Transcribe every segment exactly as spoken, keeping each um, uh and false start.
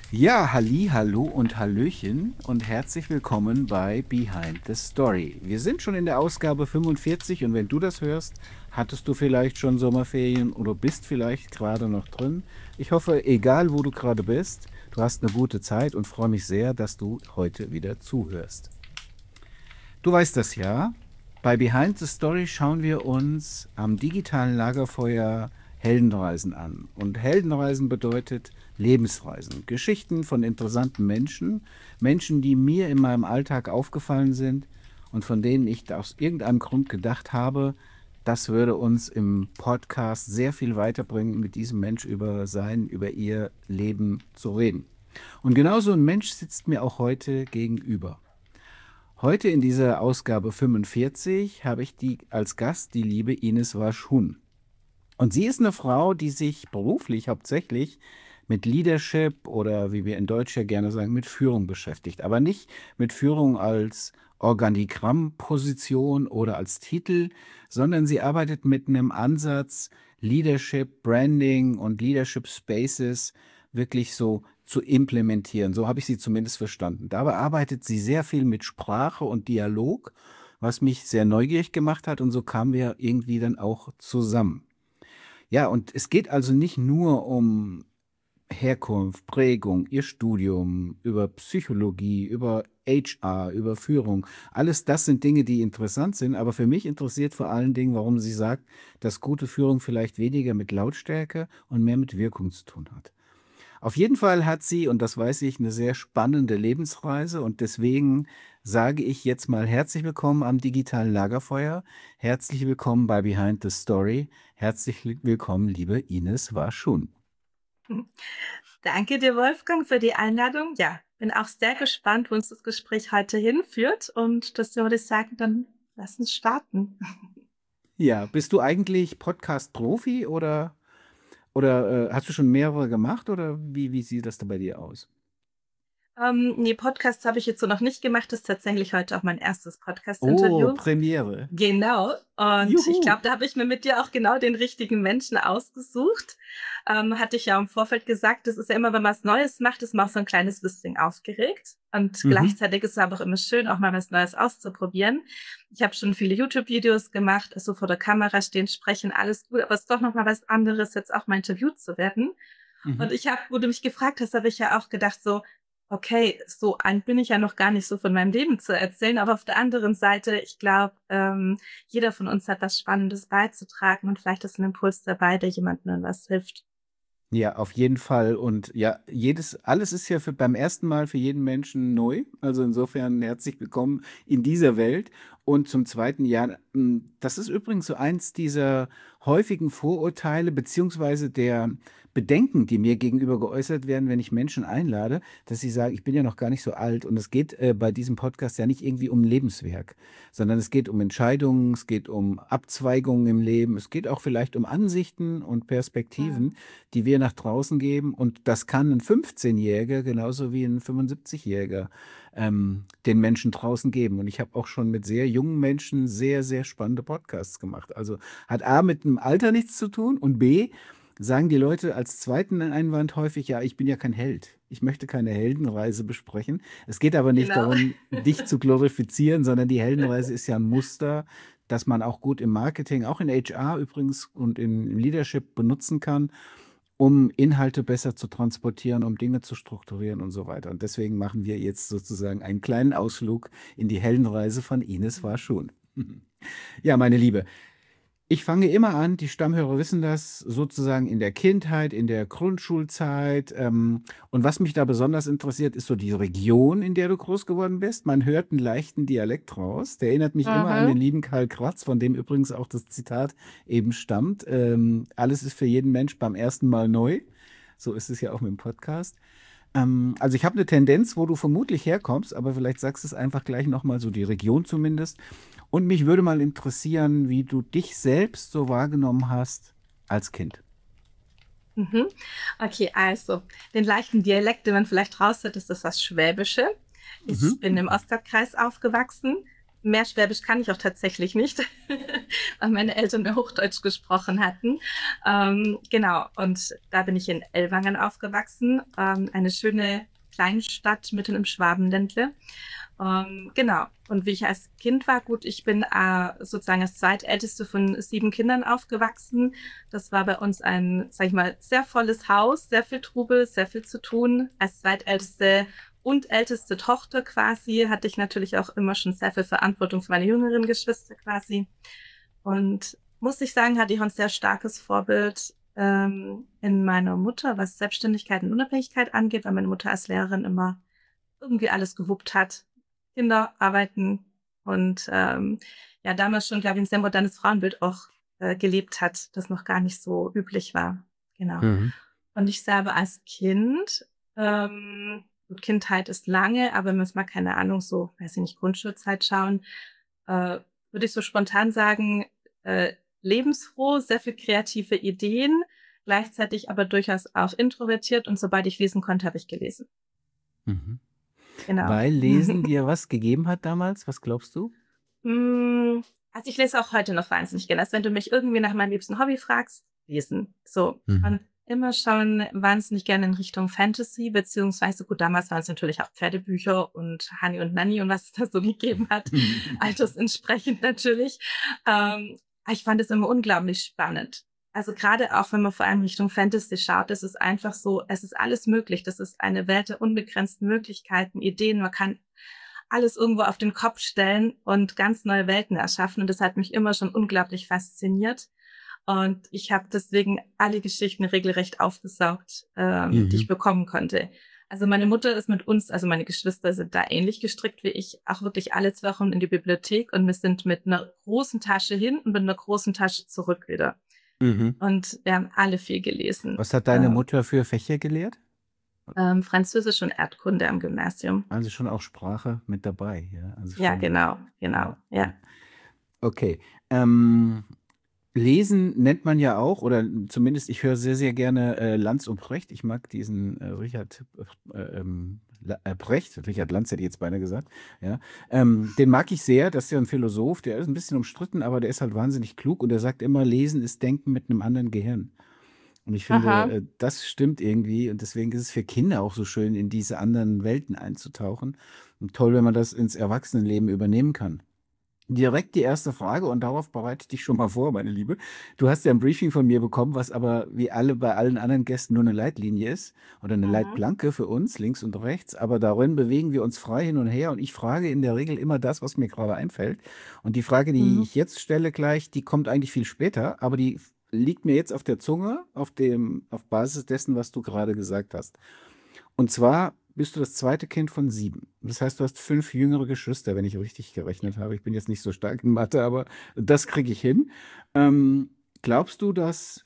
Ja, halli, hallo und hallöchen und herzlich willkommen bei Behind the Story. Wir sind schon in der Ausgabe fünfundvierzig und wenn du das hörst, hattest du vielleicht schon Sommerferien oder bist vielleicht gerade noch drin. Ich hoffe, egal wo du gerade bist, du hast eine gute Zeit und freue mich sehr, dass du heute wieder zuhörst. Du weißt das ja. Bei Behind the Story schauen wir uns am digitalen Lagerfeuer Heldenreisen an. Und Heldenreisen bedeutet Lebensreisen. Geschichten von interessanten Menschen. Menschen, die mir in meinem Alltag aufgefallen sind und von denen ich aus irgendeinem Grund gedacht habe, das würde uns im Podcast sehr viel weiterbringen, mit diesem Mensch über sein, über ihr Leben zu reden. Und genauso ein Mensch sitzt mir auch heute gegenüber. Heute in dieser Ausgabe fünfundvierzig habe ich die, als Gast die liebe Ines Warschun. Und sie ist eine Frau, die sich beruflich hauptsächlich mit Leadership oder wie wir in Deutsch ja gerne sagen, mit Führung beschäftigt. Aber nicht mit Führung als Organigrammposition oder als Titel, sondern sie arbeitet mit einem Ansatz, Leadership, Branding und Leadership Spaces wirklich so zu implementieren. So habe ich sie zumindest verstanden. Dabei arbeitet sie sehr viel mit Sprache und Dialog, was mich sehr neugierig gemacht hat und so kamen wir irgendwie dann auch zusammen. Ja, und es geht also nicht nur um Herkunft, Prägung, ihr Studium, über Psychologie, über H R, über Führung. Alles das sind Dinge, die interessant sind, aber für mich interessiert vor allen Dingen, warum sie sagt, dass gute Führung vielleicht weniger mit Lautstärke und mehr mit Wirkung zu tun hat. Auf jeden Fall hat sie, und das weiß ich, eine sehr spannende Lebensreise und deswegen sage ich jetzt mal herzlich willkommen am digitalen Lagerfeuer. Herzlich willkommen bei Behind the Story. Herzlich willkommen, liebe Ines Warschun. Danke dir, Wolfgang, für die Einladung. Ja, bin auch sehr gespannt, wo uns das Gespräch heute hinführt. Und das würde ich sagen, dann lass uns starten. Ja, bist du eigentlich Podcast-Profi oder, oder äh, hast du schon mehrere gemacht oder wie, wie sieht das da bei dir aus? Ähm, nee, Podcasts habe ich jetzt so noch nicht gemacht. Das ist tatsächlich heute auch mein erstes Oh, Podcast-Interview. Premiere. Genau. Und ich Juhu. glaube, da habe ich mir mit dir auch genau den richtigen Menschen ausgesucht. Ähm, hatte ich ja im Vorfeld gesagt, das ist ja immer, wenn man was Neues macht, ist man auch so ein kleines bisschen aufgeregt. Und Mhm. gleichzeitig ist es aber auch immer schön, auch mal was Neues auszuprobieren. Ich habe schon viele YouTube-Videos gemacht, also vor der Kamera stehen, sprechen, alles gut, aber es ist doch noch mal was anderes, jetzt auch mal interviewt zu werden. Mhm. Und ich habe, wo du mich gefragt hast, habe ich ja auch gedacht so, okay, so alt bin ich ja noch gar nicht so von meinem Leben zu erzählen, aber auf der anderen Seite, ich glaube, ähm, jeder von uns hat was Spannendes beizutragen und vielleicht ist ein Impuls dabei, der jemandem was hilft. Ja, auf jeden Fall. Und ja, jedes, alles ist ja für, beim ersten Mal für jeden Menschen neu. Also insofern herzlich willkommen in dieser Welt. Und zum zweiten, ja, m, das ist übrigens so eins dieser häufigen Vorurteile beziehungsweise der Bedenken, die mir gegenüber geäußert werden, wenn ich Menschen einlade, dass sie sagen, ich bin ja noch gar nicht so alt. Und es geht äh, bei diesem Podcast ja nicht irgendwie um Lebenswerk, sondern es geht um Entscheidungen, es geht um Abzweigungen im Leben, es geht auch vielleicht um Ansichten und Perspektiven, Mhm. die wir nach draußen geben. Und das kann ein fünfzehn-Jähriger genauso wie ein fünfundsiebzig-Jähriger ähm, den Menschen draußen geben. Und ich habe auch schon mit sehr jungen Menschen sehr, sehr spannende Podcasts gemacht. Also hat A mit dem Alter nichts zu tun und B sagen die Leute als zweiten Einwand häufig, ja, ich bin ja kein Held. Ich möchte keine Heldenreise besprechen. Es geht aber nicht Genau. darum, dich zu glorifizieren, sondern die Heldenreise ist ja ein Muster, das man auch gut im Marketing, auch in H R übrigens und in Leadership benutzen kann, um Inhalte besser zu transportieren, um Dinge zu strukturieren und so weiter. Und deswegen machen wir jetzt sozusagen einen kleinen Ausflug in die Heldenreise von Ines Warschun. Ja, meine Liebe, ich fange immer an, die Stammhörer wissen das, sozusagen in der Kindheit, in der Grundschulzeit. Ähm, und was mich da besonders interessiert, ist so die Region, in der du groß geworden bist. Man hört einen leichten Dialekt raus. Der erinnert mich immer an den Mhm. lieben Karl Kratz, von dem übrigens auch das Zitat eben stammt. Ähm, alles ist für jeden Mensch beim ersten Mal neu. So ist es ja auch mit dem Podcast. Ähm, also ich habe eine Tendenz, wo du vermutlich herkommst, aber vielleicht sagst du es einfach gleich nochmal, so die Region zumindest. Und mich würde mal interessieren, wie du dich selbst so wahrgenommen hast als Kind. Mhm. Okay, also, den leichten Dialekt, den man vielleicht raushört, ist das das Schwäbische. Ich Mhm. bin im Ostseekreis aufgewachsen. mehr Schwäbisch kann ich auch tatsächlich nicht, weil meine Eltern mir Hochdeutsch gesprochen hatten. Ähm, genau, und da bin ich in Ellwangen aufgewachsen, ähm, eine schöne Kleinstadt mitten im Schwabenländle. Ähm, genau, und wie ich als Kind war, gut, ich bin äh, sozusagen als zweitälteste von sieben Kindern aufgewachsen. Das war bei uns ein, sag ich mal, sehr volles Haus, sehr viel Trubel, sehr viel zu tun. Als zweitälteste und älteste Tochter quasi hatte ich natürlich auch immer schon sehr viel Verantwortung für meine jüngeren Geschwister quasi. Und muss ich sagen, hatte ich auch ein sehr starkes Vorbild ähm, in meiner Mutter, was Selbstständigkeit und Unabhängigkeit angeht, weil meine Mutter als Lehrerin immer irgendwie alles gewuppt hat. Kinder arbeiten und ähm, ja, damals schon, glaube ich, ein sehr modernes Frauenbild auch äh, gelebt hat, das noch gar nicht so üblich war. Genau. Mhm. Und ich selber als Kind, ähm, gut, Kindheit ist lange, aber wenn wir uns mal, keine Ahnung, so, weiß ich nicht, Grundschulzeit schauen, äh, würde ich so spontan sagen, äh, lebensfroh, sehr viel kreative Ideen, gleichzeitig aber durchaus auch introvertiert und sobald ich lesen konnte, habe ich gelesen. Mhm. Genau. Weil Lesen dir was gegeben hat damals? Was glaubst du? Mm, Also ich lese auch heute noch wahnsinnig gerne. Also wenn du mich irgendwie nach meinem liebsten Hobby fragst, lesen. So. Mhm. Und immer schon wahnsinnig gerne in Richtung Fantasy, beziehungsweise gut, damals waren es natürlich auch Pferdebücher und Hani und Nanni und was es da so gegeben hat. Altersentsprechend natürlich. Ähm, ich fand es immer unglaublich spannend. Also gerade auch, wenn man vor allem Richtung Fantasy schaut, das ist einfach so, es ist alles möglich. Das ist eine Welt der unbegrenzten Möglichkeiten, Ideen. Man kann alles irgendwo auf den Kopf stellen und ganz neue Welten erschaffen. Und das hat mich immer schon unglaublich fasziniert. Und ich habe deswegen alle Geschichten regelrecht aufgesaugt, ähm, die ich Mhm. bekommen konnte. Also meine Mutter ist mit uns, also meine Geschwister sind da ähnlich gestrickt wie ich, auch wirklich alle zwei Wochen in die Bibliothek und wir sind mit einer großen Tasche hin und mit einer großen Tasche zurück wieder. Mhm. Und wir haben alle viel gelesen. Was hat deine Äh, Mutter für Fächer gelehrt? ähm, Französisch und Erdkunde am Gymnasium. Also schon auch Sprache mit dabei, ja. Also Ja, schon, genau, genau, ja, ja. ja. Okay. Ähm, Lesen nennt man ja auch, oder zumindest ich höre sehr, sehr gerne äh, Lanz und Precht. Ich mag diesen äh, Richard äh, ähm, La- äh, Precht, Richard Lanz hätte ich jetzt beinahe gesagt. Ja. Ähm, den mag ich sehr, das ist ja ein Philosoph, der ist ein bisschen umstritten, aber der ist halt wahnsinnig klug und der sagt immer, Lesen ist Denken mit einem anderen Gehirn. Und ich finde, Aha. äh, das stimmt irgendwie und deswegen ist es für Kinder auch so schön, in diese anderen Welten einzutauchen. Und toll, wenn man das ins Erwachsenenleben übernehmen kann. Direkt die erste Frage und darauf bereite ich dich schon mal vor, meine Liebe. Du hast ja ein Briefing von mir bekommen, was aber wie alle bei allen anderen Gästen nur eine Leitlinie ist oder eine Mhm. Leitplanke für uns, links und rechts. Aber darin bewegen wir uns frei hin und her und ich frage in der Regel immer das, was mir gerade einfällt. Und die Frage, die Mhm. ich jetzt stelle gleich, die kommt eigentlich viel später, aber die liegt mir jetzt auf der Zunge, auf dem, auf Basis dessen, was du gerade gesagt hast. Und zwar bist du das zweite Kind von sieben. Das heißt, du hast fünf jüngere Geschwister, wenn ich richtig gerechnet habe. Ich bin jetzt nicht so stark in Mathe, aber das kriege ich hin. Ähm, glaubst du, dass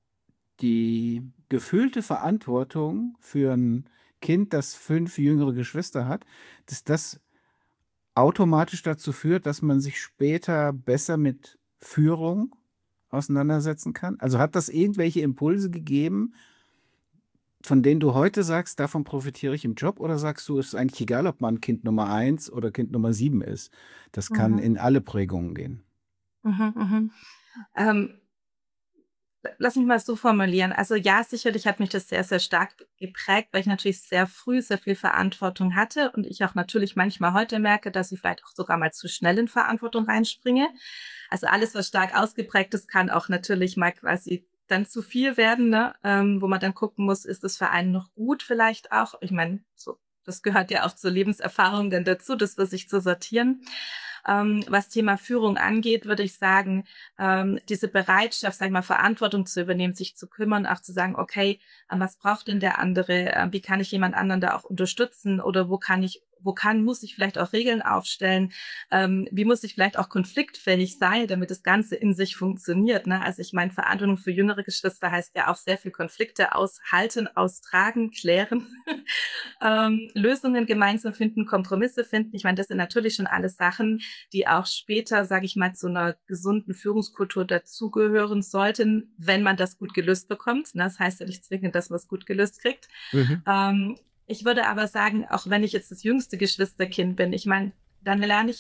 die gefühlte Verantwortung für ein Kind, das fünf jüngere Geschwister hat, dass das automatisch dazu führt, dass man sich später besser mit Führung auseinandersetzen kann? Also hat das irgendwelche Impulse gegeben, von denen du heute sagst, davon profitiere ich im Job, oder sagst du, es ist eigentlich egal, ob man Kind Nummer eins oder Kind Nummer sieben ist? Das kann Mhm. in alle Prägungen gehen. Mhm. Mhm. Ähm, Lass mich mal so formulieren. Also ja, sicherlich hat mich das sehr, sehr stark geprägt, weil ich natürlich sehr früh sehr viel Verantwortung hatte und ich auch natürlich manchmal heute merke, dass ich vielleicht auch sogar mal zu schnell in Verantwortung reinspringe. Also alles, was stark ausgeprägt ist, kann auch natürlich mal quasi dann zu viel werden, ne? Ähm, wo man dann gucken muss, ist das für einen noch gut vielleicht auch? Ich meine, so, das gehört ja auch zur Lebenserfahrung dann dazu, das für sich zu sortieren. Ähm, was Thema Führung angeht, würde ich sagen, ähm, diese Bereitschaft, sag ich mal, Verantwortung zu übernehmen, sich zu kümmern, auch zu sagen, okay, äh, was braucht denn der andere? Äh, wie kann ich jemand anderen da auch unterstützen? Oder wo kann ich, wo kann, muss ich vielleicht auch Regeln aufstellen? Ähm, wie muss ich vielleicht auch konfliktfähig sein, damit das Ganze in sich funktioniert? Ne? Also ich meine, Verantwortung für jüngere Geschwister heißt ja auch sehr viel Konflikte aushalten, austragen, klären, ähm, Lösungen gemeinsam finden, Kompromisse finden. Ich meine, das sind natürlich schon alles Sachen, die auch später, sage ich mal, zu einer gesunden Führungskultur dazugehören sollten, wenn man das gut gelöst bekommt. Das heißt ja nicht zwingend, dass man es gut gelöst kriegt. Mhm. Ähm, ich würde aber sagen, auch wenn ich jetzt das jüngste Geschwisterkind bin, ich meine, dann lerne ich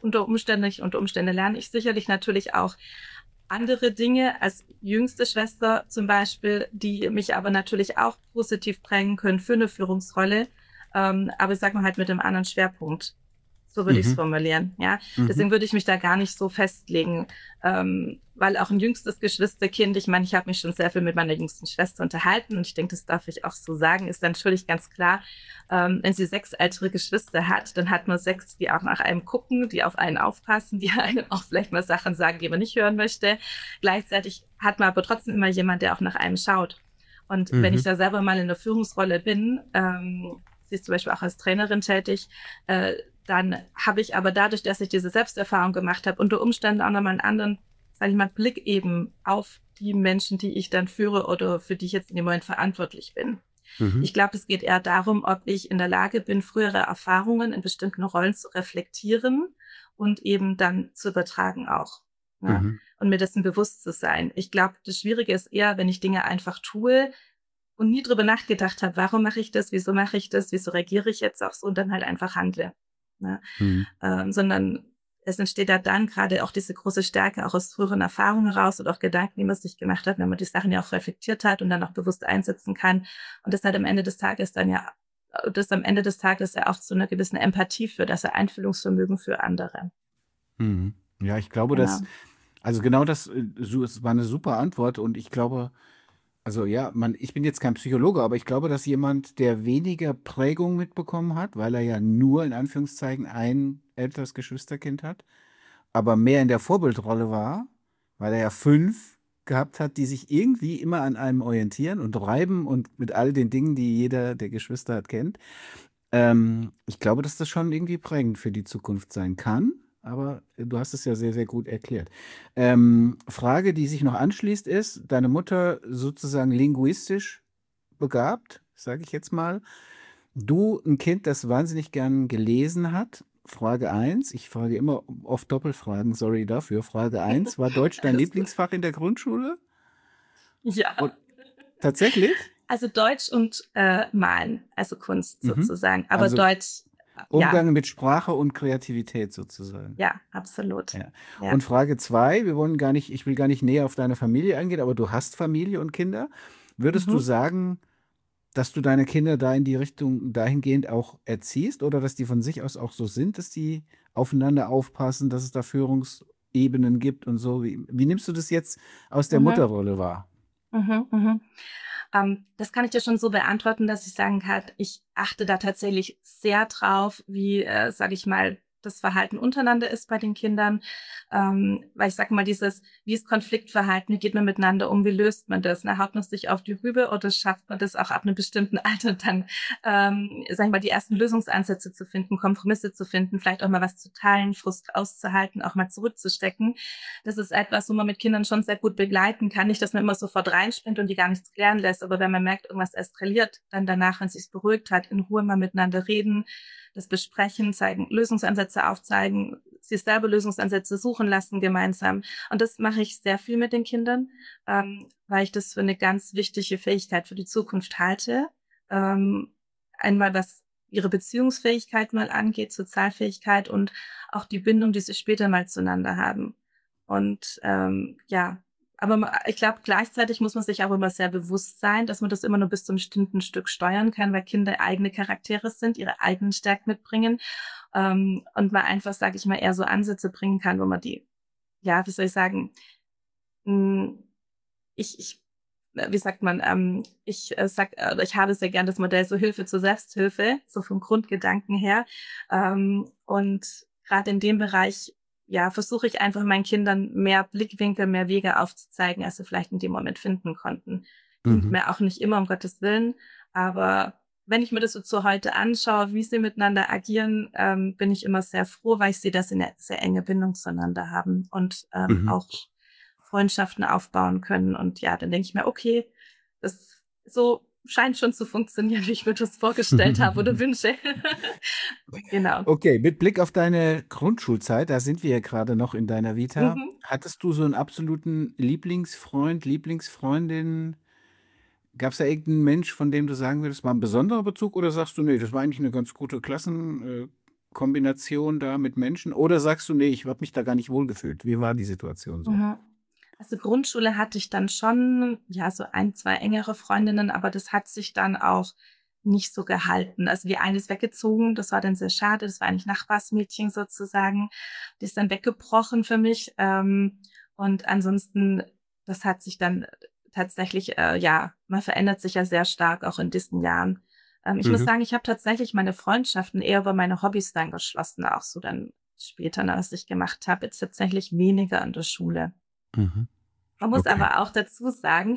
unter Umständen, unter Umständen lerne ich sicherlich natürlich auch andere Dinge als jüngste Schwester zum Beispiel, die mich aber natürlich auch positiv prägen können für eine Führungsrolle. Ähm, aber ich sag mal halt mit einem anderen Schwerpunkt. So würde ich es Mhm. formulieren, ja. Mhm. Deswegen würde ich mich da gar nicht so festlegen, ähm, weil auch ein jüngstes Geschwisterkind, ich meine, ich habe mich schon sehr viel mit meiner jüngsten Schwester unterhalten und ich denke, das darf ich auch so sagen, ist dann natürlich ganz klar, ähm, wenn sie sechs ältere Geschwister hat, dann hat man sechs, die auch nach einem gucken, die auf einen aufpassen, die einem auch vielleicht mal Sachen sagen, die man nicht hören möchte. Gleichzeitig hat man aber trotzdem immer jemand, der auch nach einem schaut. Und wenn ich Mhm. da selber mal in der Führungsrolle bin, ähm, sie ist zum Beispiel auch als Trainerin tätig, äh, dann habe ich aber dadurch, dass ich diese Selbsterfahrung gemacht habe, unter Umständen auch nochmal einen anderen, sage ich mal, Blick eben auf die Menschen, die ich dann führe oder für die ich jetzt in dem Moment verantwortlich bin. Mhm. Ich glaube, es geht eher darum, ob ich in der Lage bin, frühere Erfahrungen in bestimmten Rollen zu reflektieren und eben dann zu übertragen auch. Ja? Mhm. Und mir dessen bewusst zu sein. Ich glaube, das Schwierige ist eher, wenn ich Dinge einfach tue und nie drüber nachgedacht habe, warum mache ich das, wieso mache ich das, wieso reagiere ich jetzt auch so und dann halt einfach handle. Ne? Mhm. Ähm, sondern es entsteht da dann gerade auch diese große Stärke auch aus früheren Erfahrungen heraus und auch Gedanken, die man sich gemacht hat, wenn man die Sachen ja auch reflektiert hat und dann auch bewusst einsetzen kann. Und das halt am Ende des Tages dann ja, das am Ende des Tages ja auch zu einer gewissen Empathie führt, also Einfühlungsvermögen für andere. Mhm. Ja, ich glaube, dass, Genau. also genau das, äh, so, es war eine super Antwort und ich glaube, also ja, man, ich bin jetzt kein Psychologe, aber ich glaube, dass jemand, der weniger Prägung mitbekommen hat, weil er ja nur in Anführungszeichen ein älteres Geschwisterkind hat, aber mehr in der Vorbildrolle war, weil er ja fünf gehabt hat, die sich irgendwie immer an einem orientieren und reiben und mit all den Dingen, die jeder der Geschwister hat, kennt. Ähm, ich glaube, dass das schon irgendwie prägend für die Zukunft sein kann, aber du hast es ja sehr, sehr gut erklärt. Ähm, Frage, die sich noch anschließt, ist, deine Mutter sozusagen linguistisch begabt, sage ich jetzt mal. Du, ein Kind, das wahnsinnig gern gelesen hat. Frage eins. Ich frage immer oft Doppelfragen, sorry dafür. Frage eins. War Deutsch dein Alles gut. Lieblingsfach in der Grundschule? Ja. Und tatsächlich? Also Deutsch und äh, Malen, also Kunst Mhm. sozusagen. Aber Also Deutsch, ja, Umgang mit Sprache und Kreativität sozusagen. ja, absolut. Ja. Ja. Und Frage zwei, wir wollen gar nicht, ich will gar nicht näher auf deine Familie eingehen, aber du hast Familie und Kinder. Würdest du Mhm. sagen, dass du deine Kinder da in die Richtung dahingehend auch erziehst oder dass die von sich aus auch so sind, dass die aufeinander aufpassen, dass es da Führungsebenen gibt und so? Wie, wie nimmst du das jetzt aus der Mhm. Mutterrolle wahr? Mhm. Mhm. Ähm, das kann ich dir schon so beantworten, dass ich sagen kann, ich achte da tatsächlich sehr drauf, wie, äh, sage ich mal, das Verhalten untereinander ist bei den Kindern. Ähm, weil ich sage mal, dieses, wie ist Konfliktverhalten, wie geht man miteinander um, wie löst man das? Ne? Haut man sich auf die Rübe oder schafft man das auch ab einem bestimmten Alter dann, ähm, sag ich mal, die ersten Lösungsansätze zu finden, Kompromisse zu finden, vielleicht auch mal was zu teilen, Frust auszuhalten, auch mal zurückzustecken. Das ist etwas, wo man mit Kindern schon sehr gut begleiten kann. Nicht, dass man immer sofort reinspringt und die gar nichts klären lässt, aber wenn man merkt, irgendwas eskaliert, dann danach, wenn es sich beruhigt hat, in Ruhe mal miteinander reden, das besprechen, zeigen, Lösungsansätze aufzeigen, sich selber Lösungsansätze suchen lassen gemeinsam. Und das mache ich sehr viel mit den Kindern, ähm, weil ich das für eine ganz wichtige Fähigkeit für die Zukunft halte. Ähm, einmal was ihre Beziehungsfähigkeit mal angeht, Sozialfähigkeit und auch die Bindung, die sie später mal zueinander haben. Und ähm, ja, aber ich glaube, gleichzeitig muss man sich auch immer sehr bewusst sein, dass man das immer nur bis zu einem bestimmten Stück steuern kann, weil Kinder eigene Charaktere sind, ihre eigenen Stärken mitbringen ähm, und man einfach, sage ich mal, eher so Ansätze bringen kann, wo man die, ja, wie soll ich sagen, mh, ich, ich wie sagt man, ähm, ich äh, sag, äh, ich habe sehr gern das Modell so Hilfe zur Selbsthilfe, so vom Grundgedanken her. Ähm, und gerade in dem Bereich, ja, versuche ich einfach meinen Kindern mehr Blickwinkel, mehr Wege aufzuzeigen, als sie vielleicht in dem Moment finden konnten. Klingt Mhm. mir auch nicht immer, um Gottes Willen, aber wenn ich mir das so zu heute anschaue, wie sie miteinander agieren, ähm, bin ich immer sehr froh, weil ich sehe, dass sie eine sehr enge Bindung zueinander haben und ähm, Mhm. auch Freundschaften aufbauen können. Und ja, dann denke ich mir, okay, das so scheint schon zu funktionieren, wie ich mir das vorgestellt habe oder wünsche. Genau. Okay, mit Blick auf deine Grundschulzeit, da sind wir ja gerade noch in deiner Vita. Mhm. Hattest du so einen absoluten Lieblingsfreund, Lieblingsfreundin? Gab es da irgendeinen Mensch, von dem du sagen würdest, war ein besonderer Bezug oder sagst du, nee, das war eigentlich eine ganz gute Klassenfreundin? Kombination da mit Menschen? Oder sagst du: „Nee, ich habe mich da gar nicht wohlgefühlt?“ Wie war die Situation so? Mhm. Also, Grundschule hatte ich dann schon, ja, so ein, zwei engere Freundinnen, aber das hat sich dann auch nicht so gehalten. Also, die eine ist weggezogen, das war dann sehr schade. Das war eigentlich Nachbarsmädchen sozusagen. Die ist dann weggebrochen für mich. Ähm, und ansonsten, das hat sich dann tatsächlich, äh, ja, man verändert sich ja sehr stark auch in diesen Jahren. Ähm, ich muss Mhm, sagen, ich habe tatsächlich meine Freundschaften eher über meine Hobbys dann geschlossen, auch so dann später, ne, was ich gemacht habe, jetzt tatsächlich weniger in der Schule. mhm. Man muss Okay. aber auch dazu sagen,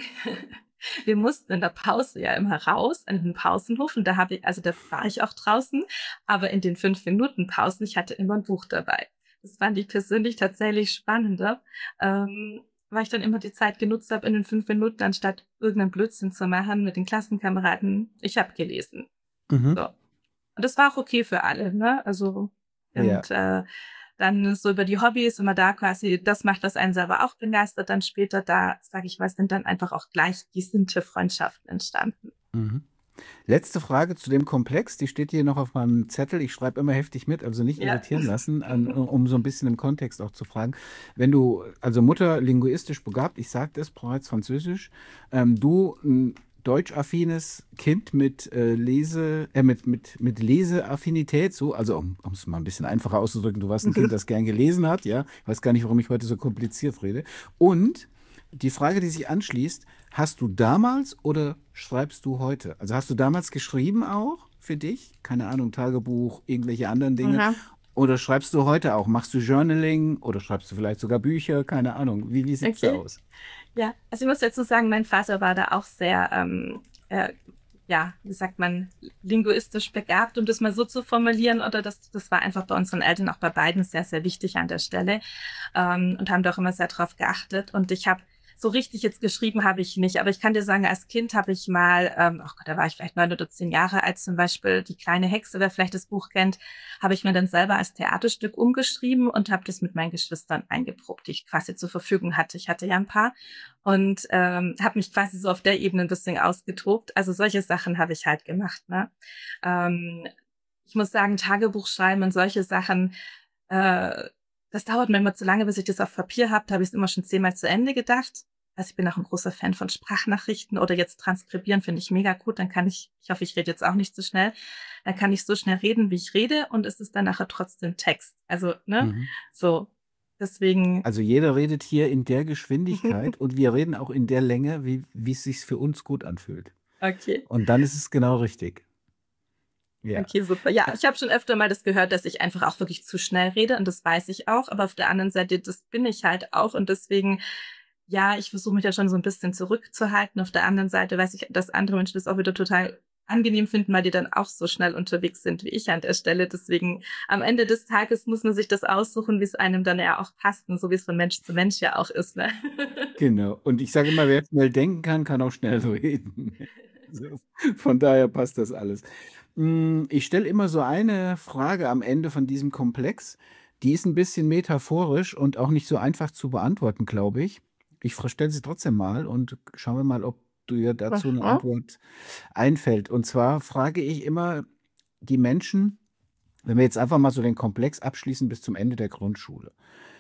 wir mussten in der Pause ja immer raus an den Pausenhof und da habe ich, also da war ich auch draußen, aber in den fünf Minuten Pausen, ich hatte immer ein Buch dabei. Das fand ich persönlich tatsächlich spannender, ähm, weil ich dann immer die Zeit genutzt habe in den fünf Minuten, anstatt irgendeinen Blödsinn zu machen mit den Klassenkameraden. Ich habe gelesen. Mhm. So. Und das war auch okay für alle, ne? Also, Ja. und äh, dann so über die Hobbys, wenn man da quasi das macht, was einen selber auch begeistert, dann später da, sage ich mal, sind dann einfach auch gleichgesinnte Freundschaften entstanden. Mhm. Letzte Frage zu dem Komplex, die steht hier noch auf meinem Zettel. Ich schreibe immer heftig mit, also nicht Ja. irritieren lassen, an, um so ein bisschen im Kontext auch zu fragen. Wenn du, also Mutter linguistisch begabt, ich sagte es bereits Französisch, ähm, du ein deutschaffines Kind mit äh, Lese, äh, mit, mit, mit Leseaffinität, so, also um um es mal ein bisschen einfacher auszudrücken, du warst ein Kind, das gern gelesen hat, ja. Ich weiß gar nicht, warum ich heute so kompliziert rede. Und die Frage, die sich anschließt, hast du damals oder schreibst du heute? Also hast du damals geschrieben auch für dich? Keine Ahnung, Tagebuch, irgendwelche anderen Dinge. Mhm. Oder schreibst du heute auch? Machst du Journaling oder schreibst du vielleicht sogar Bücher? Keine Ahnung. Wie, wie sieht's da Okay. aus? Ja, also ich muss dazu sagen, mein Vater war da auch sehr, ähm, äh, ja, wie sagt man, linguistisch begabt, um das mal so zu formulieren. Oder das, das war einfach bei unseren Eltern auch bei beiden sehr, sehr wichtig an der Stelle, ähm, und haben doch immer sehr drauf geachtet. Und ich habe so richtig jetzt geschrieben habe ich nicht, aber ich kann dir sagen, als Kind habe ich mal, ähm, oh Gott, da war ich vielleicht neun oder zehn Jahre alt, zum Beispiel Die kleine Hexe, wer vielleicht das Buch kennt, habe ich mir dann selber als Theaterstück umgeschrieben und habe das mit meinen Geschwistern eingeprobt, die ich quasi zur Verfügung hatte. Ich hatte ja ein paar und ähm, habe mich quasi so auf der Ebene ein bisschen ausgetobt. Also solche Sachen habe ich halt gemacht. Ne? Ähm, ich muss sagen, Tagebuch schreiben und solche Sachen, äh, das dauert mir immer zu lange, bis ich das auf Papier habe. Da habe ich es immer schon zehnmal zu Ende gedacht. Also ich bin auch ein großer Fan von Sprachnachrichten oder jetzt transkribieren finde ich mega gut. Dann kann ich, ich hoffe, ich rede jetzt auch nicht zu schnell, dann kann ich so schnell reden, wie ich rede und es ist dann nachher trotzdem Text. Also, ne, Mhm. so. Deswegen, Also jeder redet hier in der Geschwindigkeit und wir reden auch in der Länge, wie, wie es sich für uns gut anfühlt. okay. Und dann ist es genau richtig. Ja. Okay, super. Ja, ich habe schon öfter mal das gehört, dass ich einfach auch wirklich zu schnell rede und das weiß ich auch. Aber auf der anderen Seite, das bin ich halt auch und deswegen, ja, ich versuche mich ja schon so ein bisschen zurückzuhalten. Auf der anderen Seite weiß ich, dass andere Menschen das auch wieder total angenehm finden, weil die dann auch so schnell unterwegs sind wie ich an der Stelle. Deswegen am Ende des Tages muss man sich das aussuchen, wie es einem dann ja auch passt und so wie es von Mensch zu Mensch ja auch ist. Ne? Genau. Und ich sage immer, wer schnell denken kann, kann auch schnell reden. So, von daher passt das alles. Hm, ich stelle immer so eine Frage am Ende von diesem Komplex. Die ist ein bisschen metaphorisch und auch nicht so einfach zu beantworten, glaube ich. Ich stelle sie trotzdem mal und schauen wir mal, ob dir dazu eine Aha. Antwort einfällt. Und zwar frage ich immer die Menschen, wenn wir jetzt einfach mal so den Komplex abschließen bis zum Ende der Grundschule.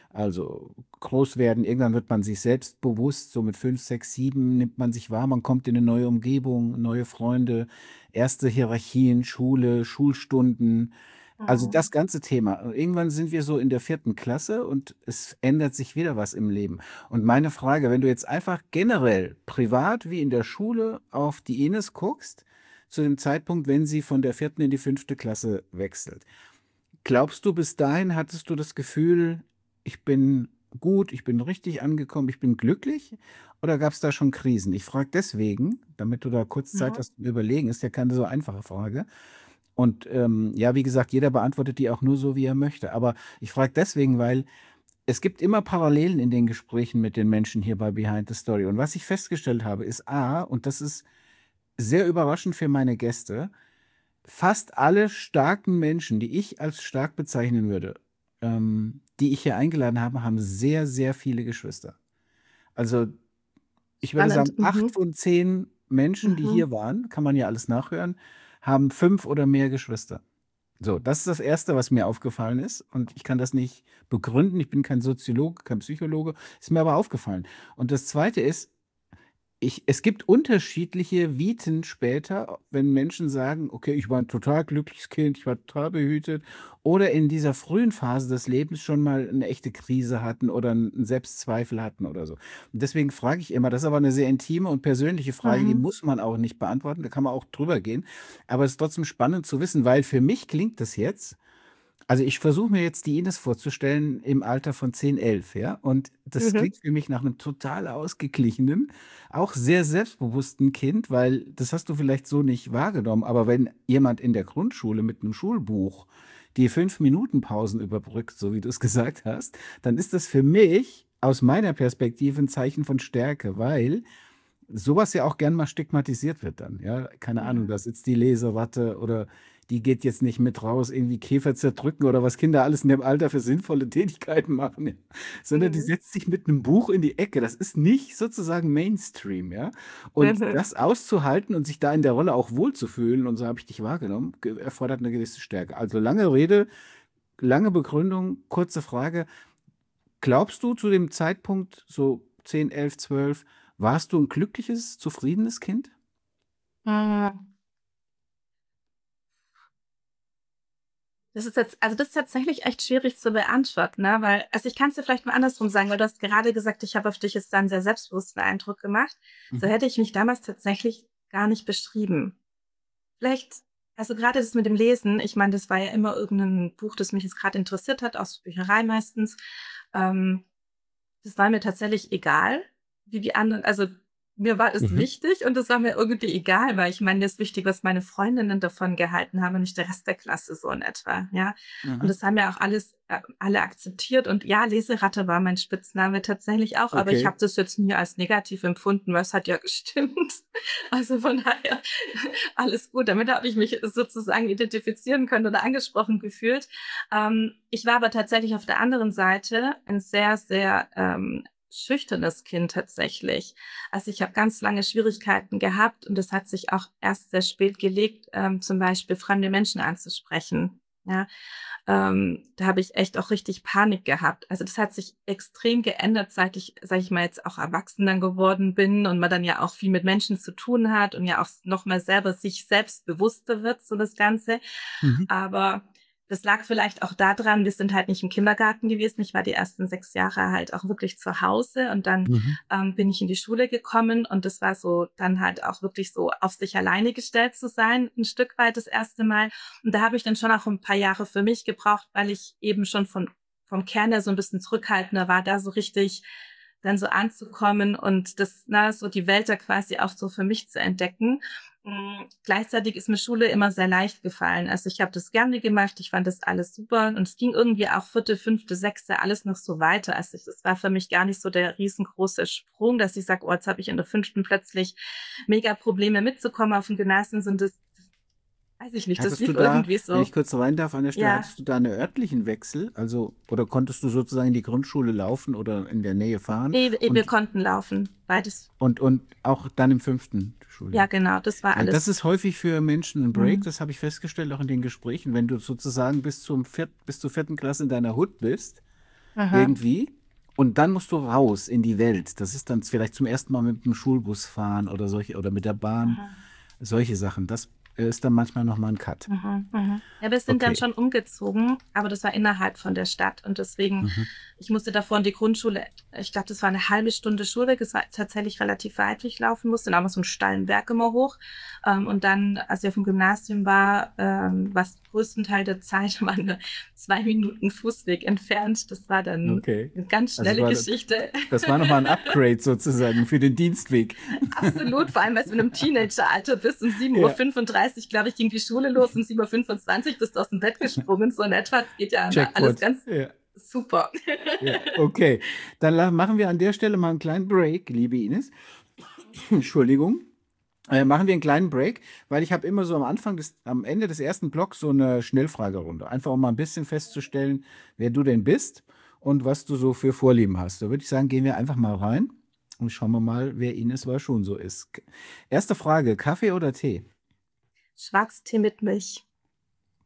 Also groß werden, irgendwann wird man sich selbst bewusst, so mit fünf, sechs, sieben nimmt man sich wahr, man kommt in eine neue Umgebung, neue Freunde, erste Hierarchien, Schule, Schulstunden, also das Mhm. ganze Thema. Und irgendwann sind wir so in der vierten Klasse und es ändert sich wieder was im Leben. Und meine Frage, wenn du jetzt einfach generell, privat wie in der Schule, auf die Ines guckst, zu dem Zeitpunkt, wenn sie von der vierten in die fünfte Klasse wechselt. Glaubst du, bis dahin hattest du das Gefühl, ich bin gut, ich bin richtig angekommen, ich bin glücklich? Oder gab es da schon Krisen? Ich frage deswegen, damit du da kurz Zeit Mhm. hast zum Überlegen, ist ja keine so einfache Frage. Und ähm, ja, wie gesagt, jeder beantwortet die auch nur so, wie er möchte. Aber ich frage deswegen, weil es gibt immer Parallelen in den Gesprächen mit den Menschen hier bei Behind the Story. Und was ich festgestellt habe, ist A, und das ist sehr überraschend für meine Gäste, fast alle starken Menschen, die ich als stark bezeichnen würde, ähm, die ich hier eingeladen habe, haben sehr, sehr viele Geschwister. Also ich würde Spannend. sagen, acht Mhm. von zehn Menschen, die Mhm. hier waren, kann man ja alles nachhören, haben fünf oder mehr Geschwister. So, das ist das Erste, was mir aufgefallen ist. Und ich kann das nicht begründen. Ich bin kein Soziologe, kein Psychologe. Ist mir aber aufgefallen. Und das Zweite ist, ich, es gibt unterschiedliche Viten später, wenn Menschen sagen, okay, ich war ein total glückliches Kind, ich war total behütet, oder in dieser frühen Phase des Lebens schon mal eine echte Krise hatten oder einen Selbstzweifel hatten oder so. Und deswegen frage ich immer, das ist aber eine sehr intime und persönliche Frage, die Mhm. muss man auch nicht beantworten, da kann man auch drüber gehen. Aber es ist trotzdem spannend zu wissen, weil für mich klingt das jetzt, also ich versuche mir jetzt die Ines vorzustellen im Alter von zehn, elf, ja. Und das Mhm. klingt für mich nach einem total ausgeglichenen, auch sehr selbstbewussten Kind, weil das hast du vielleicht so nicht wahrgenommen. Aber wenn jemand in der Grundschule mit einem Schulbuch die Fünf-Minuten-Pausen überbrückt, so wie du es gesagt hast, dann ist das für mich aus meiner Perspektive ein Zeichen von Stärke, weil sowas ja auch gern mal stigmatisiert wird dann, ja. Keine Ahnung, da Ja. sitzt die Leseratte oder die geht jetzt nicht mit raus, irgendwie Käfer zerdrücken oder was Kinder alles in dem Alter für sinnvolle Tätigkeiten machen, ja. Sondern die Mhm. setzt sich mit einem Buch in die Ecke. Das ist nicht sozusagen Mainstream, ja. Und Mhm. das auszuhalten und sich da in der Rolle auch wohlzufühlen, und so habe ich dich wahrgenommen, ge- erfordert eine gewisse Stärke. Also lange Rede, lange Begründung, kurze Frage. Glaubst du zu dem Zeitpunkt, so zehn, elf, zwölf, warst du ein glückliches, zufriedenes Kind? Mhm. Das ist jetzt, also das ist tatsächlich echt schwierig zu beantworten, ne? Weil, also ich kann es dir vielleicht mal andersrum sagen, weil du hast gerade gesagt, ich habe auf dich jetzt dann einen sehr selbstbewussten Eindruck gemacht. So Mhm. hätte ich mich damals tatsächlich gar nicht beschrieben. Vielleicht, also gerade das mit dem Lesen, ich meine, das war ja immer irgendein Buch, das mich jetzt gerade interessiert hat, aus der Bücherei meistens. Ähm, Das war mir tatsächlich egal, wie die anderen, also mir war es Mhm. wichtig und es war mir irgendwie egal, weil ich meine, mir ist wichtig, was meine Freundinnen davon gehalten haben und nicht der Rest der Klasse so in etwa, ja. Und Mhm. das haben ja auch alles, äh, alle akzeptiert und ja, Leseratte war mein Spitzname tatsächlich auch, aber ich habe Okay. das jetzt nie als negativ empfunden, weil es hat ja gestimmt. Also von daher alles gut. Damit habe ich mich sozusagen identifizieren können oder angesprochen gefühlt. Ähm, ich war aber tatsächlich auf der anderen Seite ein sehr, sehr ähm, schüchternes Kind tatsächlich. Also ich habe ganz lange Schwierigkeiten gehabt und das hat sich auch erst sehr spät gelegt, ähm, zum Beispiel fremde Menschen anzusprechen. Ja, ähm, da habe ich echt auch richtig Panik gehabt. Also das hat sich extrem geändert, seit ich, sag ich mal, jetzt auch erwachsen dann geworden bin und man dann ja auch viel mit Menschen zu tun hat und ja auch noch mal selber sich selbst bewusster wird, so das Ganze. Mhm. Aber das lag vielleicht auch daran, wir sind halt nicht im Kindergarten gewesen. Ich war die ersten sechs Jahre halt auch wirklich zu Hause und dann Mhm. ähm, bin ich in die Schule gekommen und das war so dann halt auch wirklich so auf sich alleine gestellt zu sein, ein Stück weit das erste Mal. Und da habe ich dann schon auch ein paar Jahre für mich gebraucht, weil ich eben schon von vom Kern her so ein bisschen zurückhaltender war, da so richtig dann so anzukommen und das, na, so die Welt da quasi auch so für mich zu entdecken. Mm, Gleichzeitig ist mir Schule immer sehr leicht gefallen. Also ich habe das gerne gemacht, ich fand das alles super und es ging irgendwie auch vierte, fünfte, sechste, alles noch so weiter. Also es war für mich gar nicht so der riesengroße Sprung, dass ich sage, oh, jetzt habe ich in der fünften plötzlich mega Probleme mitzukommen auf dem Gymnasium, und das, das weiß ich nicht, das Hattest du lief da, irgendwie wenn so. ich kurz rein darf an der Stelle, Ja, hattest du da einen örtlichen Wechsel? Also, oder konntest du sozusagen in die Grundschule laufen oder in der Nähe fahren nee, wir und, konnten laufen, beides. und, und auch dann im fünften Ja, Schuljahr? genau, das war Weil das alles. ist häufig für Menschen ein Break, Mhm. das habe ich festgestellt, auch in den Gesprächen, wenn du sozusagen bis zum viert, bis zur vierten Klasse in deiner Hut bist, Aha. irgendwie, und dann musst du raus in die Welt. Das ist dann vielleicht zum ersten Mal mit dem Schulbus fahren oder solche, oder mit der Bahn, Aha. solche Sachen. Das äh, ist dann manchmal nochmal ein Cut. Mhm, mhm. Ja, wir sind dann Okay. schon umgezogen, aber das war innerhalb von der Stadt und deswegen, Mhm. ich musste davor in die Grundschule, ich glaube, das war eine halbe Stunde Schulweg, es war tatsächlich relativ weit, wie ich laufen musste, da haben wir so einen steilen Berg immer hoch. Ähm, und dann, als ich auf dem Gymnasium war, ähm, war es den größten Teil der Zeit waren wir zwei Minuten Fußweg entfernt. Das war dann Okay. eine ganz Also es schnelle war, Geschichte. das war nochmal ein Upgrade sozusagen für den Dienstweg. Absolut, vor allem, weil du in einem Teenageralter bist. Um sieben Uhr Ja, fünfunddreißig, glaube ich, ging die Schule los. Um sieben Uhr fünfundzwanzig bist du aus dem Bett gesprungen. So in etwa. Es geht ja alles Jackpot. ganz Ja, super. ja. Okay. Dann la- machen wir an der Stelle mal einen kleinen Break, liebe Ines. Entschuldigung. Äh, machen wir einen kleinen Break, weil ich habe immer so am Anfang des, am Ende des ersten Blocks so eine Schnellfragerunde. Einfach um mal ein bisschen festzustellen, wer du denn bist und was du so für Vorlieben hast. Da würde ich sagen, gehen wir einfach mal rein und schauen wir mal, wer Ines war schon so ist. K- Erste Frage: Kaffee oder Tee? Schwarztee mit Milch.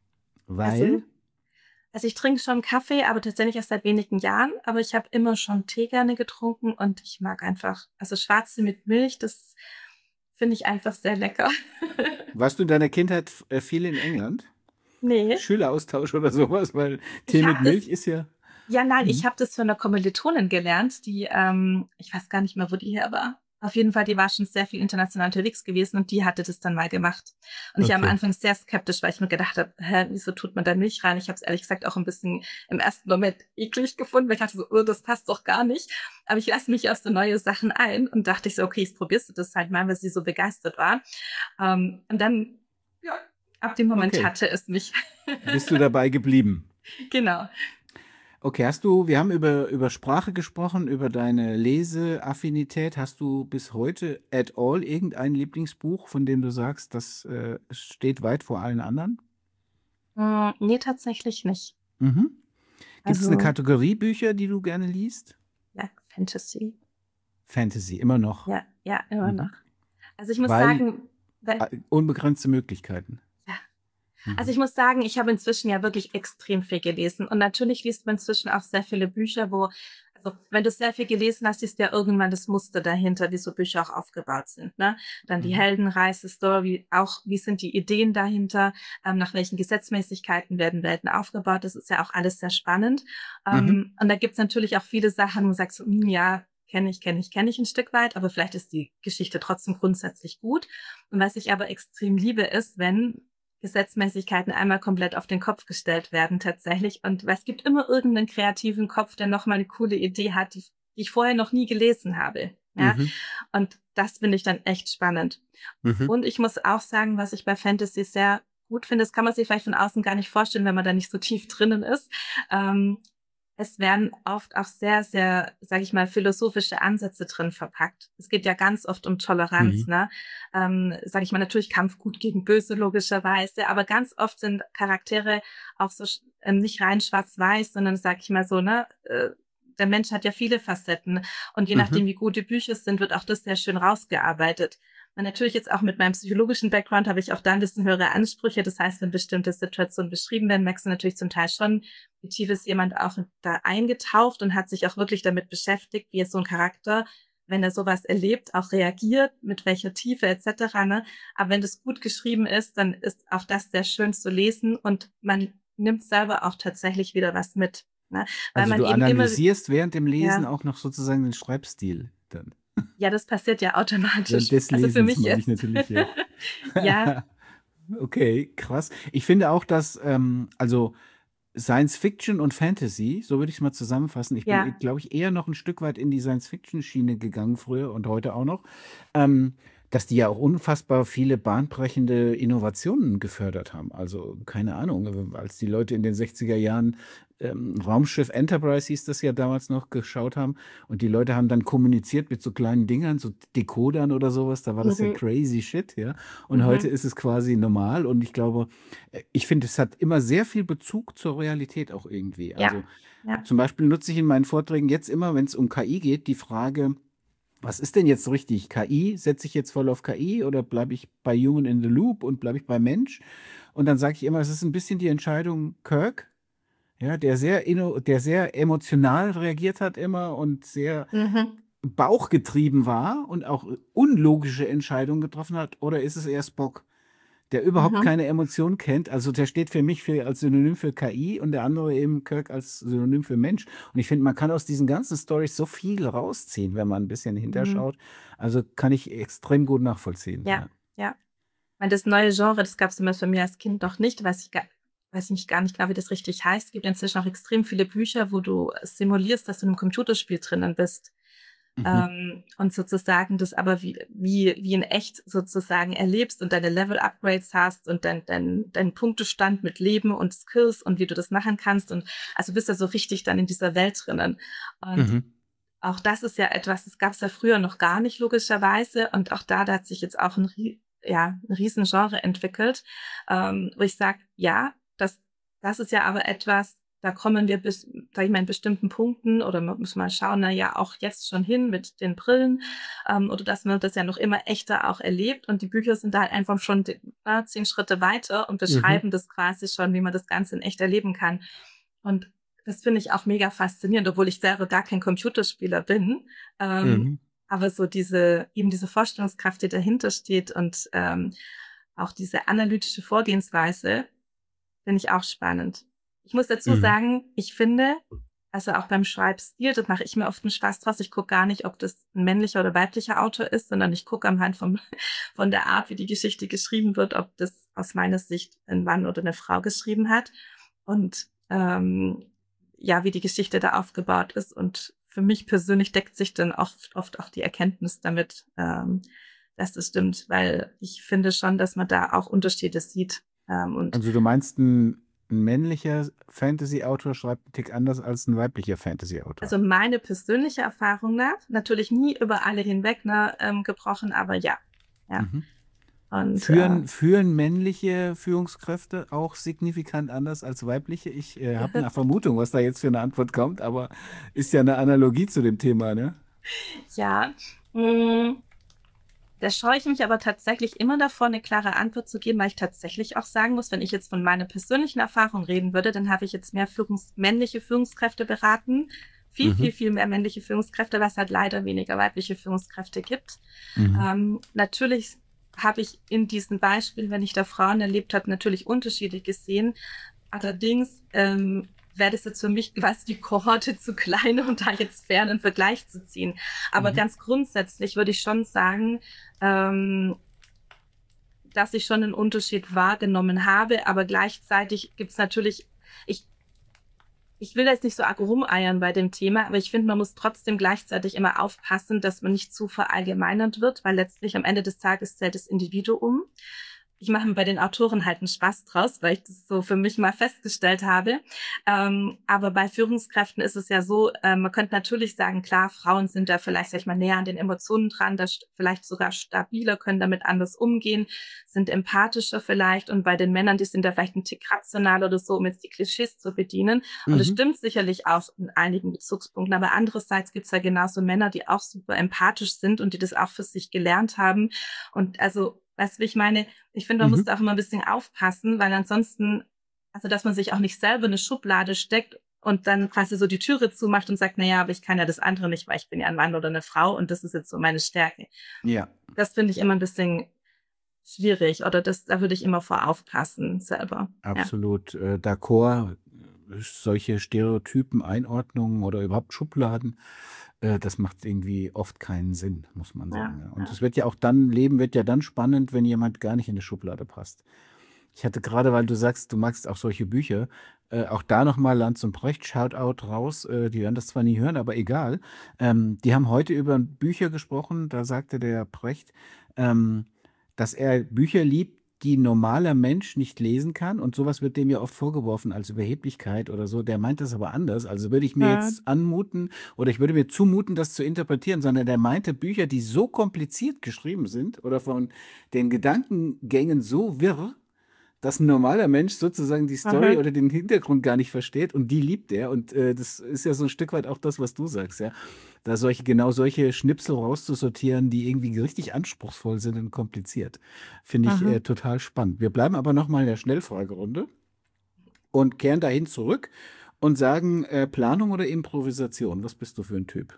Weil? Also, also ich trinke schon Kaffee, aber tatsächlich erst seit wenigen Jahren. Aber ich habe immer schon Tee gerne getrunken und ich mag einfach, also Schwarze mit Milch, das finde ich einfach sehr lecker. Warst du in deiner Kindheit äh, viel in England? Nee, Schüleraustausch oder sowas? Weil Tee ich habe mit Milch das, ist ja. ja nein, ich Mhm. habe das von einer Kommilitonin gelernt, die, ähm, ich weiß gar nicht mehr, wo die her war. Auf jeden Fall, die war schon sehr viel international unterwegs gewesen und die hatte das dann mal gemacht. Und ich war am Okay. Anfang sehr skeptisch, weil ich mir gedacht habe, hä, wieso tut man da Milch rein? Ich habe es ehrlich gesagt auch ein bisschen im ersten Moment eklig gefunden, weil ich dachte so, oh, das passt doch gar nicht. Aber ich lasse mich auf so neue Sachen ein und dachte ich so, okay, jetzt probierst du das halt mal, weil sie so begeistert war. Ähm, und dann, ja, ab dem Moment Okay. hatte es mich. Bist du dabei geblieben? Genau. Okay, hast du, wir haben über, über Sprache gesprochen, über deine Leseaffinität. Hast du bis heute at all irgendein Lieblingsbuch, von dem du sagst, das äh, steht weit vor allen anderen? Hm, nee, tatsächlich nicht. Mhm. Gibt es eine Also, Kategorie Bücher, die du gerne liest? ja, Fantasy. Fantasy, immer noch. Ja, ja, immer noch. Mhm. Also ich muss Weil sagen, weil, äh, unbegrenzte Möglichkeiten. ja, also Mhm. ich muss sagen, ich habe inzwischen ja wirklich extrem viel gelesen. Und natürlich liest man inzwischen auch sehr viele Bücher, wo, also wenn du sehr viel gelesen hast, ist ja irgendwann das Muster dahinter, wie so Bücher auch aufgebaut sind. Ne? Dann die Mhm. Heldenreise, Story, auch wie sind die Ideen dahinter, ähm, nach welchen Gesetzmäßigkeiten werden Welten aufgebaut. Das ist ja auch alles sehr spannend. Mhm. Ähm, und da gibt's natürlich auch viele Sachen, wo du sagst, so, hm, ja, kenne ich, kenne ich, kenne ich ein Stück weit, aber vielleicht ist die Geschichte trotzdem grundsätzlich gut. Und was ich aber extrem liebe, ist, wenn Gesetzmäßigkeiten einmal komplett auf den Kopf gestellt werden tatsächlich. Und weil es gibt immer irgendeinen kreativen Kopf, der nochmal eine coole Idee hat, die, die ich vorher noch nie gelesen habe. Ja, Mhm. und das finde ich dann echt spannend. Mhm. Und ich muss auch sagen, was ich bei Fantasy sehr gut finde, das kann man sich vielleicht von außen gar nicht vorstellen, wenn man da nicht so tief drinnen ist. Ähm, es werden oft auch sehr, sehr, sage ich mal, philosophische Ansätze drin verpackt. Es geht ja ganz oft um Toleranz, Mhm. ne? Ähm, sage ich mal, natürlich Kampf gut gegen böse logischerweise, aber ganz oft sind Charaktere auch so ähm, nicht rein schwarz-weiß, sondern sage ich mal so, ne? Äh, der Mensch hat ja viele Facetten und je Mhm. nachdem, wie gut die Bücher sind, wird auch das sehr schön rausgearbeitet. Und natürlich jetzt auch mit meinem psychologischen Background habe ich auch da ein bisschen höhere Ansprüche. Das heißt, wenn bestimmte Situationen beschrieben werden, merkst du natürlich zum Teil schon, wie tief ist jemand auch da eingetaucht und hat sich auch wirklich damit beschäftigt, wie jetzt so ein Charakter, wenn er sowas erlebt, auch reagiert, mit welcher Tiefe et cetera. Ne? Aber wenn das gut geschrieben ist, dann ist auch das sehr schön zu lesen und man nimmt selber auch tatsächlich wieder was mit. Ne? Weil Also man du eben immer, analysierst während dem Lesen ja, auch noch sozusagen den Schreibstil dann. ja, das passiert ja Während automatisch. des Also für Lesens mich meine ich jetzt. natürlich, ja. Ja, Okay, krass. Ich finde auch, dass, ähm, also Science Fiction und Fantasy, so würde ich es mal zusammenfassen. Ich bin, ja. glaube ich, eher noch ein Stück weit in die Science Fiction Schiene gegangen früher und heute auch noch, ähm, dass die ja auch unfassbar viele bahnbrechende Innovationen gefördert haben. Also keine Ahnung, als die Leute in den sechziger Jahren ähm, Raumschiff Enterprise hieß das ja damals noch geschaut haben und die Leute haben dann kommuniziert mit so kleinen Dingern, so Decodern oder sowas, da war das ja Mhm. crazy shit, ja. Und heute Mhm. ist es quasi normal und ich glaube, äh, ich finde, es hat immer sehr viel Bezug zur Realität auch irgendwie. Ja, Also ja. zum Beispiel nutze ich in meinen Vorträgen jetzt immer, wenn es um K I geht, die Frage, was ist denn jetzt richtig? K I, setze ich jetzt voll auf K I oder bleibe ich bei Human in the Loop und bleibe ich bei Mensch? Und dann sage ich immer, es ist ein bisschen die Entscheidung Kirk, ja, der sehr, inno, der sehr emotional reagiert hat immer und sehr Mhm. bauchgetrieben war und auch unlogische Entscheidungen getroffen hat, oder ist es eher Spock? Der überhaupt Mhm. keine Emotion kennt. Also der steht für mich für, als Synonym für K I und der andere eben Kirk als Synonym für Mensch. Und ich finde, man kann aus diesen ganzen Storys so viel rausziehen, wenn man ein bisschen Mhm. hinterschaut. Also kann ich extrem gut nachvollziehen. Ja, Ja. ja. Weil das neue Genre, das gab es zumindest bei mir als Kind noch nicht, weiß ich gar, weiß ich gar nicht genau, wie das richtig heißt. Es gibt inzwischen auch extrem viele Bücher, wo du simulierst, dass du in einem Computerspiel drinnen bist. Mhm. Ähm, und sozusagen das aber wie, wie, wie in echt sozusagen erlebst und deine Level-Upgrades hast und dein, dein, dein Punktestand mit Leben und Skills und wie du das machen kannst. Und also bist du so richtig dann in dieser Welt drinnen. Und Mhm. auch das ist ja etwas, das gab es ja früher noch gar nicht, logischerweise. Und auch da, da hat sich jetzt auch ein, ja, ein Riesengenre entwickelt, ähm, wo ich sage, ja, das, das ist ja aber etwas, da kommen wir bis, sag ich mal, in bestimmten Punkten oder man muss mal schauen, na ja, auch jetzt schon hin mit den Brillen, ähm, oder dass man das ja noch immer echter auch erlebt und die Bücher sind da halt einfach schon äh, zehn Schritte weiter und Mhm. beschreiben das quasi schon, wie man das Ganze in echt erleben kann. Und das finde ich auch mega faszinierend, obwohl ich selber gar kein Computerspieler bin. Ähm, Mhm. aber so diese, eben diese Vorstellungskraft, die dahinter steht und ähm, auch diese analytische Vorgehensweise, finde ich auch spannend. Ich muss dazu Mhm. sagen, ich finde, also auch beim Schreibstil, das mache ich mir oft einen Spaß draus. Ich gucke gar nicht, ob das ein männlicher oder weiblicher Autor ist, sondern ich gucke anhand vom, von der Art, wie die Geschichte geschrieben wird, ob das aus meiner Sicht ein Mann oder eine Frau geschrieben hat. Und ähm, ja, wie die Geschichte da aufgebaut ist. Und für mich persönlich deckt sich dann oft, oft auch die Erkenntnis damit, ähm, dass das stimmt, weil ich finde schon, dass man da auch Unterschiede sieht. Ähm, und Also du meinst, ein, ein männlicher Fantasy-Autor schreibt einen Tick anders als ein weiblicher Fantasy-Autor? also meine persönliche Erfahrung nach, natürlich nie über alle hinweg ne, ähm, gebrochen, aber ja, ja. Mhm. Und äh, Führen, führen männliche Führungskräfte auch signifikant anders als weibliche? Ich äh, habe eine Vermutung, was da jetzt für eine Antwort kommt, aber ist ja eine Analogie zu dem Thema, ne? ja, mh, da scheue ich mich aber tatsächlich immer davor, eine klare Antwort zu geben, weil ich tatsächlich auch sagen muss, wenn ich jetzt von meiner persönlichen Erfahrung reden würde, dann habe ich jetzt mehr Führungs männliche Führungskräfte beraten. Viel, Mhm. viel, viel mehr männliche Führungskräfte, was halt leider weniger weibliche Führungskräfte gibt. Mhm. Ähm, natürlich habe ich in diesen Beispielen, wenn ich da Frauen erlebt habe, natürlich Unterschiede gesehen. Allerdings ähm, wäre das jetzt für mich quasi die Kohorte zu klein, um da jetzt fair einen Vergleich zu ziehen. Aber Mhm. ganz grundsätzlich würde ich schon sagen, ähm, dass ich schon einen Unterschied wahrgenommen habe, aber gleichzeitig gibt's natürlich, ich, ich will jetzt nicht so arg rumeiern bei dem Thema, aber ich finde, man muss trotzdem gleichzeitig immer aufpassen, dass man nicht zu verallgemeinernd wird, weil letztlich am Ende des Tages zählt das Individuum. Ich mache mir bei den Autoren halt einen Spaß draus, weil ich das so für mich mal festgestellt habe. Ähm, aber bei Führungskräften ist es ja so, äh, man könnte natürlich sagen, klar, Frauen sind da vielleicht, sag ich mal, näher an den Emotionen dran, da vielleicht sogar stabiler, können damit anders umgehen, sind empathischer vielleicht. Und bei den Männern, die sind da vielleicht ein Tick rational oder so, um jetzt die Klischees zu bedienen. Und es Mhm. stimmt sicherlich auch in einigen Bezugspunkten. Aber andererseits gibt es ja genauso Männer, die auch super empathisch sind und die das auch für sich gelernt haben. Und also, weißt du, wie ich meine? Ich finde, man muss Mhm. da auch immer ein bisschen aufpassen, weil ansonsten, also dass man sich auch nicht selber in eine Schublade steckt und dann quasi so die Türe zumacht und sagt, na ja, aber ich kann ja das andere nicht, weil ich bin ja ein Mann oder eine Frau und das ist jetzt so meine Stärke. Ja, Das finde ich immer ein bisschen schwierig oder das, da würde ich immer vor aufpassen selber. Ja. absolut äh, d'accord. Solche Stereotypen, Einordnungen oder überhaupt Schubladen, äh, das macht irgendwie oft keinen Sinn, muss man Ja, sagen. Ja. Und ja. es wird ja auch dann, Leben wird ja dann spannend, wenn jemand gar nicht in eine Schublade passt. Ich hatte gerade, weil du sagst, du magst auch solche Bücher, äh, auch da nochmal Lanz und Brecht, Shoutout raus. Äh, die werden das zwar nie hören, aber egal. Ähm, die haben heute über Bücher gesprochen. Da sagte der Brecht, ähm, dass er Bücher liebt, die ein normaler Mensch nicht lesen kann. Und sowas wird dem ja oft vorgeworfen als Überheblichkeit oder so. Der meint das aber anders. Also würde ich mir Ja. jetzt anmuten oder ich würde mir zumuten, das zu interpretieren, sondern der meinte Bücher, die so kompliziert geschrieben sind oder von den Gedankengängen so wirr, dass ein normaler Mensch sozusagen die Story Aha. oder den Hintergrund gar nicht versteht und die liebt er. Und äh, das ist ja so ein Stück weit auch das, was du sagst, ja. Da solche, genau solche Schnipsel rauszusortieren, die irgendwie richtig anspruchsvoll sind und kompliziert. Finde ich Aha. äh, total spannend. Wir bleiben aber nochmal in der Schnellfragerunde und kehren dahin zurück und sagen, äh, Planung oder Improvisation? Was bist du für ein Typ?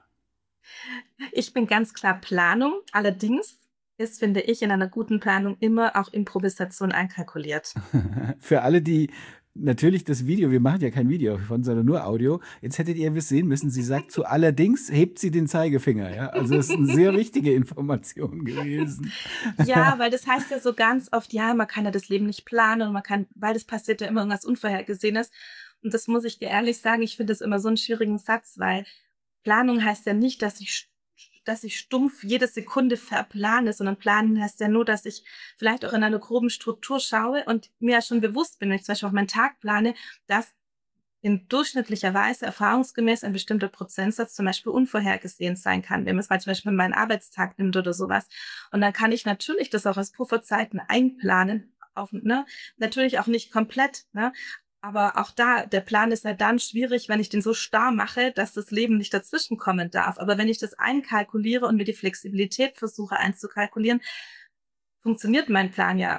Ich bin ganz klar Planung. Allerdings ist, finde ich, in einer guten Planung immer auch Improvisation einkalkuliert. Für alle, die natürlich das Video, wir machen ja kein Video von, sondern nur Audio. Jetzt hättet ihr es sehen müssen. Sie sagt zu allerdings hebt sie den Zeigefinger. Ja? Also das ist eine sehr wichtige Information gewesen. Ja, weil das heißt ja so ganz oft, ja, man kann ja das Leben nicht planen und man kann, weil das passiert ja immer irgendwas Unvorhergesehenes. Und das muss ich dir ehrlich sagen, ich finde das immer so einen schwierigen Satz, weil Planung heißt ja nicht, dass ich, dass ich stumpf jede Sekunde verplane, sondern planen heißt ja nur, dass ich vielleicht auch in einer groben Struktur schaue und mir ja schon bewusst bin, wenn ich zum Beispiel auch meinen Tag plane, dass in durchschnittlicher Weise erfahrungsgemäß ein bestimmter Prozentsatz zum Beispiel unvorhergesehen sein kann, wenn man es mal zum Beispiel meinen Arbeitstag nimmt oder sowas. Und dann kann ich natürlich das auch als Pufferzeiten einplanen, auf, ne? Natürlich auch nicht komplett, ne? Aber auch da, der Plan ist ja dann schwierig, wenn ich den so starr mache, dass das Leben nicht dazwischenkommen darf. Aber wenn ich das einkalkuliere und mir die Flexibilität versuche einzukalkulieren, funktioniert mein Plan ja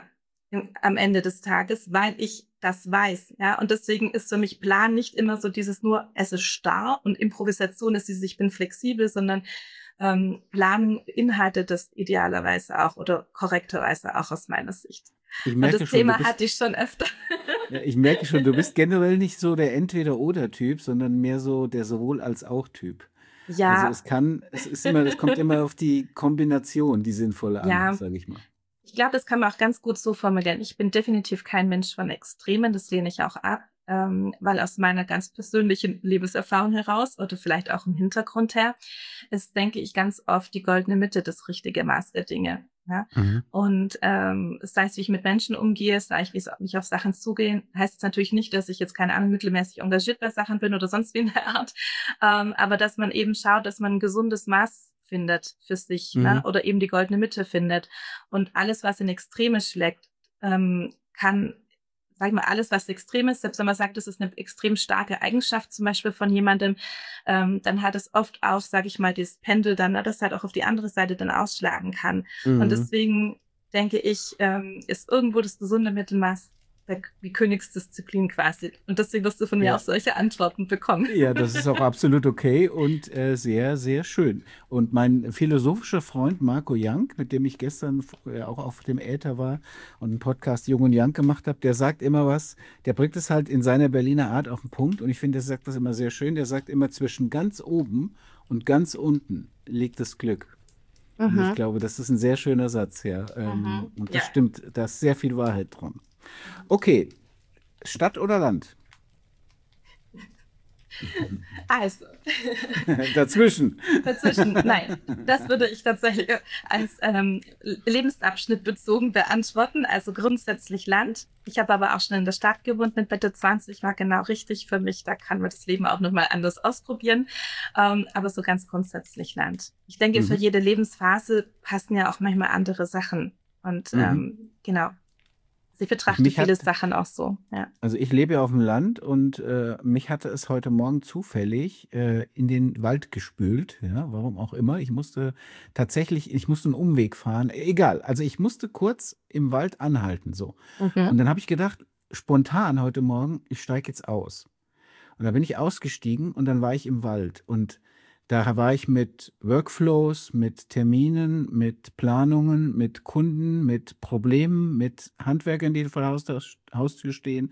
am Ende des Tages, weil ich das weiß. Ja, und deswegen ist für mich Plan nicht immer so dieses nur, es ist starr, und Improvisation ist dieses, ich bin flexibel, sondern ähm, Plan beinhaltet das idealerweise auch oder korrekterweise auch aus meiner Sicht. Ich Und merke das schon, du Thema bist, hatte ich schon öfter. ja, ich merke schon, du bist generell nicht so der Entweder-Oder-Typ, sondern mehr so der Sowohl-als-auch-Typ. Also es Ja, kann, es ist immer, es kommt immer auf die Kombination, die sinnvolle an, ja. sage ich mal. Ich glaube, das kann man auch ganz gut so formulieren. Ich bin definitiv kein Mensch von Extremen, das lehne ich auch ab, ähm, weil aus meiner ganz persönlichen Lebenserfahrung heraus oder vielleicht auch im Hintergrund her ist, denke ich, ganz oft die goldene Mitte das richtige Maß der Dinge. Ja? Mhm. Und ähm, sei es, wie ich mit Menschen umgehe, sei es, wie ich auf Sachen zugehe, heißt es natürlich nicht, dass ich jetzt, keine Ahnung, mittelmäßig engagiert bei Sachen bin oder sonst wie in der Art, ähm, aber dass man eben schaut, dass man ein gesundes Maß findet für sich, ne? Mhm. Oder eben die goldene Mitte findet. Und alles, was in Extreme schlägt, ähm, kann, sag ich mal, alles, was extrem ist, selbst wenn man sagt, das ist eine extrem starke Eigenschaft zum Beispiel von jemandem, ähm, dann hat es oft auch, sag ich mal, dieses Pendel dann, ne, das halt auch auf die andere Seite dann ausschlagen kann. Und Mhm. deswegen denke ich, ähm, ist irgendwo das gesunde Mittelmaß der, die Königsdisziplin quasi. Und deswegen wirst du von mir Ja. auch solche Antworten bekommen. Ja, das ist auch absolut okay und äh, sehr, sehr schön. Und mein philosophischer Freund Marco Young, mit dem ich gestern äh, auch auf dem Äther war und einen Podcast Jung und Young gemacht habe, der sagt immer was, der bringt es halt in seiner Berliner Art auf den Punkt, und ich finde, der sagt das immer sehr schön. Der sagt immer, zwischen ganz oben und ganz unten liegt das Glück. Und ich Mhm. glaube, das ist ein sehr schöner Satz, ja. Ähm, Mhm. und das Ja. stimmt, da ist sehr viel Wahrheit dran. Okay, Stadt oder Land? Also, Dazwischen. dazwischen, nein, das würde ich tatsächlich als ähm, Lebensabschnitt bezogen beantworten, also grundsätzlich Land. Ich habe aber auch schon in der Stadt gewohnt mit Mitte zwanzig, war genau richtig für mich, da kann man das Leben auch nochmal anders ausprobieren, ähm, aber so ganz grundsätzlich Land. Ich denke, für Mhm. jede Lebensphase passen ja auch manchmal andere Sachen und Mhm. ähm, genau, ich betrachte Mich viele hat, Sachen auch so, ja. also ich lebe ja auf dem Land, und äh, mich hatte es heute Morgen zufällig äh, in den Wald gespült, ja, warum auch immer. Ich musste tatsächlich, ich musste einen Umweg fahren, egal. Also ich musste kurz im Wald anhalten, so. Und Mhm. dann habe ich gedacht, spontan heute Morgen, ich steige jetzt aus. Und da bin ich ausgestiegen und dann war ich im Wald. Und da war ich mit Workflows, mit Terminen, mit Planungen, mit Kunden, mit Problemen, mit Handwerkern, die vor der Haustür, Haustür stehen.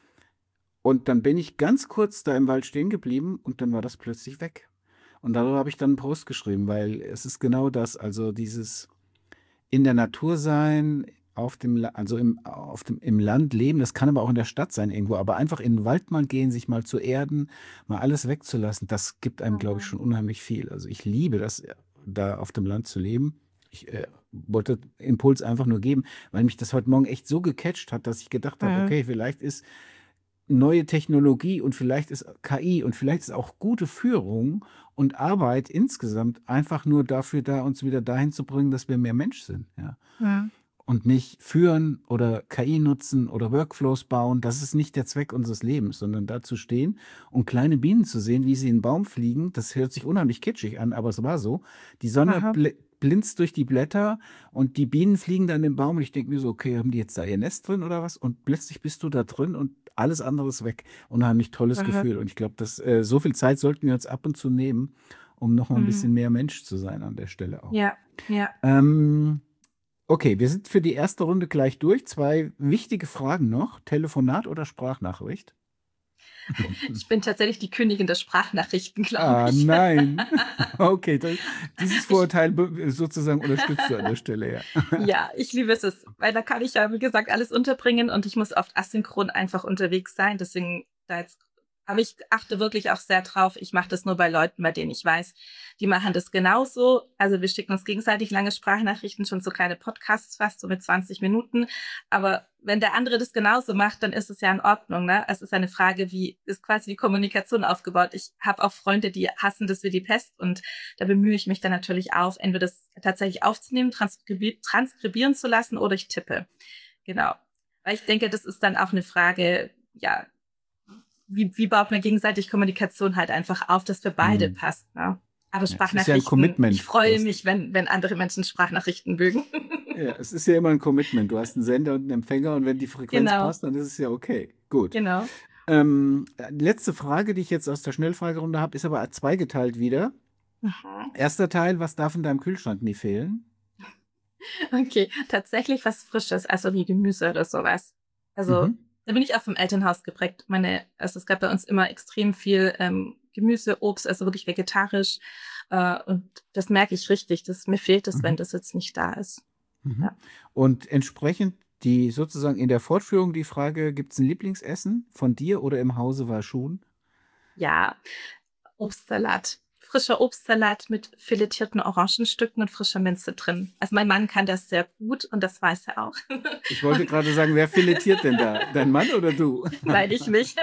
Und dann bin ich ganz kurz da im Wald stehen geblieben und dann war das plötzlich weg. Und darüber habe ich dann einen Post geschrieben, weil es ist genau das, also dieses in der Natur sein, auf dem, La- also im, auf dem, im Land leben, das kann aber auch in der Stadt sein irgendwo, aber einfach in den Wald mal gehen, sich mal zu erden, mal alles wegzulassen, das gibt einem, glaube ich, Mhm. schon unheimlich viel. Also ich liebe das, äh, da auf dem Land zu leben. Ich äh, wollte Impuls einfach nur geben, weil mich das heute Morgen echt so gecatcht hat, dass ich gedacht habe, Mhm. okay, vielleicht ist neue Technologie und vielleicht ist K I und vielleicht ist auch gute Führung und Arbeit insgesamt einfach nur dafür da, uns wieder dahin zu bringen, dass wir mehr Mensch sind, ja. Mhm. Und nicht führen oder K I nutzen oder Workflows bauen. Das ist nicht der Zweck unseres Lebens, sondern da zu stehen und kleine Bienen zu sehen, wie sie in den Baum fliegen. Das hört sich unheimlich kitschig an, aber es war so. Die Sonne Aha. bl blinzt durch die Blätter und die Bienen fliegen dann im Baum. Und ich denke mir so, okay, haben die jetzt da ihr Nest drin oder was? Und plötzlich bist du da drin und alles andere ist weg. Unheimlich tolles Aha. Gefühl. Und ich glaube, dass äh, so viel Zeit sollten wir uns ab und zu nehmen, um noch mal ein bisschen Mhm. mehr Mensch zu sein an der Stelle auch. Ja, ja. Ähm, Okay, wir sind für die erste Runde gleich durch. Zwei wichtige Fragen noch. Telefonat oder Sprachnachricht? Ich bin tatsächlich die Königin der Sprachnachrichten, glaube Ah, ich. nein. Okay, das, dieses Ich, Vorurteil be- sozusagen unterstützt du an der Stelle, ja. ja, ich liebe es, weil da kann ich ja, wie gesagt, alles unterbringen und ich muss oft asynchron einfach unterwegs sein. Deswegen da jetzt, aber ich achte wirklich auch sehr drauf. Ich mache das nur bei Leuten, bei denen ich weiß, die machen das genauso. Also wir schicken uns gegenseitig lange Sprachnachrichten, schon so kleine Podcasts fast, so mit zwanzig Minuten. Aber wenn der andere das genauso macht, dann ist es ja in Ordnung, ne? Es ist eine Frage, wie ist quasi die Kommunikation aufgebaut. Ich habe auch Freunde, die hassen das wie die Pest und da bemühe ich mich dann natürlich auf, entweder das tatsächlich aufzunehmen, transkribi- transkribieren zu lassen oder ich tippe. Genau. Weil ich denke, das ist dann auch eine Frage, ja, wie, wie baut man gegenseitig Kommunikation halt einfach auf, dass für beide Mhm. passt. Ne? Aber Ja, es ist ja ein Sprachnachrichten, Commitment. ich freue Was, mich, wenn, wenn andere Menschen Sprachnachrichten mögen. ja, es ist ja immer ein Commitment. Du hast einen Sender und einen Empfänger und wenn die Frequenz Genau, passt, dann ist es ja okay. Gut. genau. Ähm, letzte Frage, die ich jetzt aus der Schnellfragerunde habe, ist aber zweigeteilt wieder. Mhm. Erster Teil, was darf in deinem Kühlschrank nie fehlen? Okay, tatsächlich was Frisches, also wie Gemüse oder sowas. Also Mhm. da bin ich auch vom Elternhaus geprägt. Meine, also es gab bei uns immer extrem viel ähm, Gemüse, Obst, also wirklich vegetarisch. Äh, und das merke ich richtig. Das, mir fehlt es, wenn Mhm. das jetzt nicht da ist. Mhm. Ja. Und entsprechend die sozusagen in der Fortführung die Frage, gibt es ein Lieblingsessen von dir oder im Hause war schon? Ja, Obstsalat. Frischer Obstsalat mit filetierten Orangenstücken und frischer Minze drin. Also mein Mann kann das sehr gut und das weiß er auch. Ich wollte Und gerade sagen, wer filetiert denn da? Dein Mann oder du? nein, ich nicht.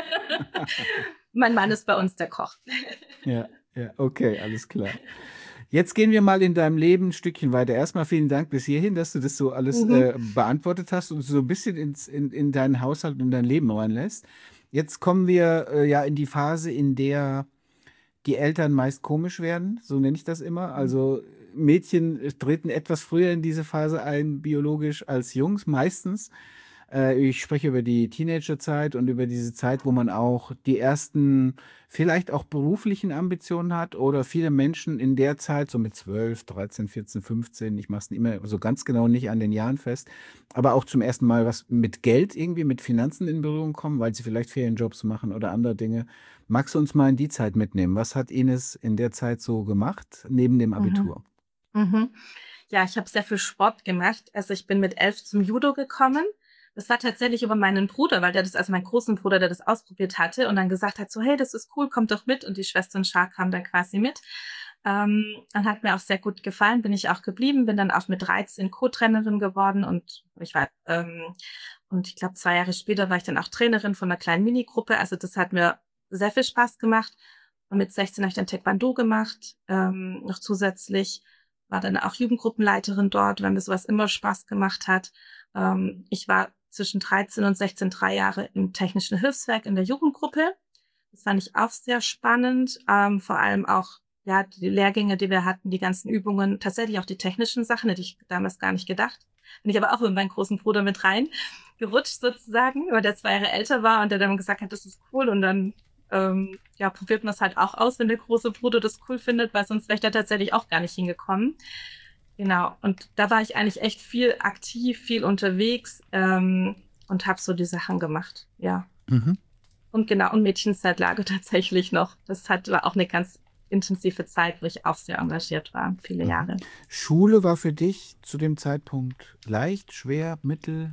Mein Mann ist bei uns der Koch. Ja, ja, okay, alles klar. Jetzt gehen wir mal in deinem Leben ein Stückchen weiter. Erstmal vielen Dank bis hierhin, dass du das so alles Mhm. äh, beantwortet hast und so ein bisschen ins, in, in deinen Haushalt und in dein Leben reinlässt. Jetzt kommen wir äh, ja in die Phase, in der die Eltern meist komisch werden, so nenne ich das immer. Also Mädchen treten etwas früher in diese Phase ein, biologisch, als Jungs meistens. Äh, ich spreche über die Teenagerzeit und über diese Zeit, wo man auch die ersten, vielleicht auch beruflichen Ambitionen hat oder viele Menschen in der Zeit, so mit zwölf, dreizehn, vierzehn, fünfzehn, ich mache es immer so ganz genau nicht an den Jahren fest, aber auch zum ersten Mal was mit Geld irgendwie, mit Finanzen in Berührung kommen, weil sie vielleicht Ferienjobs machen oder andere Dinge. Magst du uns mal in die Zeit mitnehmen? Was hat Ines in der Zeit so gemacht, neben dem Mhm. Abitur? Mhm. Ja, ich habe sehr viel Sport gemacht. Also ich bin mit elf zum Judo gekommen. Das war tatsächlich über meinen Bruder, weil der das, also meinen großen Bruder, der das ausprobiert hatte und dann gesagt hat, so, hey, das ist cool, kommt doch mit. Und die Schwester und Schar kam dann quasi mit. Ähm, und hat mir auch sehr gut gefallen, bin ich auch geblieben, bin dann auch mit dreizehn Co-Trainerin geworden und ich war, ähm, und ich glaube, zwei Jahre später war ich dann auch Trainerin von einer kleinen Minigruppe. Also das hat mir sehr viel Spaß gemacht. Und mit sechzehn habe ich dann Taekwondo gemacht, ähm, noch zusätzlich war dann auch Jugendgruppenleiterin dort, weil mir sowas immer Spaß gemacht hat. Ähm, ich war zwischen dreizehn und sechzehn drei Jahre im Technischen Hilfswerk in der Jugendgruppe. Das fand ich auch sehr spannend. Ähm, vor allem auch ja die Lehrgänge, die wir hatten, die ganzen Übungen, tatsächlich auch die technischen Sachen, hätte ich damals gar nicht gedacht. Bin ich aber auch mit meinem großen Bruder mit rein gerutscht sozusagen, weil der zwei Jahre älter war und der dann gesagt hat, das ist cool und dann ähm, ja, probiert man es halt auch aus, wenn der große Bruder das cool findet, weil sonst wäre ich da tatsächlich auch gar nicht hingekommen. Genau, und da war ich eigentlich echt viel aktiv, viel unterwegs ähm, und habe so die Sachen gemacht, ja. Mhm. Und genau, und Mädchenzeitlager tatsächlich noch. Das hat, war auch eine ganz intensive Zeit, wo ich auch sehr engagiert war, viele Mhm. Jahre. Schule war für dich zu dem Zeitpunkt leicht, schwer, mittel,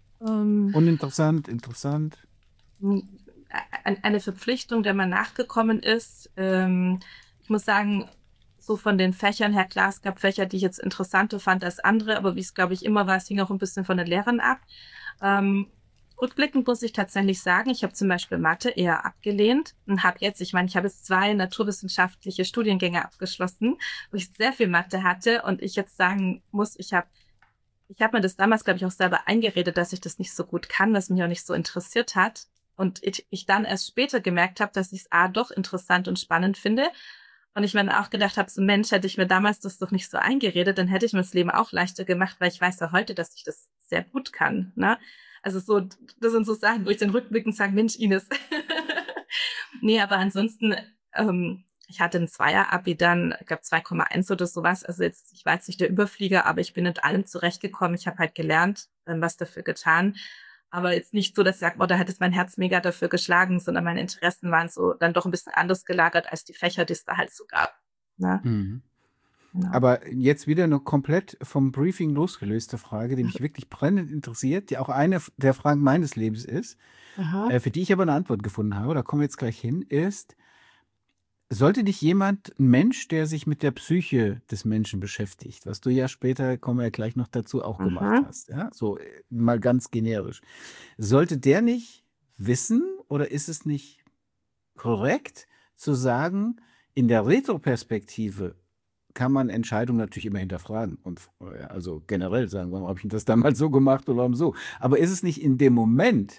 Ähm, uninteressant, interessant? eine Verpflichtung, der man nachgekommen ist. Ähm, ich muss sagen, so von den Fächern her, klar, es gab Fächer, die ich jetzt interessanter fand als andere, aber wie es, glaube ich, immer war, es hing auch ein bisschen von den Lehrern ab. Ähm, rückblickend muss ich tatsächlich sagen, ich habe zum Beispiel Mathe eher abgelehnt und habe jetzt, ich meine, ich habe jetzt zwei naturwissenschaftliche Studiengänge abgeschlossen, wo ich sehr viel Mathe hatte und ich jetzt sagen muss, ich habe ich habe mir das damals, glaube ich, auch selber eingeredet, dass ich das nicht so gut kann, was mich auch nicht so interessiert hat. Und ich, ich dann erst später gemerkt habe, dass ich es A doch interessant und spannend finde. Und ich mir dann auch gedacht habe, so Mensch, hätte ich mir damals das doch nicht so eingeredet, dann hätte ich mir das Leben auch leichter gemacht, weil ich weiß ja heute, dass ich das sehr gut kann. Ne? Also so, das sind so Sachen, wo ich dann rückblickend sage, Mensch, Ines. Nee, aber ansonsten, ähm, ich hatte ein Zweier-Abi dann, ich glaube zwei Komma eins oder sowas. Also jetzt, ich war jetzt nicht der Überflieger, aber ich bin mit allem zurechtgekommen. Ich habe halt gelernt, ähm, was dafür getan. Aber jetzt nicht so, dass ich sage, oh, da hat es mein Herz mega dafür geschlagen, sondern meine Interessen waren so dann doch ein bisschen anders gelagert als die Fächer, die es da halt so gab. Ne? Mhm. Genau. Aber jetzt wieder eine komplett vom Briefing losgelöste Frage, die mich wirklich brennend interessiert, die auch eine der Fragen meines Lebens ist, Aha. äh, für die ich aber eine Antwort gefunden habe, da kommen wir jetzt gleich hin, ist, sollte dich jemand, ein Mensch, der sich mit der Psyche des Menschen beschäftigt, was du ja später, kommen wir ja gleich noch dazu, auch gemacht Aha. hast, ja, so äh, mal ganz generisch, sollte der nicht wissen oder ist es nicht korrekt zu sagen, in der Retroperspektive kann man Entscheidungen natürlich immer hinterfragen und äh, also generell sagen, warum habe ich das damals so gemacht oder warum so? Aber ist es nicht in dem Moment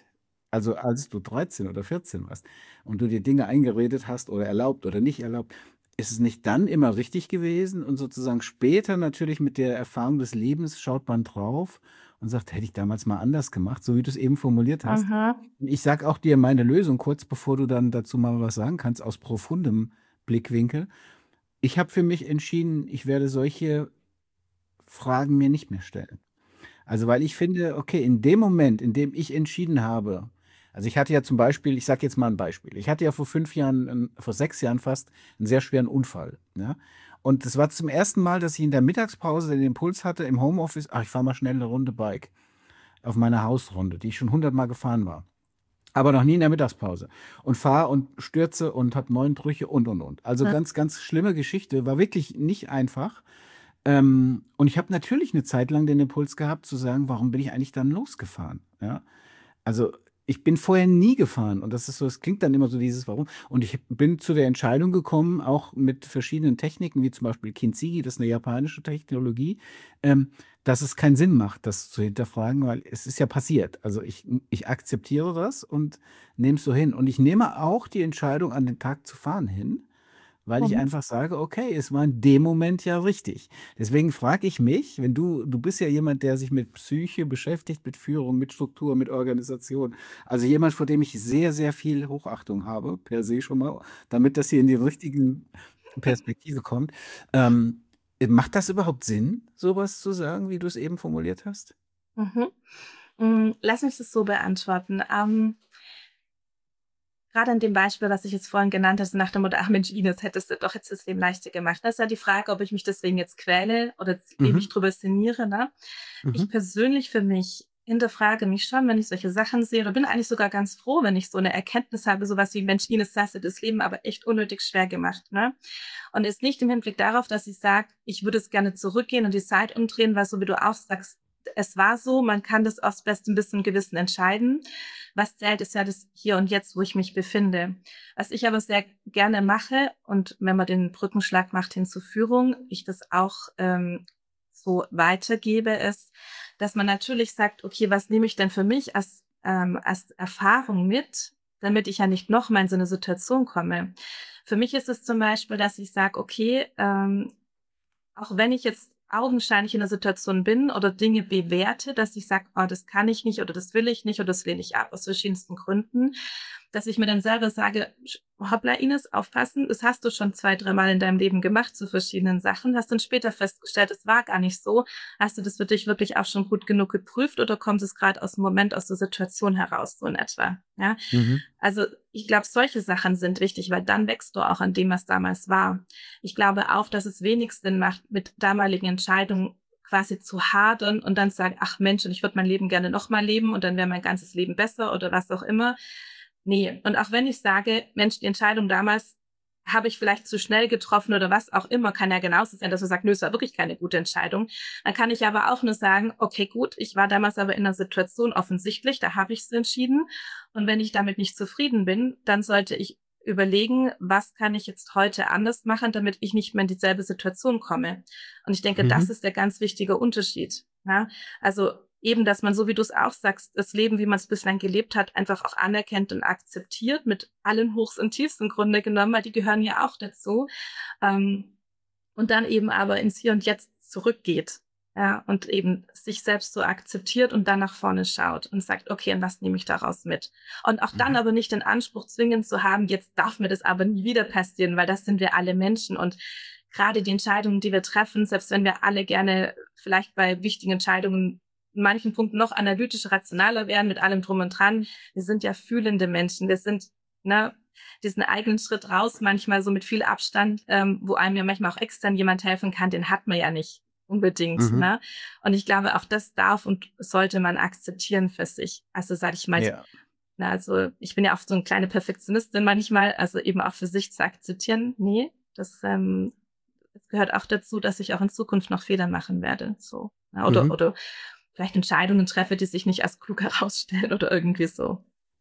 Also als du dreizehn oder vierzehn warst und du dir Dinge eingeredet hast oder erlaubt oder nicht erlaubt, ist es nicht dann immer richtig gewesen? Und sozusagen später natürlich mit der Erfahrung des Lebens schaut man drauf und sagt, hätte ich damals mal anders gemacht, so wie du es eben formuliert hast. Mhm. Ich sage auch dir meine Lösung kurz, bevor du dann dazu mal was sagen kannst, aus profundem Blickwinkel. Ich habe für mich entschieden, ich werde solche Fragen mir nicht mehr stellen. Also, weil ich finde, okay, in dem Moment, in dem ich entschieden habe, also ich hatte ja zum Beispiel, ich sage jetzt mal ein Beispiel, ich hatte ja vor fünf Jahren, ähm, vor sechs Jahren fast, einen sehr schweren Unfall. Ja? Und es war zum ersten Mal, dass ich in der Mittagspause den Impuls hatte, im Homeoffice, ach, ich fahre mal schnell eine Runde Bike auf meiner Hausrunde, die ich schon hundertmal gefahren war. Aber noch nie in der Mittagspause. Und fahre und stürze und habe neun Brüche und, und, und. Also ganz, ganz schlimme Geschichte. War wirklich nicht einfach. Ähm, und ich habe natürlich eine Zeit lang den Impuls gehabt zu sagen, warum bin ich eigentlich dann losgefahren? Ja? Also ich bin vorher nie gefahren und das ist so, es klingt dann immer so dieses Warum. Und ich bin zu der Entscheidung gekommen, auch mit verschiedenen Techniken, wie zum Beispiel Kintsugi, das ist eine japanische Technologie, ähm, dass es keinen Sinn macht, das zu hinterfragen, weil es ist ja passiert. Also ich, ich akzeptiere das und nehme es so hin. Und ich nehme auch die Entscheidung, an den Tag zu fahren hin, weil ich Mhm. einfach sage, okay, es war in dem Moment ja richtig. Deswegen frage ich mich, wenn du, du bist ja jemand, der sich mit Psyche beschäftigt, mit Führung, mit Struktur, mit Organisation. Also jemand, vor dem ich sehr, sehr viel Hochachtung habe, per se schon mal, damit das hier in die richtigen Perspektive kommt. Ähm, macht das überhaupt Sinn, sowas zu sagen, wie du es eben formuliert hast? Mhm. Mm, Lass mich das so beantworten. Ähm, Gerade an dem Beispiel, was ich jetzt vorhin genannt habe, so nach dem Motto, ach Mensch, Ines, hättest du doch jetzt das Leben leichter gemacht. Das ist ja die Frage, ob ich mich deswegen jetzt quäle oder ewig Mhm. drüber sinniere. Ne? Mhm. Ich persönlich für mich hinterfrage mich schon, wenn ich solche Sachen sehe, oder bin eigentlich sogar ganz froh, wenn ich so eine Erkenntnis habe, sowas wie, Mensch, Ines, das hast du das Leben aber echt unnötig schwer gemacht. Ne? Und ist nicht im Hinblick darauf, dass ich sage, ich würde es gerne zurückgehen und die Zeit umdrehen, weil so wie du auch sagst, es war so, man kann das aus bestem Wissen und Gewissen entscheiden. Was zählt, ist ja das Hier und Jetzt, wo ich mich befinde. Was ich aber sehr gerne mache, und wenn man den Brückenschlag macht hin zur Führung, ich das auch ähm, so weitergebe, ist, dass man natürlich sagt, okay, was nehme ich denn für mich als, ähm, als Erfahrung mit, damit ich ja nicht noch mal in so eine Situation komme. Für mich ist es zum Beispiel, dass ich sage, okay, ähm, auch wenn ich jetzt augenscheinlich in einer Situation bin oder Dinge bewerte, dass ich sage, oh, das kann ich nicht oder das will ich nicht oder das lehne ich ab aus verschiedensten Gründen, dass ich mir dann selber sage, hoppla Ines, aufpassen, das hast du schon zwei, dreimal in deinem Leben gemacht zu verschiedenen Sachen, hast dann später festgestellt, es war gar nicht so. Hast du das für dich wirklich auch schon gut genug geprüft oder kommt es gerade aus dem Moment, aus der Situation heraus, so in etwa? Ja, Mhm. also ich glaube, solche Sachen sind wichtig, weil dann wächst du auch an dem, was damals war. Ich glaube auch, dass es wenig Sinn macht, mit damaligen Entscheidungen quasi zu hadern und dann sagen, ach Mensch, und ich würde mein Leben gerne nochmal leben und dann wäre mein ganzes Leben besser oder was auch immer. Nee, und auch wenn ich sage, Mensch, die Entscheidung damals habe ich vielleicht zu schnell getroffen oder was auch immer, kann ja genauso sein, dass man sagt, nö, es war wirklich keine gute Entscheidung. Dann kann ich aber auch nur sagen, okay, gut, ich war damals aber in einer Situation offensichtlich, da habe ich es entschieden. Und wenn ich damit nicht zufrieden bin, dann sollte ich überlegen, was kann ich jetzt heute anders machen, damit ich nicht mehr in dieselbe Situation komme. Und ich denke, das Mhm. ist der ganz wichtige Unterschied. Ja? Also eben, dass man, so wie du es auch sagst, das Leben, wie man es bislang gelebt hat, einfach auch anerkennt und akzeptiert, mit allen Hochs und Tiefs im Grunde genommen, weil die gehören ja auch dazu. Ähm, und dann eben aber ins Hier und Jetzt zurückgeht. Ja, und eben sich selbst so akzeptiert und dann nach vorne schaut und sagt, okay, und was nehme ich daraus mit? Und auch dann Mhm. aber nicht den Anspruch zwingend zu haben, jetzt darf mir das aber nie wieder passieren, weil das sind wir alle Menschen und gerade die Entscheidungen, die wir treffen, selbst wenn wir alle gerne vielleicht bei wichtigen Entscheidungen in manchen Punkten noch analytisch rationaler wären mit allem drum und dran, wir sind ja fühlende Menschen, wir sind, ne, diesen eigenen Schritt raus, manchmal so mit viel Abstand, ähm, wo einem ja manchmal auch extern jemand helfen kann, den hat man ja nicht unbedingt, Mhm. ne? Und ich glaube, auch das darf und sollte man akzeptieren für sich. Also sage ich mal, Ja. na, also ich bin ja auch so eine kleine Perfektionistin manchmal, also eben auch für sich zu akzeptieren, nee, das, ähm, das gehört auch dazu, dass ich auch in Zukunft noch Fehler machen werde, so. Ja, oder, Mhm. oder vielleicht Entscheidungen treffe, die sich nicht als klug herausstellen oder irgendwie so.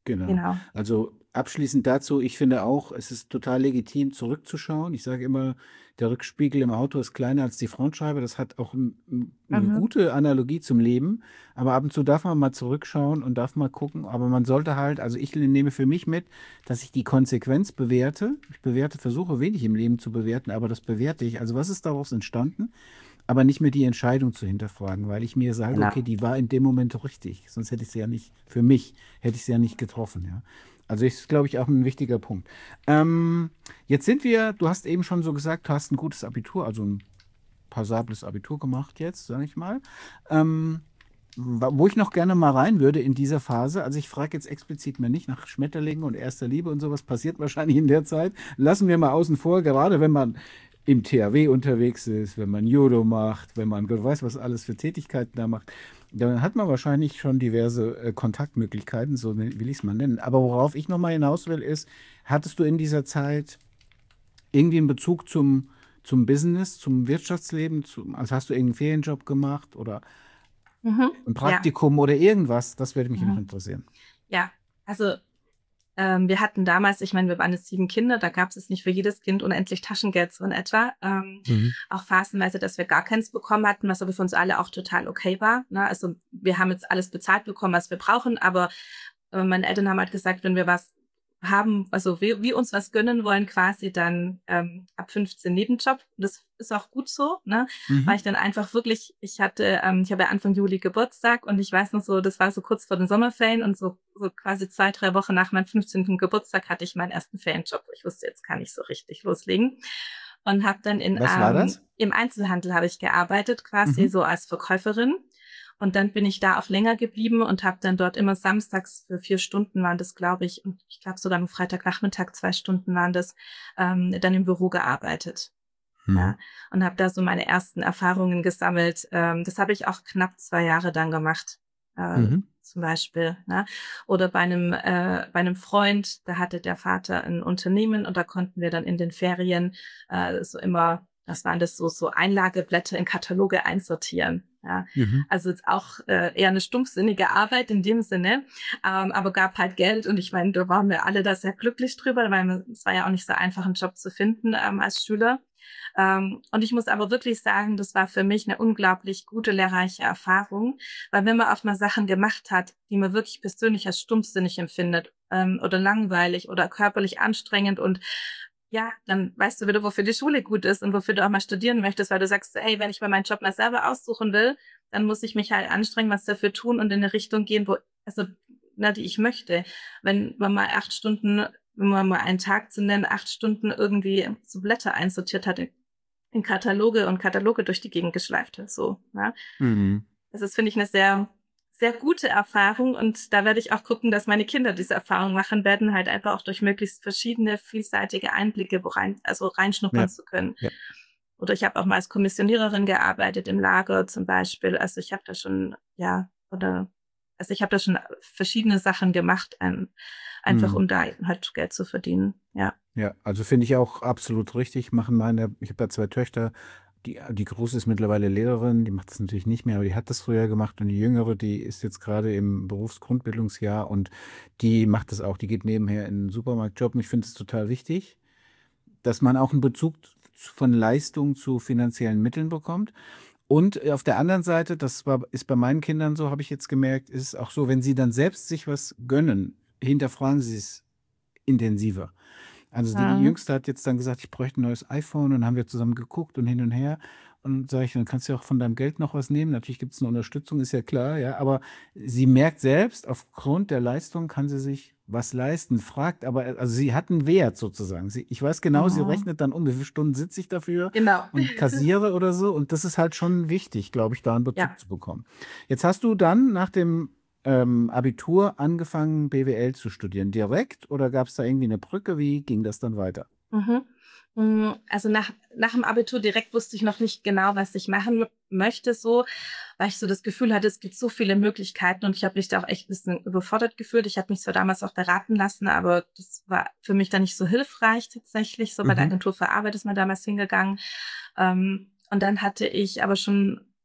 Genau. Genau. Also abschließend dazu, ich finde auch, es ist total legitim, zurückzuschauen. Ich sage immer, der Rückspiegel im Auto ist kleiner als die Frontscheibe. Das hat auch ein- ein- eine Mhm. gute Analogie zum Leben. Aber ab und zu darf man mal zurückschauen und darf mal gucken. Aber man sollte halt, also ich nehme für mich mit, dass ich die Konsequenz bewerte. Ich bewerte, versuche wenig im Leben zu bewerten, aber das bewerte ich. Also was ist daraus entstanden? Aber nicht mehr die Entscheidung zu hinterfragen, weil ich mir sage, Genau. okay, die war in dem Moment richtig. Sonst hätte ich sie ja nicht, für mich hätte ich sie ja nicht getroffen, ja. Also ist, glaube ich, auch ein wichtiger Punkt. Ähm, jetzt sind wir, du hast eben schon so gesagt, du hast ein gutes Abitur, also ein passables Abitur gemacht jetzt, sage ich mal. Ähm, wa- wo ich noch gerne mal rein würde in dieser Phase, also ich frage jetzt explizit mal nicht nach Schmetterlingen und erster Liebe und sowas, passiert wahrscheinlich in der Zeit. Lassen wir mal außen vor, gerade wenn man im T H W unterwegs ist, wenn man Judo macht, wenn man Gott weiß, was alles für Tätigkeiten da macht, dann hat man wahrscheinlich schon diverse äh, Kontaktmöglichkeiten, so will ich es mal nennen. Aber worauf ich nochmal hinaus will, ist, hattest du in dieser Zeit irgendwie einen Bezug zum, zum Business, zum Wirtschaftsleben? Zum, also hast du irgendeinen Ferienjob gemacht oder Mhm. ein Ja. Praktikum oder irgendwas? Das würde mich noch Mhm. interessieren. Ja. Also Ähm, wir hatten damals, ich meine, wir waren jetzt sieben Kinder, da gab es nicht für jedes Kind unendlich Taschengeld so in etwa. Ähm, Mhm. auch phasenweise, dass wir gar keins bekommen hatten, was aber für uns alle auch total okay war. Ne? Also wir haben jetzt alles bezahlt bekommen, was wir brauchen, aber äh, meine Eltern haben halt gesagt, wenn wir was haben, also wir, wir uns was gönnen wollen quasi, dann ähm, ab fünfzehn Nebenjob. Das ist auch gut so, ne? Weil ich Mhm. dann einfach wirklich, ich hatte, ähm, ich habe ja Anfang Juli Geburtstag und ich weiß noch so, das war so kurz vor den Sommerferien und so, so quasi zwei, drei Wochen nach meinem fünfzehnten Geburtstag hatte ich meinen ersten Ferienjob. Ich wusste, jetzt kann ich so richtig loslegen und habe dann in Was war ähm, das? im Einzelhandel habe ich gearbeitet, quasi Mhm. so als Verkäuferin. Und dann bin ich da auch länger geblieben und habe dann dort immer samstags für vier Stunden waren das, glaube ich, und ich glaube sogar am Freitagnachmittag zwei Stunden waren das, ähm, dann im Büro gearbeitet. Mhm. Ja, und habe da so meine ersten Erfahrungen gesammelt. Ähm, das habe ich auch knapp zwei Jahre dann gemacht, äh, Mhm. zum Beispiel. Ne? Oder bei einem, äh, bei einem Freund, da hatte der Vater ein Unternehmen und da konnten wir dann in den Ferien äh, so immer, was waren das so, so Einlageblätter in Kataloge einsortieren. Ja, Mhm. also jetzt auch äh, eher eine stumpfsinnige Arbeit in dem Sinne, ähm, aber gab halt Geld und ich meine, da waren wir alle da sehr glücklich drüber, weil es war ja auch nicht so einfach, einen Job zu finden ähm, als Schüler. Ähm, und ich muss aber wirklich sagen, das war für mich eine unglaublich gute, lehrreiche Erfahrung, weil wenn man auch mal Sachen gemacht hat, die man wirklich persönlich als stumpfsinnig empfindet ähm, oder langweilig oder körperlich anstrengend und ja, dann weißt du wieder, wofür die Schule gut ist und wofür du auch mal studieren möchtest, weil du sagst, hey, wenn ich mir meinen Job mal selber aussuchen will, dann muss ich mich halt anstrengen, was dafür tun und in eine Richtung gehen, wo, also, na, die ich möchte. Wenn man mal acht Stunden, wenn man mal einen Tag zu nennen, acht Stunden irgendwie so Blätter einsortiert hat in Kataloge und Kataloge durch die Gegend geschleift hat, so, ja. Mhm. Das ist, finde ich, eine sehr, sehr gute Erfahrung und da werde ich auch gucken, dass meine Kinder diese Erfahrung machen werden, halt einfach auch durch möglichst verschiedene, vielseitige Einblicke, wo rein, also reinschnuppern Ja. zu können. Ja. Oder ich habe auch mal als Kommissioniererin gearbeitet im Lager zum Beispiel. Also ich habe da schon, ja, oder, also ich habe da schon verschiedene Sachen gemacht, ähm, einfach Mhm. um da halt Geld zu verdienen, ja. Ja, also finde ich auch absolut richtig. Machen meine, ich habe ja zwei Töchter. Die, die große ist mittlerweile Lehrerin, die macht das natürlich nicht mehr, aber die hat das früher gemacht. Und die jüngere, die ist jetzt gerade im Berufsgrundbildungsjahr und die macht das auch. Die geht nebenher in den Supermarktjob. Und ich finde es total wichtig, dass man auch einen Bezug von Leistung zu finanziellen Mitteln bekommt. Und auf der anderen Seite, das war, ist bei meinen Kindern so, habe ich jetzt gemerkt, ist es auch so, wenn sie dann selbst sich was gönnen, hinterfragen sie es intensiver. Also die Mhm. Jüngste hat jetzt dann gesagt, ich bräuchte ein neues iPhone und dann haben wir zusammen geguckt und hin und her. Und sage ich, dann kannst du auch von deinem Geld noch was nehmen. Natürlich gibt es eine Unterstützung, ist ja klar, ja. Aber sie merkt selbst, aufgrund der Leistung kann sie sich was leisten, fragt, aber also sie hat einen Wert sozusagen. Sie, ich weiß genau, sie Mhm. rechnet dann um, wie viele Stunden sitze ich dafür Genau. und kassiere oder so. Und das ist halt schon wichtig, glaube ich, da einen Bezug Ja. zu bekommen. Jetzt hast du dann nach dem ähm, Abitur angefangen, B W L zu studieren. Direkt oder gab es da irgendwie eine Brücke? Wie ging das dann weiter? Mhm. Mm, Also nach, nach dem Abitur direkt wusste ich noch nicht genau, was ich machen möchte, so, weil ich so das Gefühl hatte, es gibt so viele Möglichkeiten und ich habe mich da auch echt ein bisschen überfordert gefühlt. Ich habe mich zwar damals auch beraten lassen, aber das war für mich dann nicht so hilfreich tatsächlich. So bei der Mhm. Agentur für Arbeit ist man damals hingegangen. Ähm, und dann hatte ich aber schon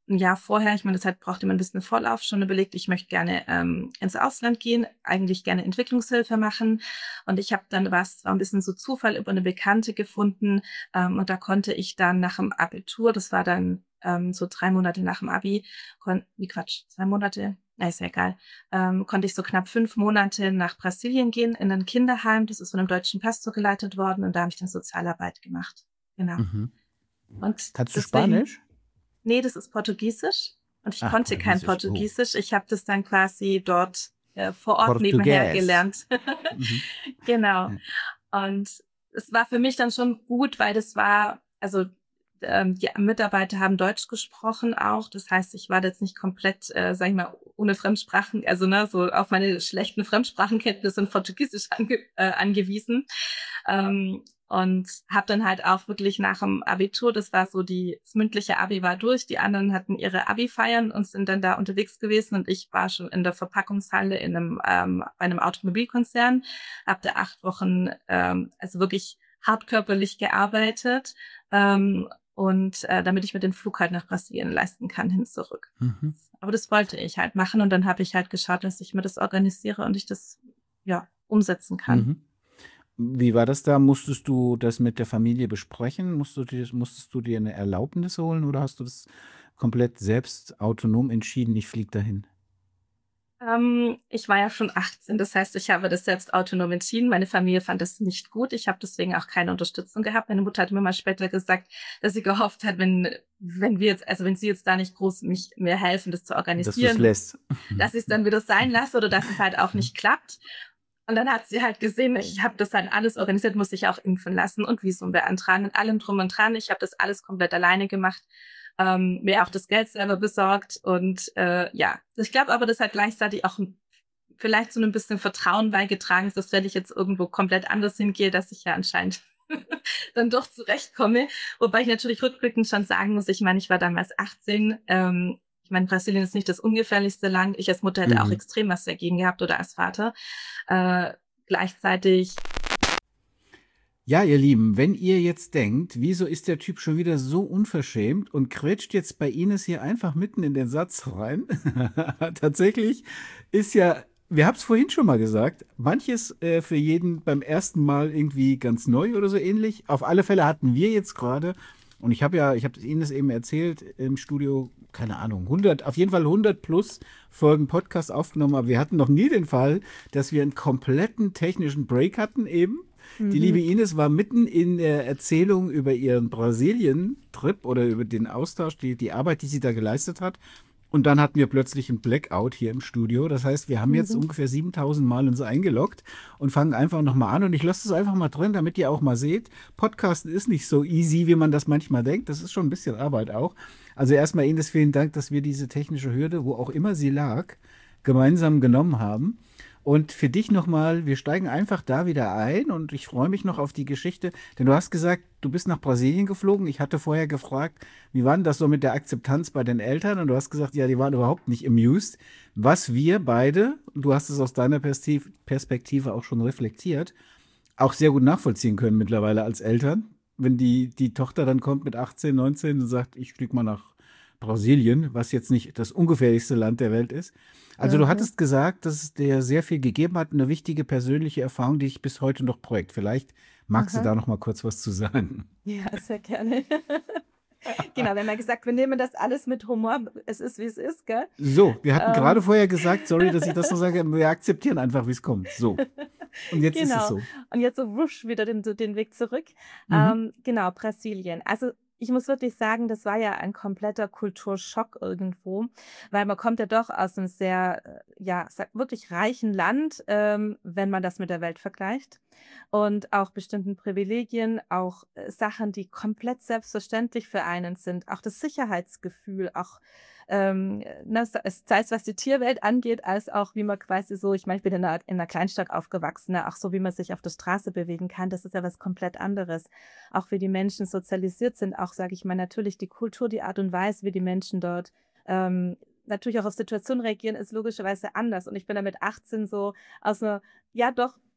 ein Jahr vorher, ich meine, das hat, brauchte man ein bisschen Vorlauf, schon überlegt, ich möchte gerne ähm, ins Ausland gehen, eigentlich gerne Entwicklungshilfe machen. Und ich habe dann was, war ein bisschen so Zufall über eine Bekannte gefunden. Ähm, und da konnte ich dann nach dem Abitur, das war dann ähm, so drei Monate nach dem Abi, kon- wie Quatsch, zwei Monate, na, ist ja egal, ähm, konnte ich so knapp fünf Monate nach Brasilien gehen, in ein Kinderheim. Das ist von einem deutschen Pastor geleitet worden. Und da habe ich dann Sozialarbeit gemacht. Genau. Mhm. Und Kannst du deswegen, Spanisch? nee, das ist Portugiesisch. Und ich Ach, konnte kein Portugiesisch. Oh. Portugiesisch. Ich habe das dann quasi dort äh, vor Ort nebenher Portugies. gelernt. Mhm. Genau. Ja. Und es war für mich dann schon gut, weil das war, also ähm, die Mitarbeiter haben Deutsch gesprochen auch. Das heißt, ich war jetzt nicht komplett, äh, sag ich mal, ohne Fremdsprachen, also ne, so auf meine schlechten Fremdsprachenkenntnisse und Portugiesisch ange, äh, angewiesen. Ähm, und habe dann halt auch wirklich nach dem Abitur, das war so die, das mündliche Abi war durch, die anderen hatten ihre Abi-Feiern und sind dann da unterwegs gewesen und ich war schon in der Verpackungshalle in einem, ähm, bei einem Automobilkonzern, habe da acht Wochen, ähm, also wirklich hart körperlich gearbeitet, ähm, und äh, damit ich mir den Flug halt nach Brasilien leisten kann, hin zurück. Mhm. Aber das wollte ich halt machen und dann habe ich halt geschaut, dass ich mir das organisiere und ich das ja umsetzen kann. Mhm. Wie war das da? Musstest du das mit der Familie besprechen? Musst du dir, musstest du dir eine Erlaubnis holen oder hast du das komplett selbst autonom entschieden, ich fliege dahin? Ähm, ich war ja schon achtzehn, das heißt, ich habe das selbst autonom entschieden. Meine Familie fand das nicht gut. Ich habe deswegen auch keine Unterstützung gehabt. Meine Mutter hat mir mal später gesagt, dass sie gehofft hat, wenn wenn wir jetzt, also wenn sie jetzt da nicht groß mich mir helfen, das zu Dass du es organisieren, lässt. dass ich es dann wieder sein lasse oder dass es halt auch nicht klappt. Und dann hat sie halt gesehen, ich habe das halt alles organisiert, musste ich auch impfen lassen und Visum beantragen und allem drum und dran. Ich habe das alles komplett alleine gemacht, ähm, mir auch das Geld selber besorgt und äh, ja, ich glaube aber, das hat gleichzeitig auch vielleicht so ein bisschen Vertrauen beigetragen, dass wenn ich jetzt irgendwo komplett anders hingehe, dass ich ja anscheinend dann doch zurechtkomme. Wobei ich natürlich rückblickend schon sagen muss, ich meine, ich war damals achtzehn, ähm, ich meine, Brasilien ist nicht das ungefährlichste Land. Ich als Mutter hätte auch Mhm. extrem was dagegen gehabt oder als Vater. Äh, gleichzeitig. Ja, ihr Lieben, wenn ihr jetzt denkt, wieso ist der Typ schon wieder so unverschämt und quetscht jetzt bei Ines hier einfach mitten in den Satz rein? Tatsächlich ist ja, wir haben es vorhin schon mal gesagt, manches äh, für jeden beim ersten Mal irgendwie ganz neu oder so ähnlich. Auf alle Fälle hatten wir jetzt gerade, und ich habe ja, ich habe Ines eben erzählt, im Studio, keine Ahnung, hundert, auf jeden Fall hundert plus Folgen Podcast aufgenommen, aber wir hatten noch nie den Fall, dass wir einen kompletten technischen Break hatten eben. Die liebe Mhm. Ines war mitten in der Erzählung über ihren Brasilien-Trip oder über den Austausch, die, die Arbeit, die sie da geleistet hat. Und dann hatten wir plötzlich einen Blackout hier im Studio. Das heißt, wir haben jetzt Mhm. ungefähr siebentausend Mal uns eingeloggt und fangen einfach nochmal an. Und ich lasse es einfach mal drin, damit ihr auch mal seht, Podcasten ist nicht so easy, wie man das manchmal denkt. Das ist schon ein bisschen Arbeit auch. Also erstmal Ines, vielen Dank, dass wir diese technische Hürde, wo auch immer sie lag, gemeinsam genommen haben. Und für dich nochmal, wir steigen einfach da wieder ein und ich freue mich noch auf die Geschichte, denn du hast gesagt, du bist nach Brasilien geflogen. Ich hatte vorher gefragt, wie war denn das so mit der Akzeptanz bei den Eltern? Und du hast gesagt, ja, die waren überhaupt nicht amused. Was wir beide, und du hast es aus deiner Perspektiv- Perspektive auch schon reflektiert, auch sehr gut nachvollziehen können mittlerweile als Eltern. Wenn die, die Tochter dann kommt mit achtzehn, neunzehn und sagt, ich fliege mal nach Brasilien, was jetzt nicht das ungefährlichste Land der Welt ist. Also du Mhm. hattest gesagt, dass es dir sehr viel gegeben hat, eine wichtige persönliche Erfahrung, die dich bis heute noch prägt. Vielleicht magst du Aha. da noch mal kurz was zu sagen. Ja, sehr gerne. Genau, wir haben ja gesagt, wir nehmen das alles mit Humor. Es ist, wie es ist, gell? So, wir hatten gerade Ähm. vorher gesagt, sorry, dass ich das so sage, wir akzeptieren einfach, wie es kommt. So, und jetzt ist es Genau. so. Und jetzt so wusch wieder den, so den Weg zurück. Mhm. Ähm, genau, Brasilien. Also ich muss wirklich sagen, das war ja ein kompletter Kulturschock irgendwo, weil man kommt ja doch aus einem sehr, äh, ja, sag- wirklich reichen Land, ähm, wenn man das mit der Welt vergleicht. Und auch bestimmten Privilegien, auch äh, Sachen, die komplett selbstverständlich für einen sind. Auch das Sicherheitsgefühl, auch ähm, ne, sei es sei es, was die Tierwelt angeht, als auch wie man quasi so, ich meine, ich bin in einer, in einer Kleinstadt aufgewachsen, ne, auch so wie man sich auf der Straße bewegen kann, das ist ja was komplett anderes. Auch wie die Menschen sozialisiert sind, auch sage ich mal natürlich die Kultur, die Art und Weise, wie die Menschen dort ähm, natürlich auch auf Situationen reagieren, ist logischerweise anders. Und ich bin da mit achtzehn so aus einer, ja doch,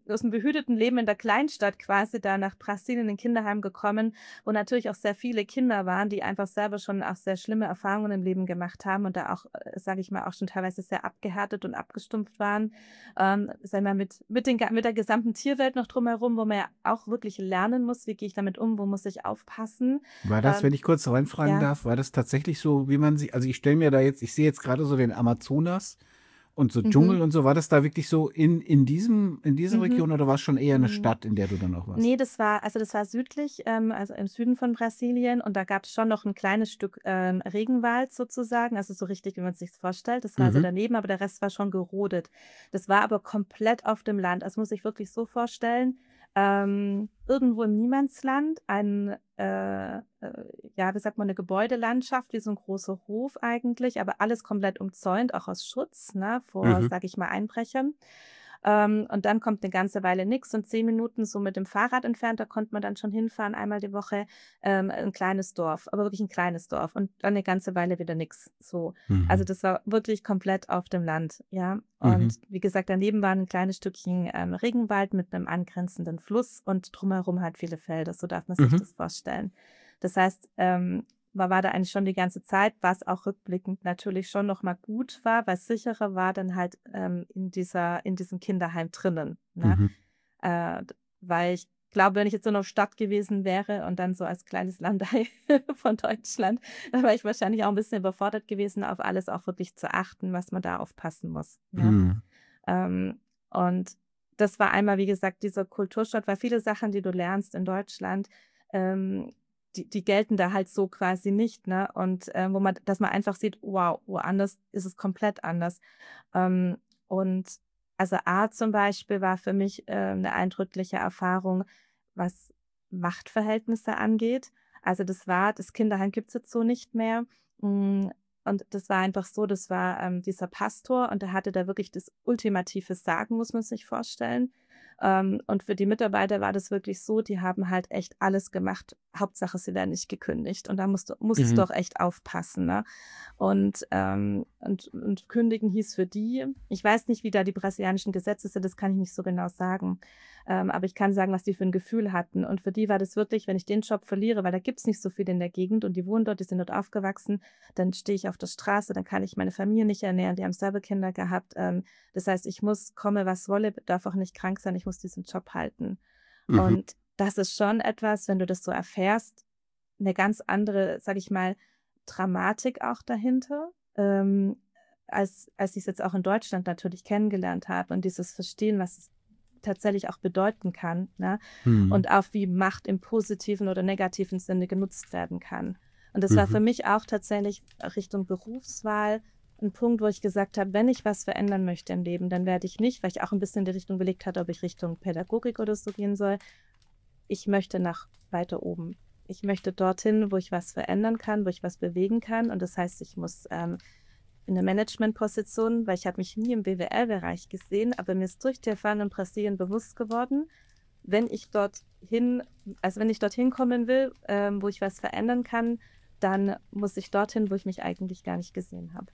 aus dem behüteten Leben in der Kleinstadt quasi da nach Brasilien in ein Kinderheim gekommen, wo natürlich auch sehr viele Kinder waren, die einfach selber schon auch sehr schlimme Erfahrungen im Leben gemacht haben und da auch, äh, sage ich mal, auch schon teilweise sehr abgehärtet und abgestumpft waren. Ähm, sagen wir mal, mit, mit, den, ga- mit der gesamten Tierwelt noch drumherum, wo man ja auch wirklich lernen muss, wie gehe ich damit um, wo muss ich aufpassen. War das, wenn Ähm, ich kurz reinfragen ja. darf, war das tatsächlich so, wie man sich, also ich stelle mir da jetzt, ich sehe jetzt gerade so den Amazonas und so Mhm. Dschungel und so, war das da wirklich so in, in diesem, in dieser Mhm. Region oder war es schon eher eine Mhm. Stadt, in der du dann auch warst? Nee, das war also das war südlich, ähm, also im Süden von Brasilien und da gab es schon noch ein kleines Stück, ähm, Regenwald sozusagen, also so richtig, wie man sich's vorstellt. Das war also Mhm. daneben, aber der Rest war schon gerodet. Das war aber komplett auf dem Land. Also, muss ich wirklich so vorstellen, ähm, irgendwo im Niemandsland ein, äh, äh, ja, wie sagt man, eine Gebäudelandschaft, wie so ein großer Hof eigentlich, aber alles komplett umzäunt, auch aus Schutz, ne, vor, Mhm. sage ich mal, Einbrechern. Ähm, und dann kommt eine ganze Weile nix und zehn Minuten so mit dem Fahrrad entfernt, da konnte man dann schon hinfahren, einmal die Woche, ähm, 'n kleines Dorf, aber wirklich ein kleines Dorf und dann eine ganze Weile wieder nix, so. Also, Mhm. das war wirklich komplett auf dem Land, ja. Mhm. Und wie gesagt, daneben war ein kleines Stückchen, ähm, Regenwald mit einem angrenzenden Fluss und drumherum halt viele Felder, so darf man sich Mhm. das vorstellen. Das heißt, ähm, man war da eigentlich schon die ganze Zeit, was auch rückblickend natürlich schon noch mal gut war, weil's sicherer war dann halt, ähm, in dieser in diesem Kinderheim drinnen, ne? Mhm. Äh, d Weil ich glaube, wenn ich jetzt so 'ner Stadt gewesen wäre und dann so als kleines Landei von Deutschland, dann wäre ich wahrscheinlich auch 'n bisschen überfordert gewesen, auf alles auch wirklich zu achten, was man da aufpassen muss, ja. Mhm. Ähm, und das war einmal, wie gesagt, dieser Kulturschock, weil viele Sachen, die du lernst in Deutschland, ähm, die die gelten da halt so quasi nicht, ne? Und, äh, wo man dass man einfach sieht: Wow, woanders ist es komplett anders. Ähm, und also A zum Beispiel war für mich, äh, 'ne eindrückliche Erfahrung, was Machtverhältnisse angeht. Also, das war das Kinderheim gibt's jetzt so nicht mehr. Hm, und das war einfach so, das war, ähm, dieser Pastor und der hatte da wirklich das ultimative Sagen, muss man sich vorstellen. Ähm, und für die Mitarbeiter war das wirklich so, die haben halt echt alles gemacht. Hauptsache, sie werden nicht gekündigt. Und da musst du musstest du Mhm. auch echt aufpassen, ne? Und, ähm, und und kündigen hieß für die ich weiß nicht, wie da die brasilianischen Gesetze sind, das kann ich nicht so genau sagen. Ähm, aber ich kann sagen, was die für ein Gefühl hatten. Und für die war das wirklich, wenn ich den Job verliere, weil da gibt's nicht so viele in der Gegend und die wohnen dort, die sind dort aufgewachsen, dann stehe ich auf der Straße, dann kann ich meine Familie nicht ernähren, die haben selber Kinder gehabt. Ähm, das heißt, ich muss, komme was wolle, darf auch nicht krank sein, ich muss diesen Job halten. Mhm. Und das ist schon etwas, wenn du das so erfährst, eine ganz andere, sage ich mal, Dramatik auch dahinter, ähm, als als ich's jetzt auch in Deutschland natürlich kennengelernt habe und dieses Verstehen, was es tatsächlich auch bedeuten kann, ne? Mhm. Und auch wie Macht im positiven oder negativen Sinne genutzt werden kann. Und das war Mhm. für mich auch tatsächlich Richtung Berufswahl ein Punkt, wo ich gesagt habe, wenn ich was verändern möchte im Leben, dann werde ich nicht, weil ich auch ein bisschen in die Richtung überlegt hatte, ob ich Richtung Pädagogik oder so gehen soll. Ich möchte nach weiter oben. Ich möchte dorthin, wo ich was verändern kann, wo ich was bewegen kann. Und das heißt, ich muss ähm, in eine Managementposition, weil ich habe mich nie im B W L-Bereich gesehen, aber mir ist durch die Erfahrung in Brasilien bewusst geworden, wenn ich dorthin, also wenn ich dorthin kommen will, ähm, wo ich was verändern kann, dann muss ich dorthin, wo ich mich eigentlich gar nicht gesehen habe.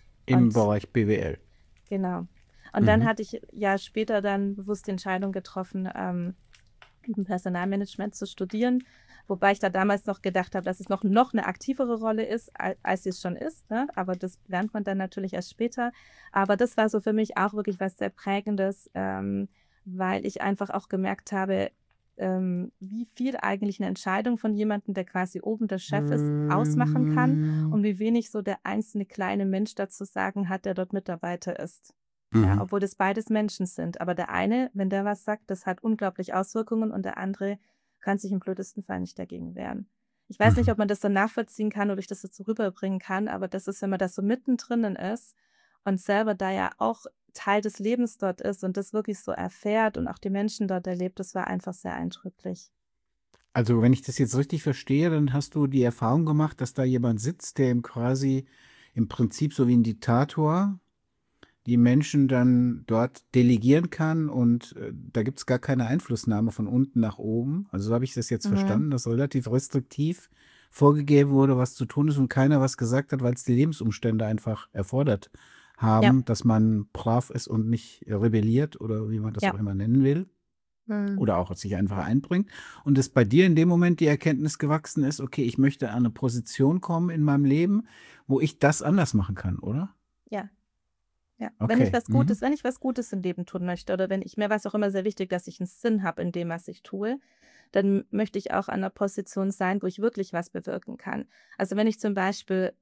Im Und Bereich B W L. genau. Und dann Mhm. hatte ich ja später dann bewusst die Entscheidung getroffen, ähm, im Personalmanagement zu studieren, wobei ich da damals noch gedacht habe, dass es noch noch 'ne aktivere Rolle ist, al als sie es schon ist, ne? Aber das lernt man dann natürlich erst später. Aber das war so für mich auch wirklich was sehr Prägendes, ähm, weil ich einfach auch gemerkt habe, ähm, wie viel eigentlich 'ne Entscheidung von jemandem, der quasi oben der Chef ist, ausmachen kann und wie wenig so der einzelne kleine Mensch da zu sagen hat, der dort Mitarbeiter ist. Ja, Mhm. obwohl das beides Menschen sind. Aber der eine, wenn der was sagt, das hat unglaublich Auswirkungen und der andere kann sich im blödesten Fall nicht dagegen wehren. Ich weiß nicht, Mhm. ob man das so nachvollziehen kann oder ich das jetzt so rüberbringen kann, aber das ist, wenn man da so mittendrin ist und selber da ja auch Teil des Lebens dort ist und das wirklich so erfährt und auch die Menschen dort erlebt, das war einfach sehr eindrücklich. Also, wenn ich das jetzt richtig verstehe, dann hast du die Erfahrung gemacht, dass da jemand sitzt, der ihm quasi im Prinzip so wie ein Diktator die Menschen dann dort delegieren kann und, äh, da gibt's gar keine Einflussnahme von unten nach oben. Also, so habe ich das jetzt Mhm. verstanden, dass relativ restriktiv vorgegeben wurde, was zu tun ist und keiner was gesagt hat, weil es die Lebensumstände einfach erfordert Ja, haben, dass man brav ist und nicht rebelliert oder wie man das auch ja. immer nennen will. Hm. oder auch sich einfach einbringt und dass bei dir in dem Moment die Erkenntnis gewachsen ist, okay, ich möchte an eine Position kommen in meinem Leben, wo ich das anders machen kann, oder? Ja, ja. Wenn ich Okay. was Mhm. Gutes, wenn ich was Gutes im Leben tun möchte oder wenn ich mir war es auch immer sehr wichtig, dass ich einen Sinn habe in dem, was ich tue, dann möchte ich auch an einer Position sein, wo ich wirklich was bewirken kann. Also, wenn ich zum Beispiel,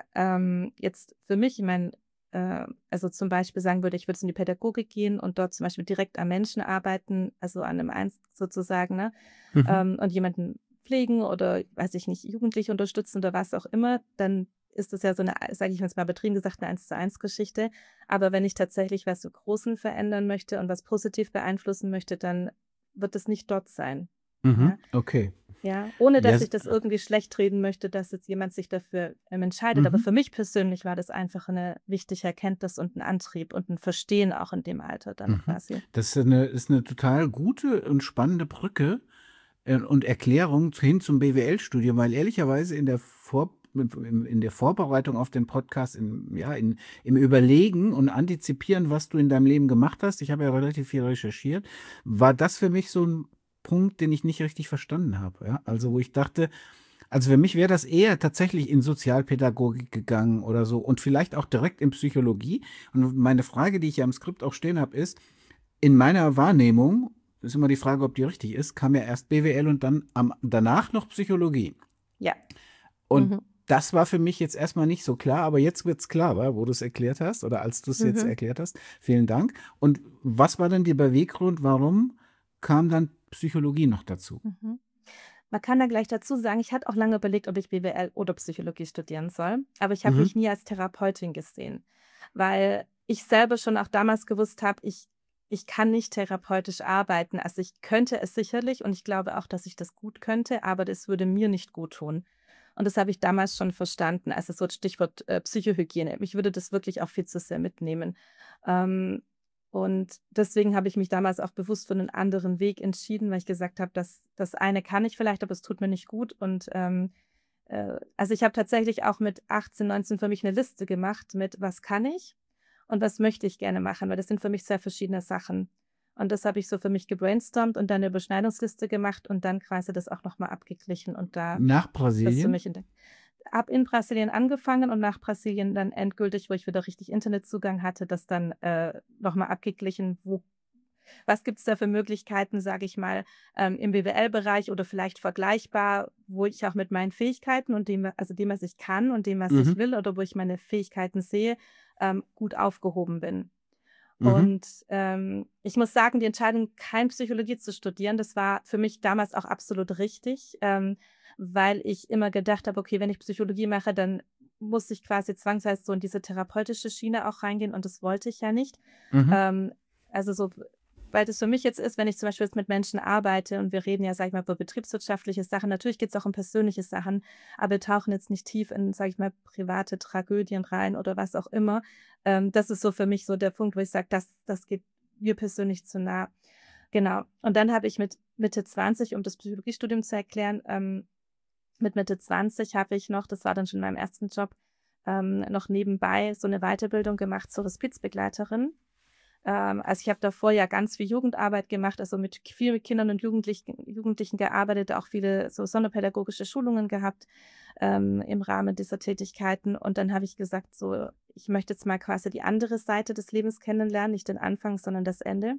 ähm, jetzt für mich, ich meine, äh, also zum Beispiel sagen würde, ich würde jetzt in die Pädagogik gehen und dort zum Beispiel direkt am Menschen arbeiten, also an einem Eins sozusagen, ne? Mhm. Ähm, und jemanden pflegen oder, weiß ich nicht, Jugendliche unterstützen oder was auch immer, dann ist das ja so eine, sage ich jetzt mal betrieben gesagt, eine Eins-zu-eins-Geschichte. Aber wenn ich tatsächlich was im Großen verändern möchte und was positiv beeinflussen möchte, dann wird es nicht dort sein. Mhm. Ja, Okay. ja, ohne Ja. dass s- ich das irgendwie schlecht reden möchte, dass jetzt jemand sich dafür, ähm, entscheidet. Aber Mhm. für mich persönlich war das einfach eine wichtige Erkenntnis und ein Antrieb und ein Verstehen auch in dem Alter dann Mhm. quasi. Das ist eine, ist eine total gute und spannende Brücke äh, und Erklärung hin zum B W L-Studium, weil ehrlicherweise in der Vor in in der Vorbereitung auf den Podcast, in, ja, in, im Überlegen und Antizipieren, was du in deinem Leben gemacht hast, ich habe ja relativ viel recherchiert, war das für mich so ein Punkt, den ich nicht richtig verstanden habe. Ja? Also wo ich dachte, also für mich wäre das eher tatsächlich in Sozialpädagogik gegangen oder so und vielleicht auch direkt in Psychologie. Und meine Frage, die ich ja im Skript auch stehen habe, ist, in meiner Wahrnehmung, ist immer die Frage, ob die richtig ist, kam ja erst B W L und dann am, danach noch Psychologie. Ja. Und Mhm. das war für mich jetzt erstmal nicht so klar, aber jetzt wird es klar, wa, wo du es erklärt hast oder als du es jetzt Mhm. erklärt hast. Vielen Dank. Und was war denn der Beweggrund, warum kam dann Psychologie noch dazu? Mhm. Man kann da gleich dazu sagen, ich hatte auch lange überlegt, ob ich B W L oder Psychologie studieren soll, aber ich habe Mhm. mich nie als Therapeutin gesehen, weil ich selber schon auch damals gewusst habe, ich ich kann nicht therapeutisch arbeiten. Also, ich könnte es sicherlich und ich glaube auch, dass ich das gut könnte, aber das würde mir nicht guttun. Und das habe ich damals schon verstanden. Also, so Stichwort, äh, Psychohygiene. Mich würde das wirklich auch viel zu sehr mitnehmen. Ähm, und deswegen habe ich mich damals auch bewusst für einen anderen Weg entschieden, weil ich gesagt habe, das das eine kann ich vielleicht, aber es tut mir nicht gut. Und, ähm, äh, also, ich habe tatsächlich auch mit achtzehn, neunzehn für mich eine Liste gemacht mit: „Was kann ich und was möchte ich gerne machen?“ Weil das sind für mich sehr verschiedene Sachen. Und das habe ich so für mich gebrainstormt und dann eine Überschneidungsliste gemacht und dann quasi das auch noch mal abgeglichen und da Nach das für Brasilien? mich entdeckt. Habe in Brasilien angefangen und nach Brasilien dann endgültig, wo ich wieder richtig Internetzugang hatte, das dann, äh, noch mal abgeglichen, wo was gibt's da für Möglichkeiten, sage ich mal, ähm, im B W L-Bereich oder vielleicht vergleichbar, wo ich auch mit meinen Fähigkeiten und dem, also dem, was ich kann und dem, was ich Mhm. will oder wo ich meine Fähigkeiten sehe, ähm, gut aufgehoben bin. Mhm. Und, ähm, ich muss sagen, die Entscheidung, kein Psychologie zu studieren, das war für mich damals auch absolut richtig, ähm, weil ich immer gedacht habe: „Okay, wenn ich Psychologie mache, dann muss ich quasi zwangsweise so in diese therapeutische Schiene auch reingehen“ und das wollte ich ja nicht. Mhm. Ähm, also so, weil das für mich jetzt ist, wenn ich zum Beispiel jetzt mit Menschen arbeite und wir reden ja, sage ich mal, über betriebswirtschaftliche Sachen. Natürlich geht es auch um persönliche Sachen, aber wir tauchen jetzt nicht tief in, sage ich mal, private Tragödien rein oder was auch immer. Ähm, das ist so für mich so der Punkt, wo ich sage, das das geht mir persönlich zu nah. Genau. Und dann habe ich mit Mitte zwanzig, um das Psychologiestudium zu erklären, ähm, mit Mitte zwanzig habe ich noch, das war dann schon in meinem ersten Job, ähm, noch nebenbei so eine Weiterbildung gemacht zur Hospizbegleiterin. Ähm, also, ich habe davor ja ganz viel Jugendarbeit gemacht, also, mit viel mit Kindern und Jugendlichen Jugendlichen gearbeitet, auch viele so sonderpädagogische Schulungen gehabt, ähm, im Rahmen dieser Tätigkeiten. Und dann habe ich gesagt, so, ich möchte jetzt mal quasi die andere Seite des Lebens kennenlernen, nicht den Anfang, sondern das Ende.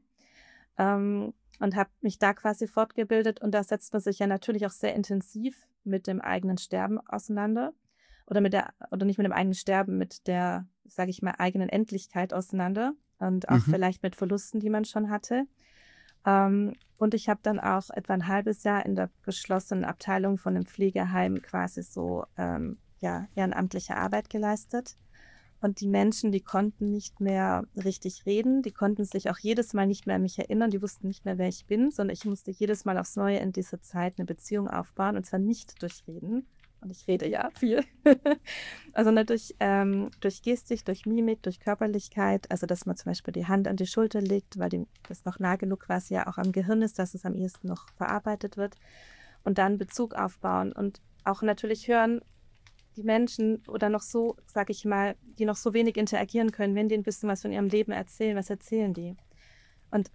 Ähm, und habe mich da quasi fortgebildet und da setzt man sich ja natürlich auch sehr intensiv mit dem eigenen Sterben auseinander oder mit der oder nicht mit dem eigenen Sterben, mit der, sage ich mal, eigenen Endlichkeit auseinander und auch Mhm. vielleicht mit Verlusten, die man schon hatte. Ähm, und ich habe dann auch etwa ein halbes Jahr in der geschlossenen Abteilung von 'nem Pflegeheim quasi so, ähm, ja, ehrenamtliche Arbeit geleistet. Und die Menschen, die konnten nicht mehr richtig reden, die konnten sich auch jedes Mal nicht mehr an mich erinnern, die wussten nicht mehr, wer ich bin, sondern ich musste jedes Mal aufs Neue in dieser Zeit eine Beziehung aufbauen und zwar nicht durch Reden. Und ich rede ja viel. Also, ne, durch, ähm durch Gestik, durch Mimik, durch Körperlichkeit, also, dass man zum Beispiel die Hand an die Schulter legt, weil dem das noch nah genug quasi ja auch am Gehirn ist, dass es am ehesten noch verarbeitet wird und dann Bezug aufbauen und auch natürlich hören, die Menschen oder noch so, sage ich mal, die noch so wenig interagieren können, wenn die 'n bisschen was von ihrem Leben erzählen, was erzählen die? Und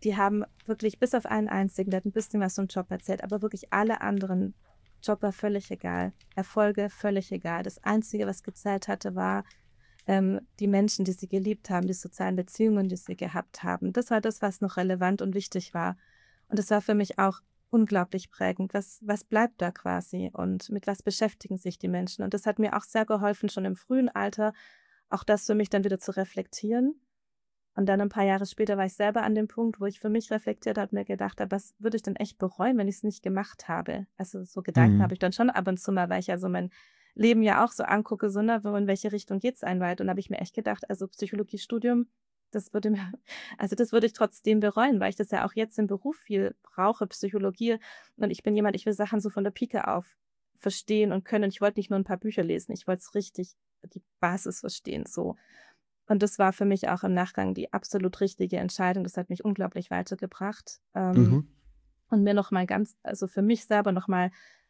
die haben wirklich bis auf einen einzigen, der hat ein bisschen was zum Job erzählt, aber wirklich alle anderen, Job war völlig egal, Erfolge völlig egal. Das Einzige, was gezählt hatte, war ähm, die Menschen, die sie geliebt haben, die sozialen Beziehungen, die sie gehabt haben. Das war das, was noch relevant und wichtig war. Und das war für mich auch unglaublich prägend. Was, was bleibt da quasi und mit was beschäftigen sich die Menschen? Und das hat mir auch sehr geholfen, schon im frühen Alter, auch das für mich dann wieder zu reflektieren. Und dann ein paar Jahre später war ich selber an dem Punkt, wo ich für mich reflektiert habe und mir gedacht habe, was würde ich denn echt bereuen, wenn ich es nicht gemacht habe? Also so Gedanken Mhm. habe ich dann schon ab und zu mal, weil ich also mein Leben ja auch so angucke, so, ne, in welche Richtung geht es einem weit? Und da habe ich mir echt gedacht, also Psychologiestudium, das würde mir, also das würde ich trotzdem bereuen, weil ich das ja auch jetzt im Beruf viel brauche, Psychologie. Und ich bin jemand, ich will Sachen so von der Pike auf verstehen und können. Ich wollte nicht nur ein paar Bücher lesen, ich wollte es richtig, die Basis verstehen, so. Und das war für mich auch im Nachgang die absolut richtige Entscheidung. Das hat mich unglaublich weitergebracht. Ähm, Mhm. und mir nochmal ganz, also für mich selber nochmal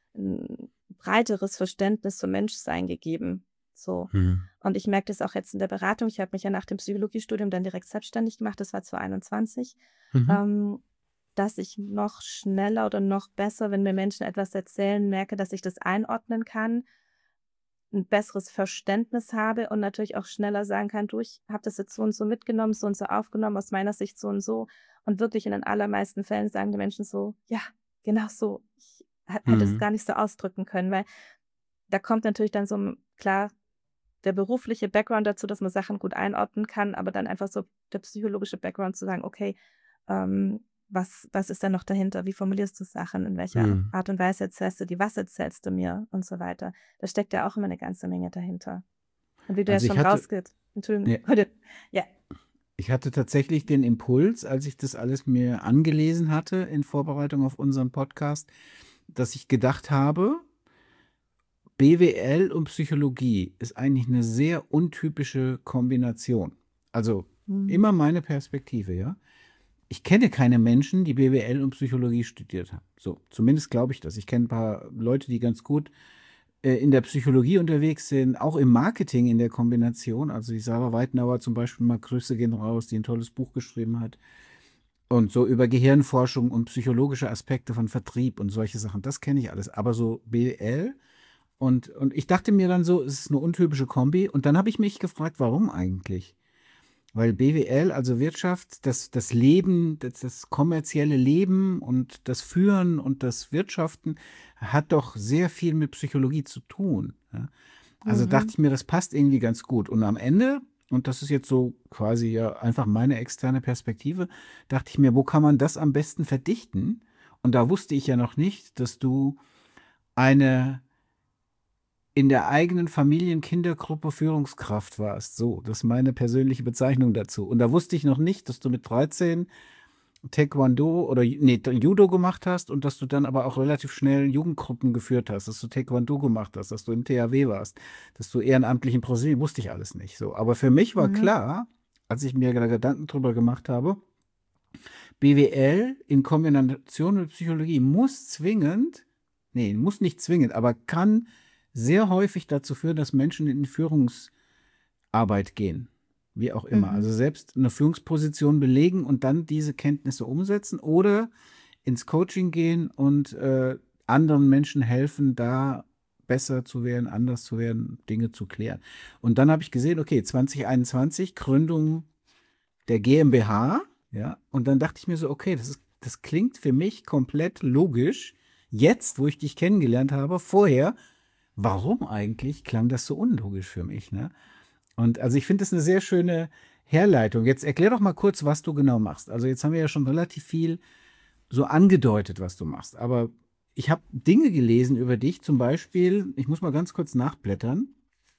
ein breiteres Verständnis zum Menschsein gegeben. So. Mhm. Und ich merke das auch jetzt in der Beratung. Ich habe mich ja nach dem Psychologiestudium dann direkt selbstständig gemacht. Das war zwanzig einundzwanzig. Mhm. Ähm, dass ich noch schneller oder noch besser, wenn mir Menschen etwas erzählen, merke, dass ich das einordnen kann, ein besseres Verständnis habe und natürlich auch schneller sagen kann, du, ich habe das jetzt so und so mitgenommen, so und so aufgenommen, aus meiner Sicht so und so. Und wirklich in den allermeisten Fällen sagen die Menschen so, ja, genau so. Ich h- hätte es Mhm. gar nicht so ausdrücken können, weil da kommt natürlich dann so, klar, der berufliche Background dazu, dass man Sachen gut einordnen kann, aber dann einfach so der psychologische Background zu sagen, okay, ähm, was, was ist denn noch dahinter? Wie formulierst du Sachen? In welcher Mhm. Art und Weise erzählst du die? Was erzählst du mir? Und so weiter. Da steckt ja auch immer eine ganze Menge dahinter. Und wie du ja Also ich schon hatte, rausgeht, Entschuldigung, ja, heute, ja, ich hatte tatsächlich den Impuls, als ich das alles mir angelesen hatte in Vorbereitung auf unseren Podcast, dass ich gedacht habe, B W L und Psychologie ist eigentlich eine sehr untypische Kombination. Also mhm. immer meine Perspektive, ja. Ich kenne keine Menschen, die B W L und Psychologie studiert haben. So, zumindest glaube ich das. Ich kenne ein paar Leute, die ganz gut äh, in der Psychologie unterwegs sind, auch im Marketing in der Kombination. Also die Sarah Weitenauer zum Beispiel, mal Grüße gehen raus, die ein tolles Buch geschrieben hat. Und so über Gehirnforschung und psychologische Aspekte von Vertrieb und solche Sachen, das kenne ich alles. Aber so B W L und, und ich dachte mir dann so, es ist eine untypische Kombi. Und dann habe ich mich gefragt, warum eigentlich? Weil B W L, also Wirtschaft, das, das Leben, das, das kommerzielle Leben und das Führen und das Wirtschaften hat doch sehr viel mit Psychologie zu tun. Ja? Also dachte Mhm. ich mir, das passt irgendwie ganz gut. Und am Ende, und das ist jetzt so quasi ja einfach meine externe Perspektive, dachte ich mir, wo kann man das am besten verdichten? Und da wusste ich ja noch nicht, dass du eine in der eigenen Familien-Kindergruppe Führungskraft warst. So, das ist meine persönliche Bezeichnung dazu. Und da wusste ich noch nicht, dass du mit dreizehn Taekwondo oder nee, Judo gemacht hast und dass du dann aber auch relativ schnell Jugendgruppen geführt hast, dass du Taekwondo gemacht hast, dass du im T H W warst, dass du ehrenamtlich in Brasilien, wusste ich alles nicht. So, aber für mich war Mhm. klar, als ich mir da Gedanken drüber gemacht habe, B W L in Kombination mit Psychologie muss zwingend, nee, muss nicht zwingend, aber kann sehr häufig dazu führen, dass Menschen in Führungsarbeit gehen. Wie auch immer. Mhm. Also selbst eine Führungsposition belegen und dann diese Kenntnisse umsetzen oder ins Coaching gehen und äh, anderen Menschen helfen, da besser zu werden, anders zu werden, Dinge zu klären. Und dann habe ich gesehen, okay, zwanzig einundzwanzig, Gründung der GmbH, ja, und dann dachte ich mir so, okay, das ist, das klingt für mich komplett logisch. Jetzt, wo ich dich kennengelernt habe, vorher, warum eigentlich klang das so unlogisch für mich, ne? Und also ich finde das eine sehr schöne Herleitung. Jetzt erklär doch mal kurz, was du genau machst. Also jetzt haben wir ja schon relativ viel so angedeutet, was du machst. Aber ich habe Dinge gelesen über dich, zum Beispiel, ich muss mal ganz kurz nachblättern,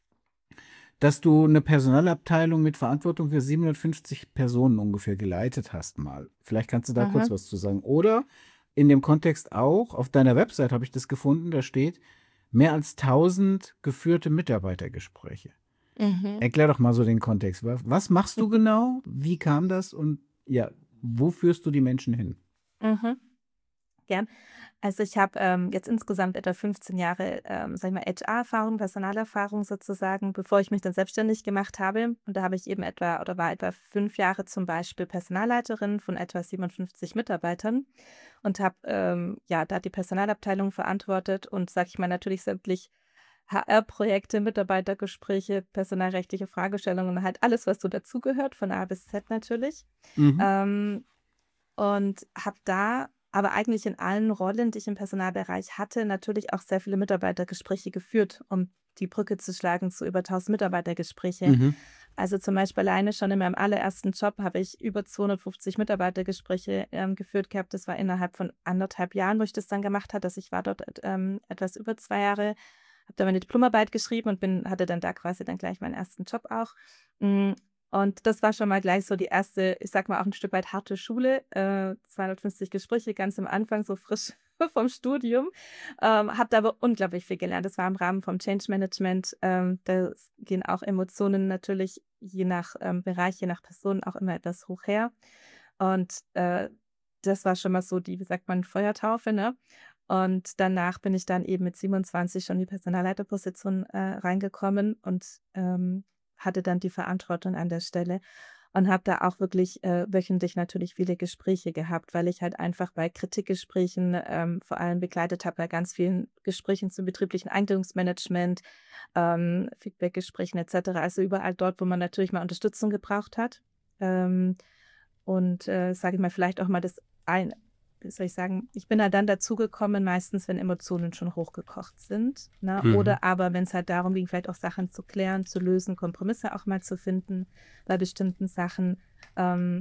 dass du eine Personalabteilung mit Verantwortung für siebenhundertfünfzig Personen ungefähr geleitet hast mal. Vielleicht kannst du da kurz Mhm. was zu sagen. Oder in dem Kontext auch, auf deiner Website habe ich das gefunden, da steht mehr als tausend geführte Mitarbeitergespräche. Mhm. Erklär doch mal so den Kontext. Was, was machst du genau? Wie kam das? Und ja, wo führst du die Menschen hin? Mhm. Gern. Also ich habe ähm, jetzt insgesamt etwa fünfzehn Jahre, ähm, sag ich mal, H R-Erfahrung, Personalerfahrung sozusagen, bevor ich mich dann selbstständig gemacht habe. Und da habe ich eben etwa oder war etwa fünf Jahre zum Beispiel Personalleiterin von etwa siebenundfünfzig Mitarbeitern und habe ähm, ja da die Personalabteilung verantwortet und, sag ich mal, natürlich sämtlich H R-Projekte, Mitarbeitergespräche, personalrechtliche Fragestellungen, halt alles, was so dazugehört, von A bis Z natürlich. Mhm. Ähm, und habe da aber eigentlich in allen Rollen, die ich im Personalbereich hatte, natürlich auch sehr viele Mitarbeitergespräche geführt, um die Brücke zu schlagen zu über tausend Mitarbeitergespräche. Mhm. Also zum Beispiel alleine schon in meinem allerersten Job habe ich über zweihundertfünfzig Mitarbeitergespräche ähm, geführt gehabt. Das war innerhalb von anderthalb Jahren, wo ich das dann gemacht habe. Also ich war dort ähm, etwas über zwei Jahre, habe da meine Diplomarbeit geschrieben und bin, hatte dann da quasi dann gleich meinen ersten Job auch. Mm, Und das war schon mal gleich so die erste, ich sag mal auch ein Stück weit harte Schule. Äh, zweihundertfünfzig Gespräche ganz am Anfang, so frisch vom Studium. Ähm, habe da aber unglaublich viel gelernt. Das war im Rahmen vom Change Management. Ähm, da gehen auch Emotionen natürlich je nach ähm, Bereich, je nach Person auch immer etwas hoch her. Und äh, das war schon mal so die, wie sagt man, Feuertaufe, ne? Und danach bin ich dann eben mit siebenundzwanzig schon in die Personalleiterposition äh, reingekommen und ähm, hatte dann die Verantwortung an der Stelle und habe da auch wirklich äh, wöchentlich natürlich viele Gespräche gehabt, weil ich halt einfach bei Kritikgesprächen ähm, vor allem begleitet habe, bei ganz vielen Gesprächen zum betrieblichen Einstellungsmanagement, ähm, Feedbackgesprächen et cetera. Also überall dort, wo man natürlich mal Unterstützung gebraucht hat. Ähm, und äh, sage ich mal, vielleicht auch mal das ein, wie soll ich sagen, ich bin da dann dazugekommen, meistens, wenn Emotionen schon hochgekocht sind. Ne? Mhm. Oder aber, wenn es halt darum ging, vielleicht auch Sachen zu klären, zu lösen, Kompromisse auch mal zu finden bei bestimmten Sachen. Ähm,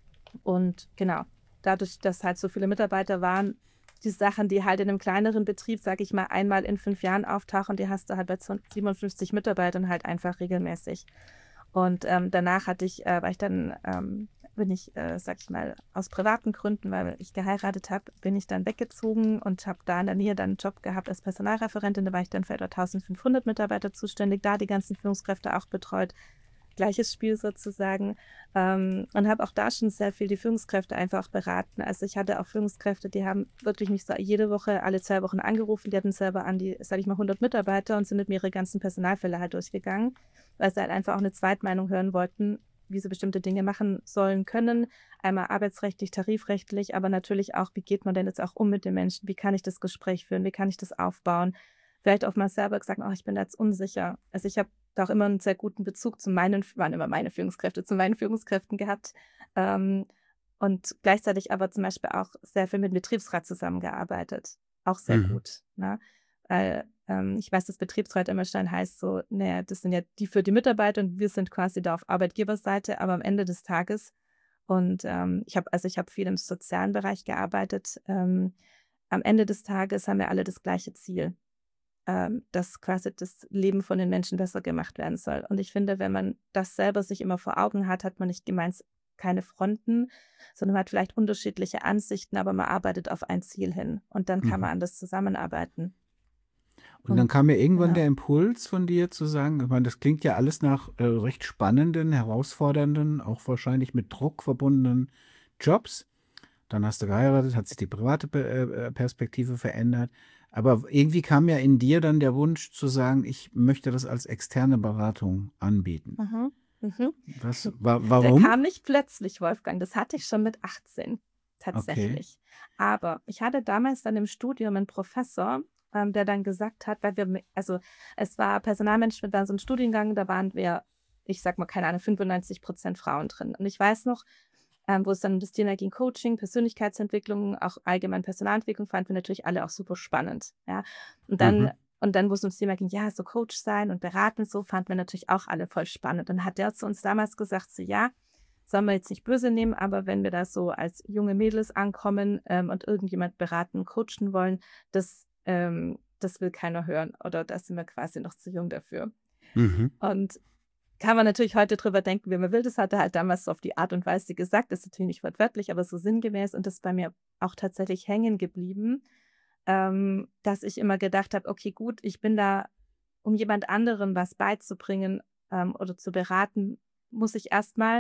und genau, dadurch, dass halt so viele Mitarbeiter waren, die Sachen, die halt in einem kleineren Betrieb, sage ich mal, einmal in fünf Jahren auftauchen, die hast du halt bei siebenundfünfzig Mitarbeitern halt einfach regelmäßig. Und ähm, danach hatte ich, äh, war ich dann, ähm, bin ich, äh, sag ich mal, aus privaten Gründen, weil ich geheiratet habe, bin ich dann weggezogen und habe da in der Nähe dann einen Job gehabt als Personalreferentin. Da war ich dann für etwa eintausendfünfhundert Mitarbeiter zuständig, da die ganzen Führungskräfte auch betreut. Gleiches Spiel sozusagen. Ähm, und habe auch da schon sehr viel die Führungskräfte einfach beraten. Also ich hatte auch Führungskräfte, die haben wirklich mich so jede Woche, alle zwei Wochen angerufen. Die hatten selber an die, sage ich mal, hundert Mitarbeiter und sind mit mir ihre ganzen Personalfälle halt durchgegangen, weil sie halt einfach auch eine Zweitmeinung hören wollten, wie sie bestimmte Dinge machen sollen können. Einmal arbeitsrechtlich, tarifrechtlich, aber natürlich auch, wie geht man denn jetzt auch um mit den Menschen? Wie kann ich das Gespräch führen? Wie kann ich das aufbauen? Vielleicht auch mal selber gesagt, oh, ich bin da jetzt unsicher. Also ich habe da auch immer einen sehr guten Bezug zu meinen, waren immer meine Führungskräfte, zu meinen Führungskräften gehabt. Ähm, und gleichzeitig aber zum Beispiel auch sehr viel mit dem Betriebsrat zusammengearbeitet. Auch sehr Mhm. gut. Ne? Weil ähm, ich weiß, dass Betriebsrat immer schon heißt so, naja, das sind ja die für die Mitarbeiter und wir sind quasi da auf Arbeitgeberseite, aber am Ende des Tages und ähm, ich habe, also ich habe viel im sozialen Bereich gearbeitet. Ähm, am Ende des Tages haben wir alle das gleiche Ziel, ähm, dass quasi das Leben von den Menschen besser gemacht werden soll. Und ich finde, wenn man das selber sich immer vor Augen hat, hat man nicht gemeint keine Fronten, sondern man hat vielleicht unterschiedliche Ansichten, aber man arbeitet auf ein Ziel hin und dann kann man Mhm. anders zusammenarbeiten. Und dann Und kam mir irgendwann genau. der Impuls von dir zu sagen, ich meine, das klingt ja alles nach äh, recht spannenden, herausfordernden, auch wahrscheinlich mit Druck verbundenen Jobs. Dann hast du geheiratet, hat sich die private Pe- äh, äh, Perspektive verändert. Aber irgendwie kam ja in dir dann der Wunsch zu sagen, ich möchte das als externe Beratung anbieten. Mhm. Mhm. Was, wa Der warum? kam nicht plötzlich, Wolfgang. Das hatte ich schon mit achtzehn, Okay. tatsächlich. Aber ich hatte damals dann im Studium einen Professor, ähm, der dann gesagt hat, weil wir, mi- also es war Personalmanagement, war so ein Studiengang, da waren wir, ich sag mal, keine Ahnung, fünfundneunzig Prozent Frauen drin. Und ich weiß noch, ähm, wo es dann um das Thema ging, Coaching, Persönlichkeitsentwicklung, auch allgemein Personalentwicklung, fanden wir natürlich alle auch super spannend. Ja. Und dann Mhm. und dann, wo es ums Thema ging, ja, so Coach sein und beraten, so fanden wir natürlich auch alle voll spannend. Und dann hat der zu uns damals gesagt, so ja, sollen wir jetzt nicht böse nehmen, aber wenn wir da so als junge Mädels ankommen ähm, und irgendjemand beraten, coachen wollen, das, ähm, das will keiner hören oder da sind wir quasi noch zu jung dafür. Mhm. Und kann man natürlich heute drüber denken, wie man will. Das hat er halt damals so auf die Art und Weise gesagt. Das ist natürlich nicht wortwörtlich, aber so sinngemäß. Und das ist bei mir auch tatsächlich hängen geblieben, ähm, dass ich immer gedacht habe, okay, gut, ich bin da, um jemand anderem was beizubringen ähm, oder zu beraten, muss ich erstmal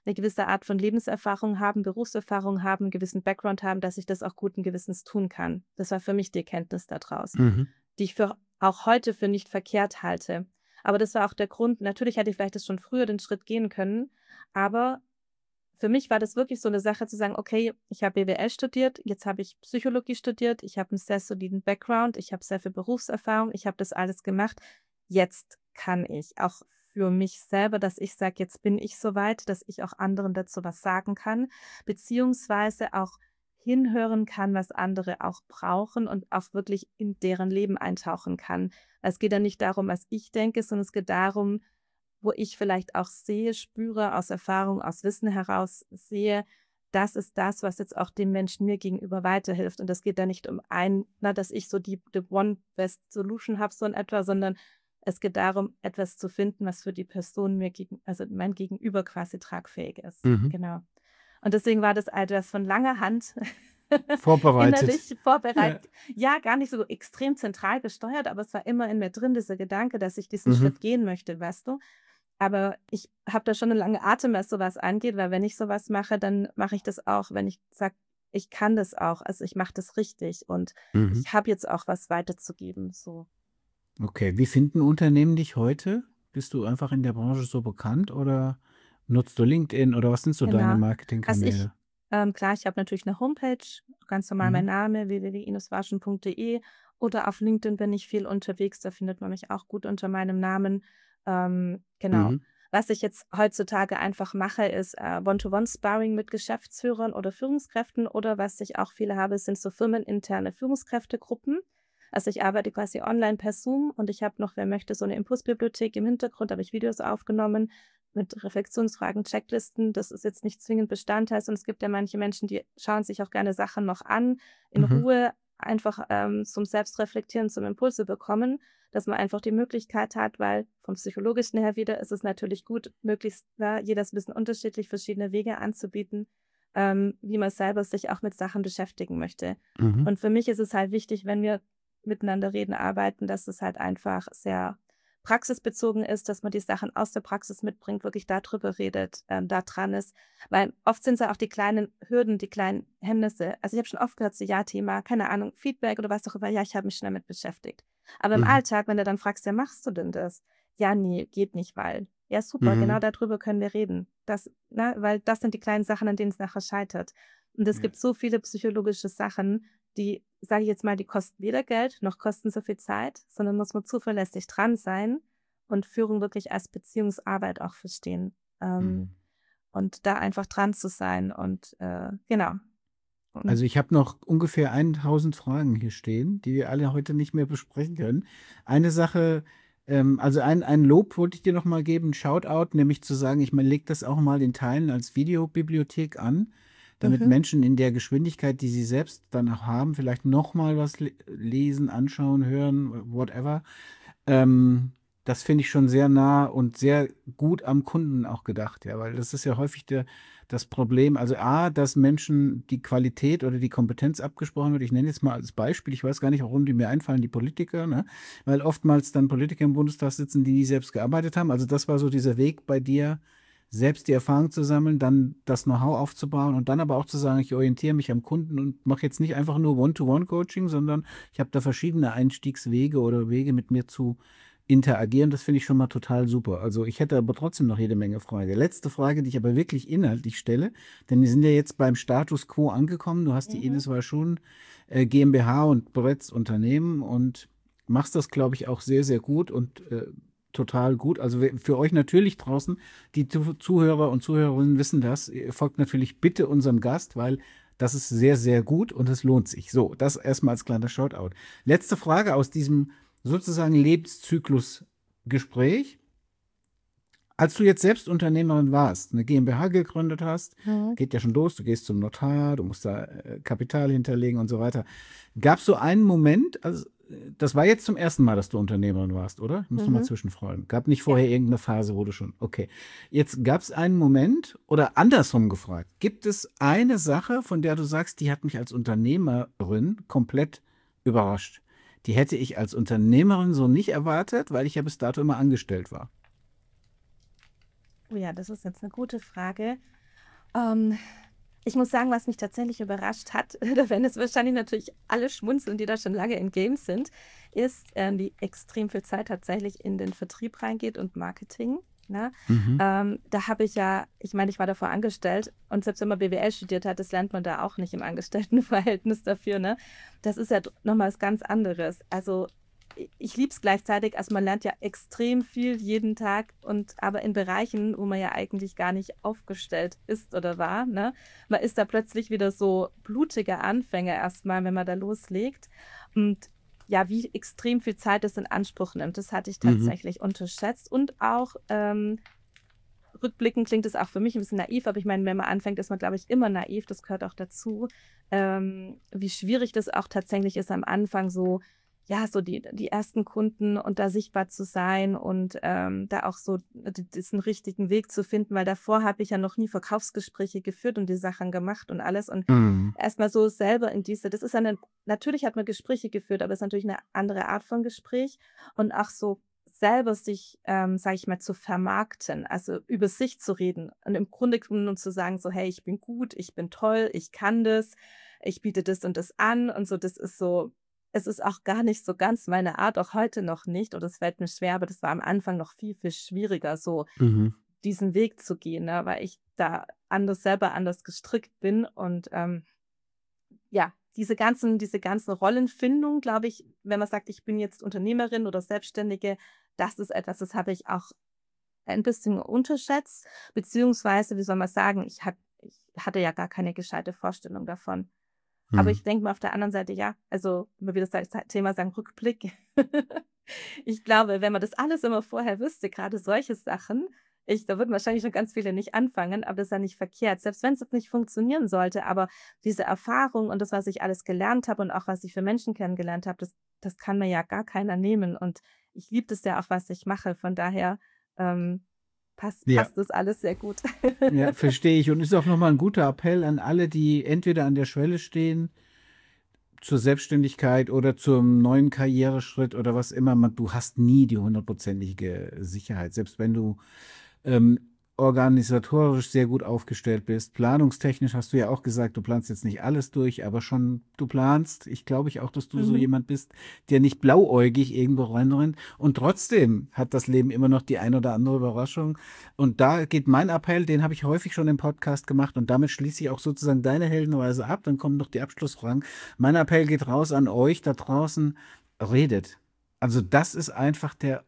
eine gewisse Art von Lebenserfahrung haben, Berufserfahrung haben, einen gewissen Background haben, dass ich das auch guten Gewissens tun kann. Das war für mich die Erkenntnis daraus, Mhm. die ich für auch heute für nicht verkehrt halte. Aber das war auch der Grund, natürlich hätte ich vielleicht das schon früher den Schritt gehen können, aber für mich war das wirklich so eine Sache zu sagen: „Okay, ich habe B W L studiert, jetzt habe ich Psychologie studiert, ich habe einen sehr soliden Background, ich habe sehr viel Berufserfahrung, ich habe das alles gemacht. Jetzt kann ich auch für mich selber, dass ich sage: Jetzt bin ich so weit, dass ich auch anderen dazu was sagen kann, beziehungsweise auch hinhören kann, was andere auch brauchen und auch wirklich in deren Leben eintauchen kann.“ Es geht ja nicht darum, was ich denke, sondern es geht darum, wo ich vielleicht auch sehe, spüre, aus Erfahrung, aus Wissen heraus sehe, das ist das, was jetzt auch dem Menschen mir gegenüber weiterhilft. Und das geht da nicht um ein, na, dass ich so die, die One Best Solution habe, so in etwa, sondern es geht darum, etwas zu finden, was für die Person mir gegen, also mein Gegenüber quasi tragfähig ist. Mhm. Genau. Und deswegen war das etwas von langer Hand Vorbereitet. innerlich vorbereitet. Ja. ja, gar nicht so extrem zentral gesteuert, aber es war immer in mir drin, dieser Gedanke, dass ich diesen Mhm. Schritt gehen möchte, weißt du? Aber ich habe da schon eine lange Atem, was sowas angeht, weil wenn ich sowas mache, dann mache ich das auch, wenn ich sage, ich kann das auch, also ich mache das richtig und Mhm. ich habe jetzt auch was weiterzugeben, so. Okay, wie finden Unternehmen dich heute? Bist du einfach in der Branche so bekannt oder nutzt du LinkedIn oder was sind so deine Genau. Also ich, Marketingkanäle? ähm, klar, ich habe natürlich eine Homepage, ganz normal mein Mhm. Name, w w w punkt inuswaschen punkt d e, oder auf LinkedIn bin ich viel unterwegs, da findet man mich auch gut unter meinem Namen. Ähm, genau. Mhm. Was ich jetzt heutzutage einfach mache, ist äh, One-to-One-Sparring mit Geschäftsführern oder Führungskräften, oder was ich auch viele habe, sind so firmeninterne Führungskräftegruppen. Also ich arbeite quasi online per Zoom und ich habe noch, wer möchte, so eine Impulsbibliothek im Hintergrund, da habe ich Videos aufgenommen mit Reflexionsfragen, Checklisten. Das ist jetzt nicht zwingend Bestandteil, sondern es gibt ja manche Menschen, die schauen sich auch gerne Sachen noch an, in Mhm. Ruhe, einfach ähm, zum Selbstreflektieren, zum Impulse bekommen, dass man einfach die Möglichkeit hat, weil vom Psychologischen her wieder ist es natürlich gut, möglichst, ja, jeder ist ein bisschen unterschiedlich, verschiedene Wege anzubieten, ähm, wie man selber sich auch mit Sachen beschäftigen möchte. Mhm. Und für mich ist es halt wichtig, wenn wir miteinander reden, arbeiten, dass es halt einfach sehr praxisbezogen ist, dass man die Sachen aus der Praxis mitbringt, wirklich darüber redet, ähm, da dran ist. Weil oft sind es ja auch die kleinen Hürden, die kleinen Hemmnisse. Also ich habe schon oft gehört, so ja, Thema, keine Ahnung, Feedback oder was auch immer, ja, ich habe mich schon damit beschäftigt. Aber im Mhm. Alltag, wenn du dann fragst, ja, machst du denn das? Ja, nee, geht nicht, weil. Ja, super, genau Mhm. darüber können wir reden. Das, ne, weil das sind die kleinen Sachen, an denen es nachher scheitert. Und es Ja. gibt so viele psychologische Sachen, die, sage ich jetzt mal, die kosten weder Geld noch kosten so viel Zeit, sondern muss man zuverlässig dran sein und Führung wirklich als Beziehungsarbeit auch verstehen. Ähm, Mhm. und da einfach dran zu sein und äh, genau. Und, Also ich habe noch ungefähr tausend Fragen hier stehen, die wir alle heute nicht mehr besprechen können. Eine Sache, ähm, also ein, ein Lob wollte ich dir noch mal geben, ein Shoutout, nämlich zu sagen, ich lege das auch mal in Teilen als Videobibliothek an, damit mhm. Menschen in der Geschwindigkeit, die sie selbst dann auch haben, vielleicht noch mal was le lesen, anschauen, hören, whatever. Ähm, das finde ich schon sehr nah und sehr gut am Kunden auch gedacht, ja, weil das ist ja häufig der, das Problem. Also A, dass Menschen die Qualität oder die Kompetenz abgesprochen wird. Ich nenne jetzt mal als Beispiel, ich weiß gar nicht, warum die mir einfallen, die Politiker, ne? Weil oftmals dann Politiker im Bundestag sitzen, die nie selbst gearbeitet haben. Also das war so dieser Weg bei dir, selbst die Erfahrung zu sammeln, dann das Know-how aufzubauen und dann aber auch zu sagen, ich orientiere mich am Kunden und mache jetzt nicht einfach nur One-to-One-Coaching, sondern ich habe da verschiedene Einstiegswege oder Wege mit mir zu interagieren. Das finde ich schon mal total super. Also ich hätte aber trotzdem noch jede Menge Frage. Letzte Frage, die ich aber wirklich inhaltlich stelle, denn wir sind ja jetzt beim Status quo angekommen. Du hast die Mhm. Ines war schon äh, GmbH und bereits Unternehmen und machst das, glaube ich, auch sehr, sehr gut und äh, total gut. Also we- für euch natürlich draußen, die Zu- Zuhörer und Zuhörerinnen wissen das. Ihr folgt natürlich bitte unserem Gast, weil das ist sehr, sehr gut und es lohnt sich. So, das erstmal als kleiner Shoutout. Letzte Frage aus diesem sozusagen Lebenszyklus-Gespräch. Als du jetzt selbst Unternehmerin warst, eine GmbH gegründet hast, Mhm. geht ja schon los, du gehst zum Notar, du musst da äh, Kapital hinterlegen und so weiter. Gab es so einen Moment, also äh, das war jetzt zum ersten Mal, dass du Unternehmerin warst, oder? Ich muss noch mal Mhm. zwischenfragen. Gab nicht Ja. vorher irgendeine Phase, wo du schon, okay. Jetzt gab es einen Moment, oder andersrum gefragt, gibt es eine Sache, von der du sagst, die hat mich als Unternehmerin komplett überrascht? Die hätte ich als Unternehmerin so nicht erwartet, weil ich ja bis dato immer angestellt war. Oh ja, das ist jetzt eine gute Frage. Ähm, ich muss sagen, was mich tatsächlich überrascht hat, da werden jetzt wahrscheinlich natürlich alle schmunzeln, die da schon lange in Games sind, ist, ähm, wie extrem viel Zeit tatsächlich in den Vertrieb reingeht und Marketing. Ne? Mhm. Ähm, da habe ich ja, ich meine, ich war davor angestellt und selbst wenn man B W L studiert hat, das lernt man da auch nicht im Angestelltenverhältnis dafür. Ne? Das ist ja nochmal was ganz anderes. Also ich liebe es gleichzeitig, also man lernt ja extrem viel jeden Tag und aber in Bereichen, wo man ja eigentlich gar nicht aufgestellt ist oder war, ne? Man ist da plötzlich wieder so blutiger Anfänger erstmal, wenn man da loslegt. Und ja, wie extrem viel Zeit das in Anspruch nimmt, das hatte ich Mhm. tatsächlich unterschätzt. Und auch ähm, rückblickend klingt es auch für mich ein bisschen naiv, aber ich meine, wenn man anfängt, ist man, glaube ich, immer naiv, das gehört auch dazu, ähm, wie schwierig das auch tatsächlich ist am Anfang so, ja, so die, die ersten Kunden und da sichtbar zu sein und ähm, da auch so d- diesen richtigen Weg zu finden, weil davor habe ich ja noch nie Verkaufsgespräche geführt und die Sachen gemacht und alles und Mhm. erstmal so selber in diese, das ist eine, natürlich hat man Gespräche geführt, aber es ist natürlich eine andere Art von Gespräch und auch so selber sich, ähm, sage ich mal, zu vermarkten, also über sich zu reden und im Grunde genommen zu sagen, so, hey, ich bin gut, ich bin toll, ich kann das, ich biete das und das an und so, das ist so, es ist auch gar nicht so ganz meine Art, auch heute noch nicht, oder es fällt mir schwer, aber das war am Anfang noch viel, viel schwieriger, so Mhm. diesen Weg zu gehen, ne, weil ich da anders, selber anders gestrickt bin und ähm, ja, diese ganzen diese ganzen Rollenfindung, glaube ich, wenn man sagt, ich bin jetzt Unternehmerin oder Selbstständige, das ist etwas, das habe ich auch ein bisschen unterschätzt, beziehungsweise, wie soll man sagen, ich hat ich hatte ja gar keine gescheite Vorstellung davon. Aber Mhm. ich denke mal auf der anderen Seite, ja, also, wenn wir das als Thema sagen, Rückblick. Ich glaube, wenn man das alles immer vorher wüsste, gerade solche Sachen, ich da würden wahrscheinlich schon ganz viele nicht anfangen, aber das ist ja nicht verkehrt, selbst wenn es jetzt nicht funktionieren sollte, aber diese Erfahrung und das, was ich alles gelernt habe und auch was ich für Menschen kennengelernt habe, das das kann mir ja gar keiner nehmen und ich liebe das ja auch, was ich mache. Von daher, ähm, passt Ja. passt das alles sehr gut. Ja, verstehe ich. Und ist auch nochmal ein guter Appell an alle, die entweder an der Schwelle stehen zur Selbstständigkeit oder zum neuen Karriereschritt oder was immer. Man, du hast nie die hundertprozentige Sicherheit. Selbst wenn du ähm, organisatorisch sehr gut aufgestellt bist. Planungstechnisch hast du ja auch gesagt, du planst jetzt nicht alles durch, aber schon du planst. Ich glaube ich auch, dass du so Mhm. jemand bist, der nicht blauäugig irgendwo reinrennt. Und trotzdem hat das Leben immer noch die ein oder andere Überraschung. Und da geht mein Appell, den habe ich häufig schon im Podcast gemacht und damit schließe ich auch sozusagen deine Heldenreise ab. Dann kommen noch die Abschlussfragen. Mein Appell geht raus an euch da draußen. Redet. Also das ist einfach der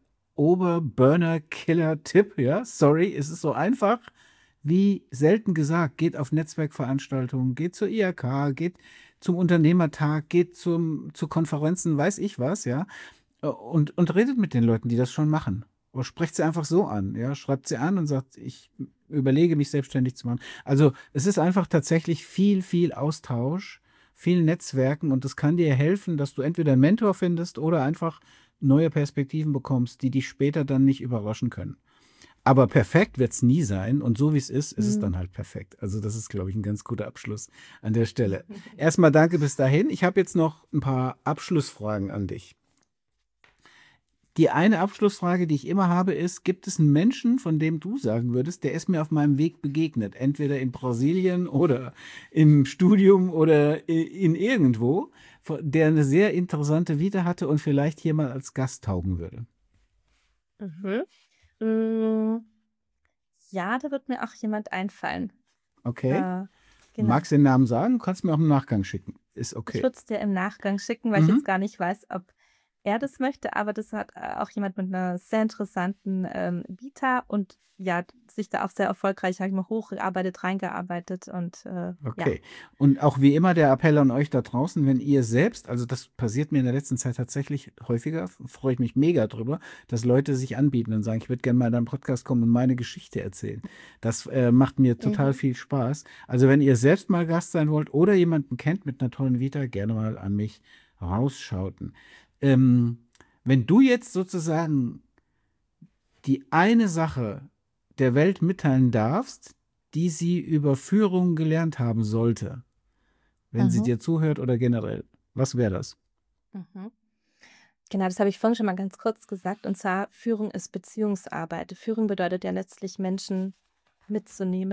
Oberburner-Killer-Tipp, ja, sorry, es ist so einfach wie selten gesagt. Geht auf Netzwerkveranstaltungen, geht zur I A K, geht zum Unternehmertag, geht zum, zu Konferenzen, weiß ich was, ja, und, und redet mit den Leuten, die das schon machen. Oder sprecht sie einfach so an, ja, schreibt sie an und sagt, ich überlege mich selbstständig zu machen. Also es ist einfach tatsächlich viel, viel Austausch, viel Netzwerken und das kann dir helfen, dass du entweder einen Mentor findest oder einfach neue Perspektiven bekommst, die dich später dann nicht überraschen können. Aber perfekt wird es nie sein und so wie es ist, ist es Mhm. dann halt perfekt. Also das ist, glaube ich, ein ganz guter Abschluss an der Stelle. Erstmal danke bis dahin. Ich habe jetzt noch ein paar Abschlussfragen an dich. Die eine Abschlussfrage, die ich immer habe, ist, gibt es einen Menschen, von dem du sagen würdest, der ist mir auf meinem Weg begegnet, entweder in Brasilien oder im Studium oder in irgendwo, der eine sehr interessante Vita hatte und vielleicht hier mal als Gast taugen würde? Mhm. Hm, ja, da wird mir auch jemand einfallen. Okay. Äh, genau. Magst du den Namen sagen? Kannst du mir auch im Nachgang schicken. Ist Ich okay. würde es dir im Nachgang schicken, weil ich Mhm. jetzt gar nicht weiß, ob er das möchte, aber das hat äh, auch jemand mit einer sehr interessanten ähm, Vita und ja, sich da auch sehr erfolgreich, sag ich mal, hochgearbeitet, reingearbeitet und äh, ja. Okay. Und auch wie immer der Appell an euch da draußen, wenn ihr selbst, also das passiert mir in der letzten Zeit tatsächlich häufiger, freue ich mich mega drüber, dass Leute sich anbieten und sagen, ich würde gerne mal in deinen Podcast kommen und meine Geschichte erzählen. Das äh, macht mir total Mhm. viel Spaß. Also wenn ihr selbst mal Gast sein wollt oder jemanden kennt mit einer tollen Vita, gerne mal an mich rausschauten. Ähm, wenn du jetzt sozusagen die eine Sache der Welt mitteilen darfst, die sie über Führung gelernt haben sollte, wenn sie Mhm. dir zuhört oder generell, was wäre das? Mhm. Genau, das habe ich vorhin schon mal ganz kurz gesagt. Und zwar, Führung ist Beziehungsarbeit. Führung bedeutet ja letztlich, Menschen mitzunehmen,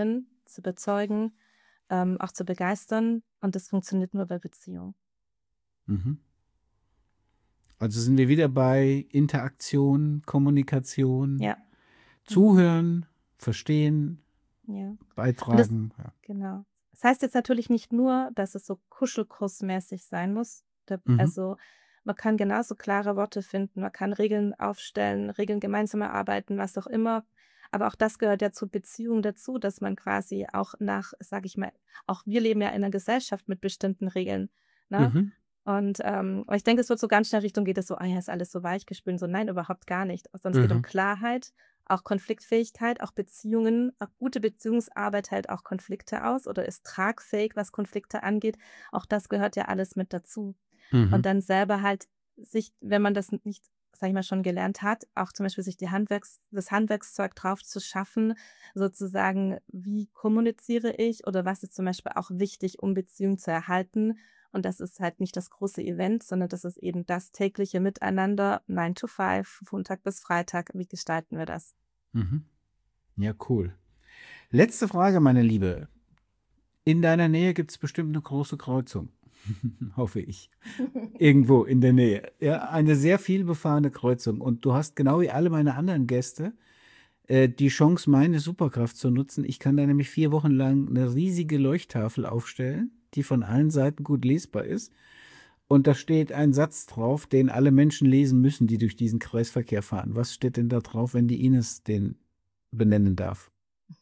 zu überzeugen, ähm, auch zu begeistern. Und das funktioniert nur bei Beziehung. Mhm. Also sind wir wieder bei Interaktion, Kommunikation, Ja. Zuhören, Verstehen, Ja. Beitragen. Und das, ja. genau. Das heißt jetzt natürlich nicht nur, dass es so kuschelkussmäßig sein muss. Da, Mhm. Also man kann genauso klare Worte finden, man kann Regeln aufstellen, Regeln gemeinsam erarbeiten, was auch immer. Aber auch das gehört ja zur Beziehung dazu, dass man quasi auch nach, sage ich mal, auch wir leben ja in einer Gesellschaft mit bestimmten Regeln. Ne? Mhm. Und ähm, aber ich denke, es wird so ganz schnell Richtung geht es so, ah ja, ist alles so weichgespült. So, nein, überhaupt gar nicht. Sondern es geht um Mhm. Klarheit, auch Konfliktfähigkeit, auch Beziehungen, auch gute Beziehungsarbeit hält auch Konflikte aus oder ist tragfähig, was Konflikte angeht. Auch das gehört ja alles mit dazu. Mhm. Und dann selber halt sich, wenn man das nicht, sag ich mal, schon gelernt hat, auch zum Beispiel sich die Handwerks, das Handwerkszeug drauf zu schaffen, sozusagen, wie kommuniziere ich oder was ist zum Beispiel auch wichtig, um Beziehungen zu erhalten. Und das ist halt nicht das große Event, sondern das ist eben das tägliche Miteinander, nine to five, Montag bis Freitag. Wie gestalten wir das? Mhm. Ja, cool. Letzte Frage, meine Liebe. In deiner Nähe gibt es bestimmt eine große Kreuzung. Hoffe ich. Irgendwo in der Nähe. Ja, eine sehr viel befahrene Kreuzung. Und du hast genau wie alle meine anderen Gäste äh, die Chance, meine Superkraft zu nutzen. Ich kann da nämlich vier Wochen lang eine riesige Leuchttafel aufstellen, die von allen Seiten gut lesbar ist. Und da steht ein Satz drauf, den alle Menschen lesen müssen, die durch diesen Kreisverkehr fahren. Was steht denn da drauf, wenn die Ines den benennen darf?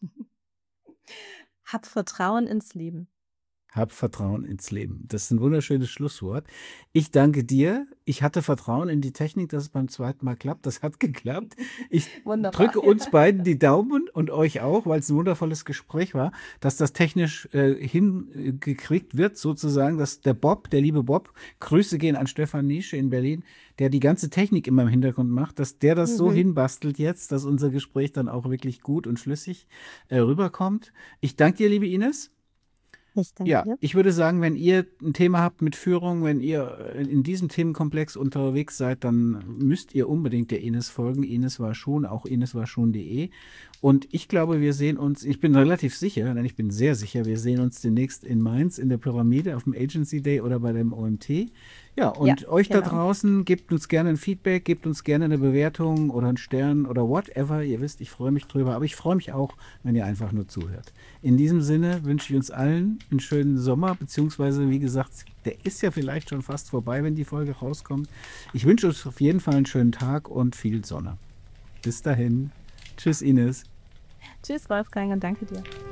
Hab Vertrauen ins Leben. Hab Vertrauen ins Leben. Das ist ein wunderschönes Schlusswort. Ich danke dir. Ich hatte Vertrauen in die Technik, dass es beim zweiten Mal klappt. Das hat geklappt. Ich Wunderbar. drücke uns beiden die Daumen und euch auch, weil es ein wundervolles Gespräch war, dass das technisch äh, hingekriegt wird, sozusagen, dass der Bob, der liebe Bob, Grüße gehen an Stefan Nische in Berlin, der die ganze Technik immer im Hintergrund macht, dass der das so Mhm. hinbastelt jetzt, dass unser Gespräch dann auch wirklich gut und schlüssig äh, rüberkommt. Ich danke dir, liebe Ines. Ich danke Ja, dir. ich würde sagen, wenn ihr ein Thema habt mit Führung, wenn ihr in diesem Themenkomplex unterwegs seid, dann müsst ihr unbedingt der Ines folgen. Ines war schon, auch ines war schon punkt de. Und ich glaube, wir sehen uns, ich bin relativ sicher, nein, ich bin sehr sicher, wir sehen uns demnächst in Mainz in der Pyramide auf dem Agency Day oder bei dem O M T. Ja, und Ja, euch da genau. draußen, gebt uns gerne ein Feedback, gebt uns gerne eine Bewertung oder einen Stern oder whatever. Ihr wisst, ich freue mich drüber, aber ich freue mich auch, wenn ihr einfach nur zuhört. In diesem Sinne wünsche ich uns allen einen schönen Sommer, beziehungsweise, wie gesagt, der ist ja vielleicht schon fast vorbei, wenn die Folge rauskommt. Ich wünsche uns auf jeden Fall einen schönen Tag und viel Sonne. Bis dahin. Tschüss, Ines. Tschüss, Wolfgang, und danke dir.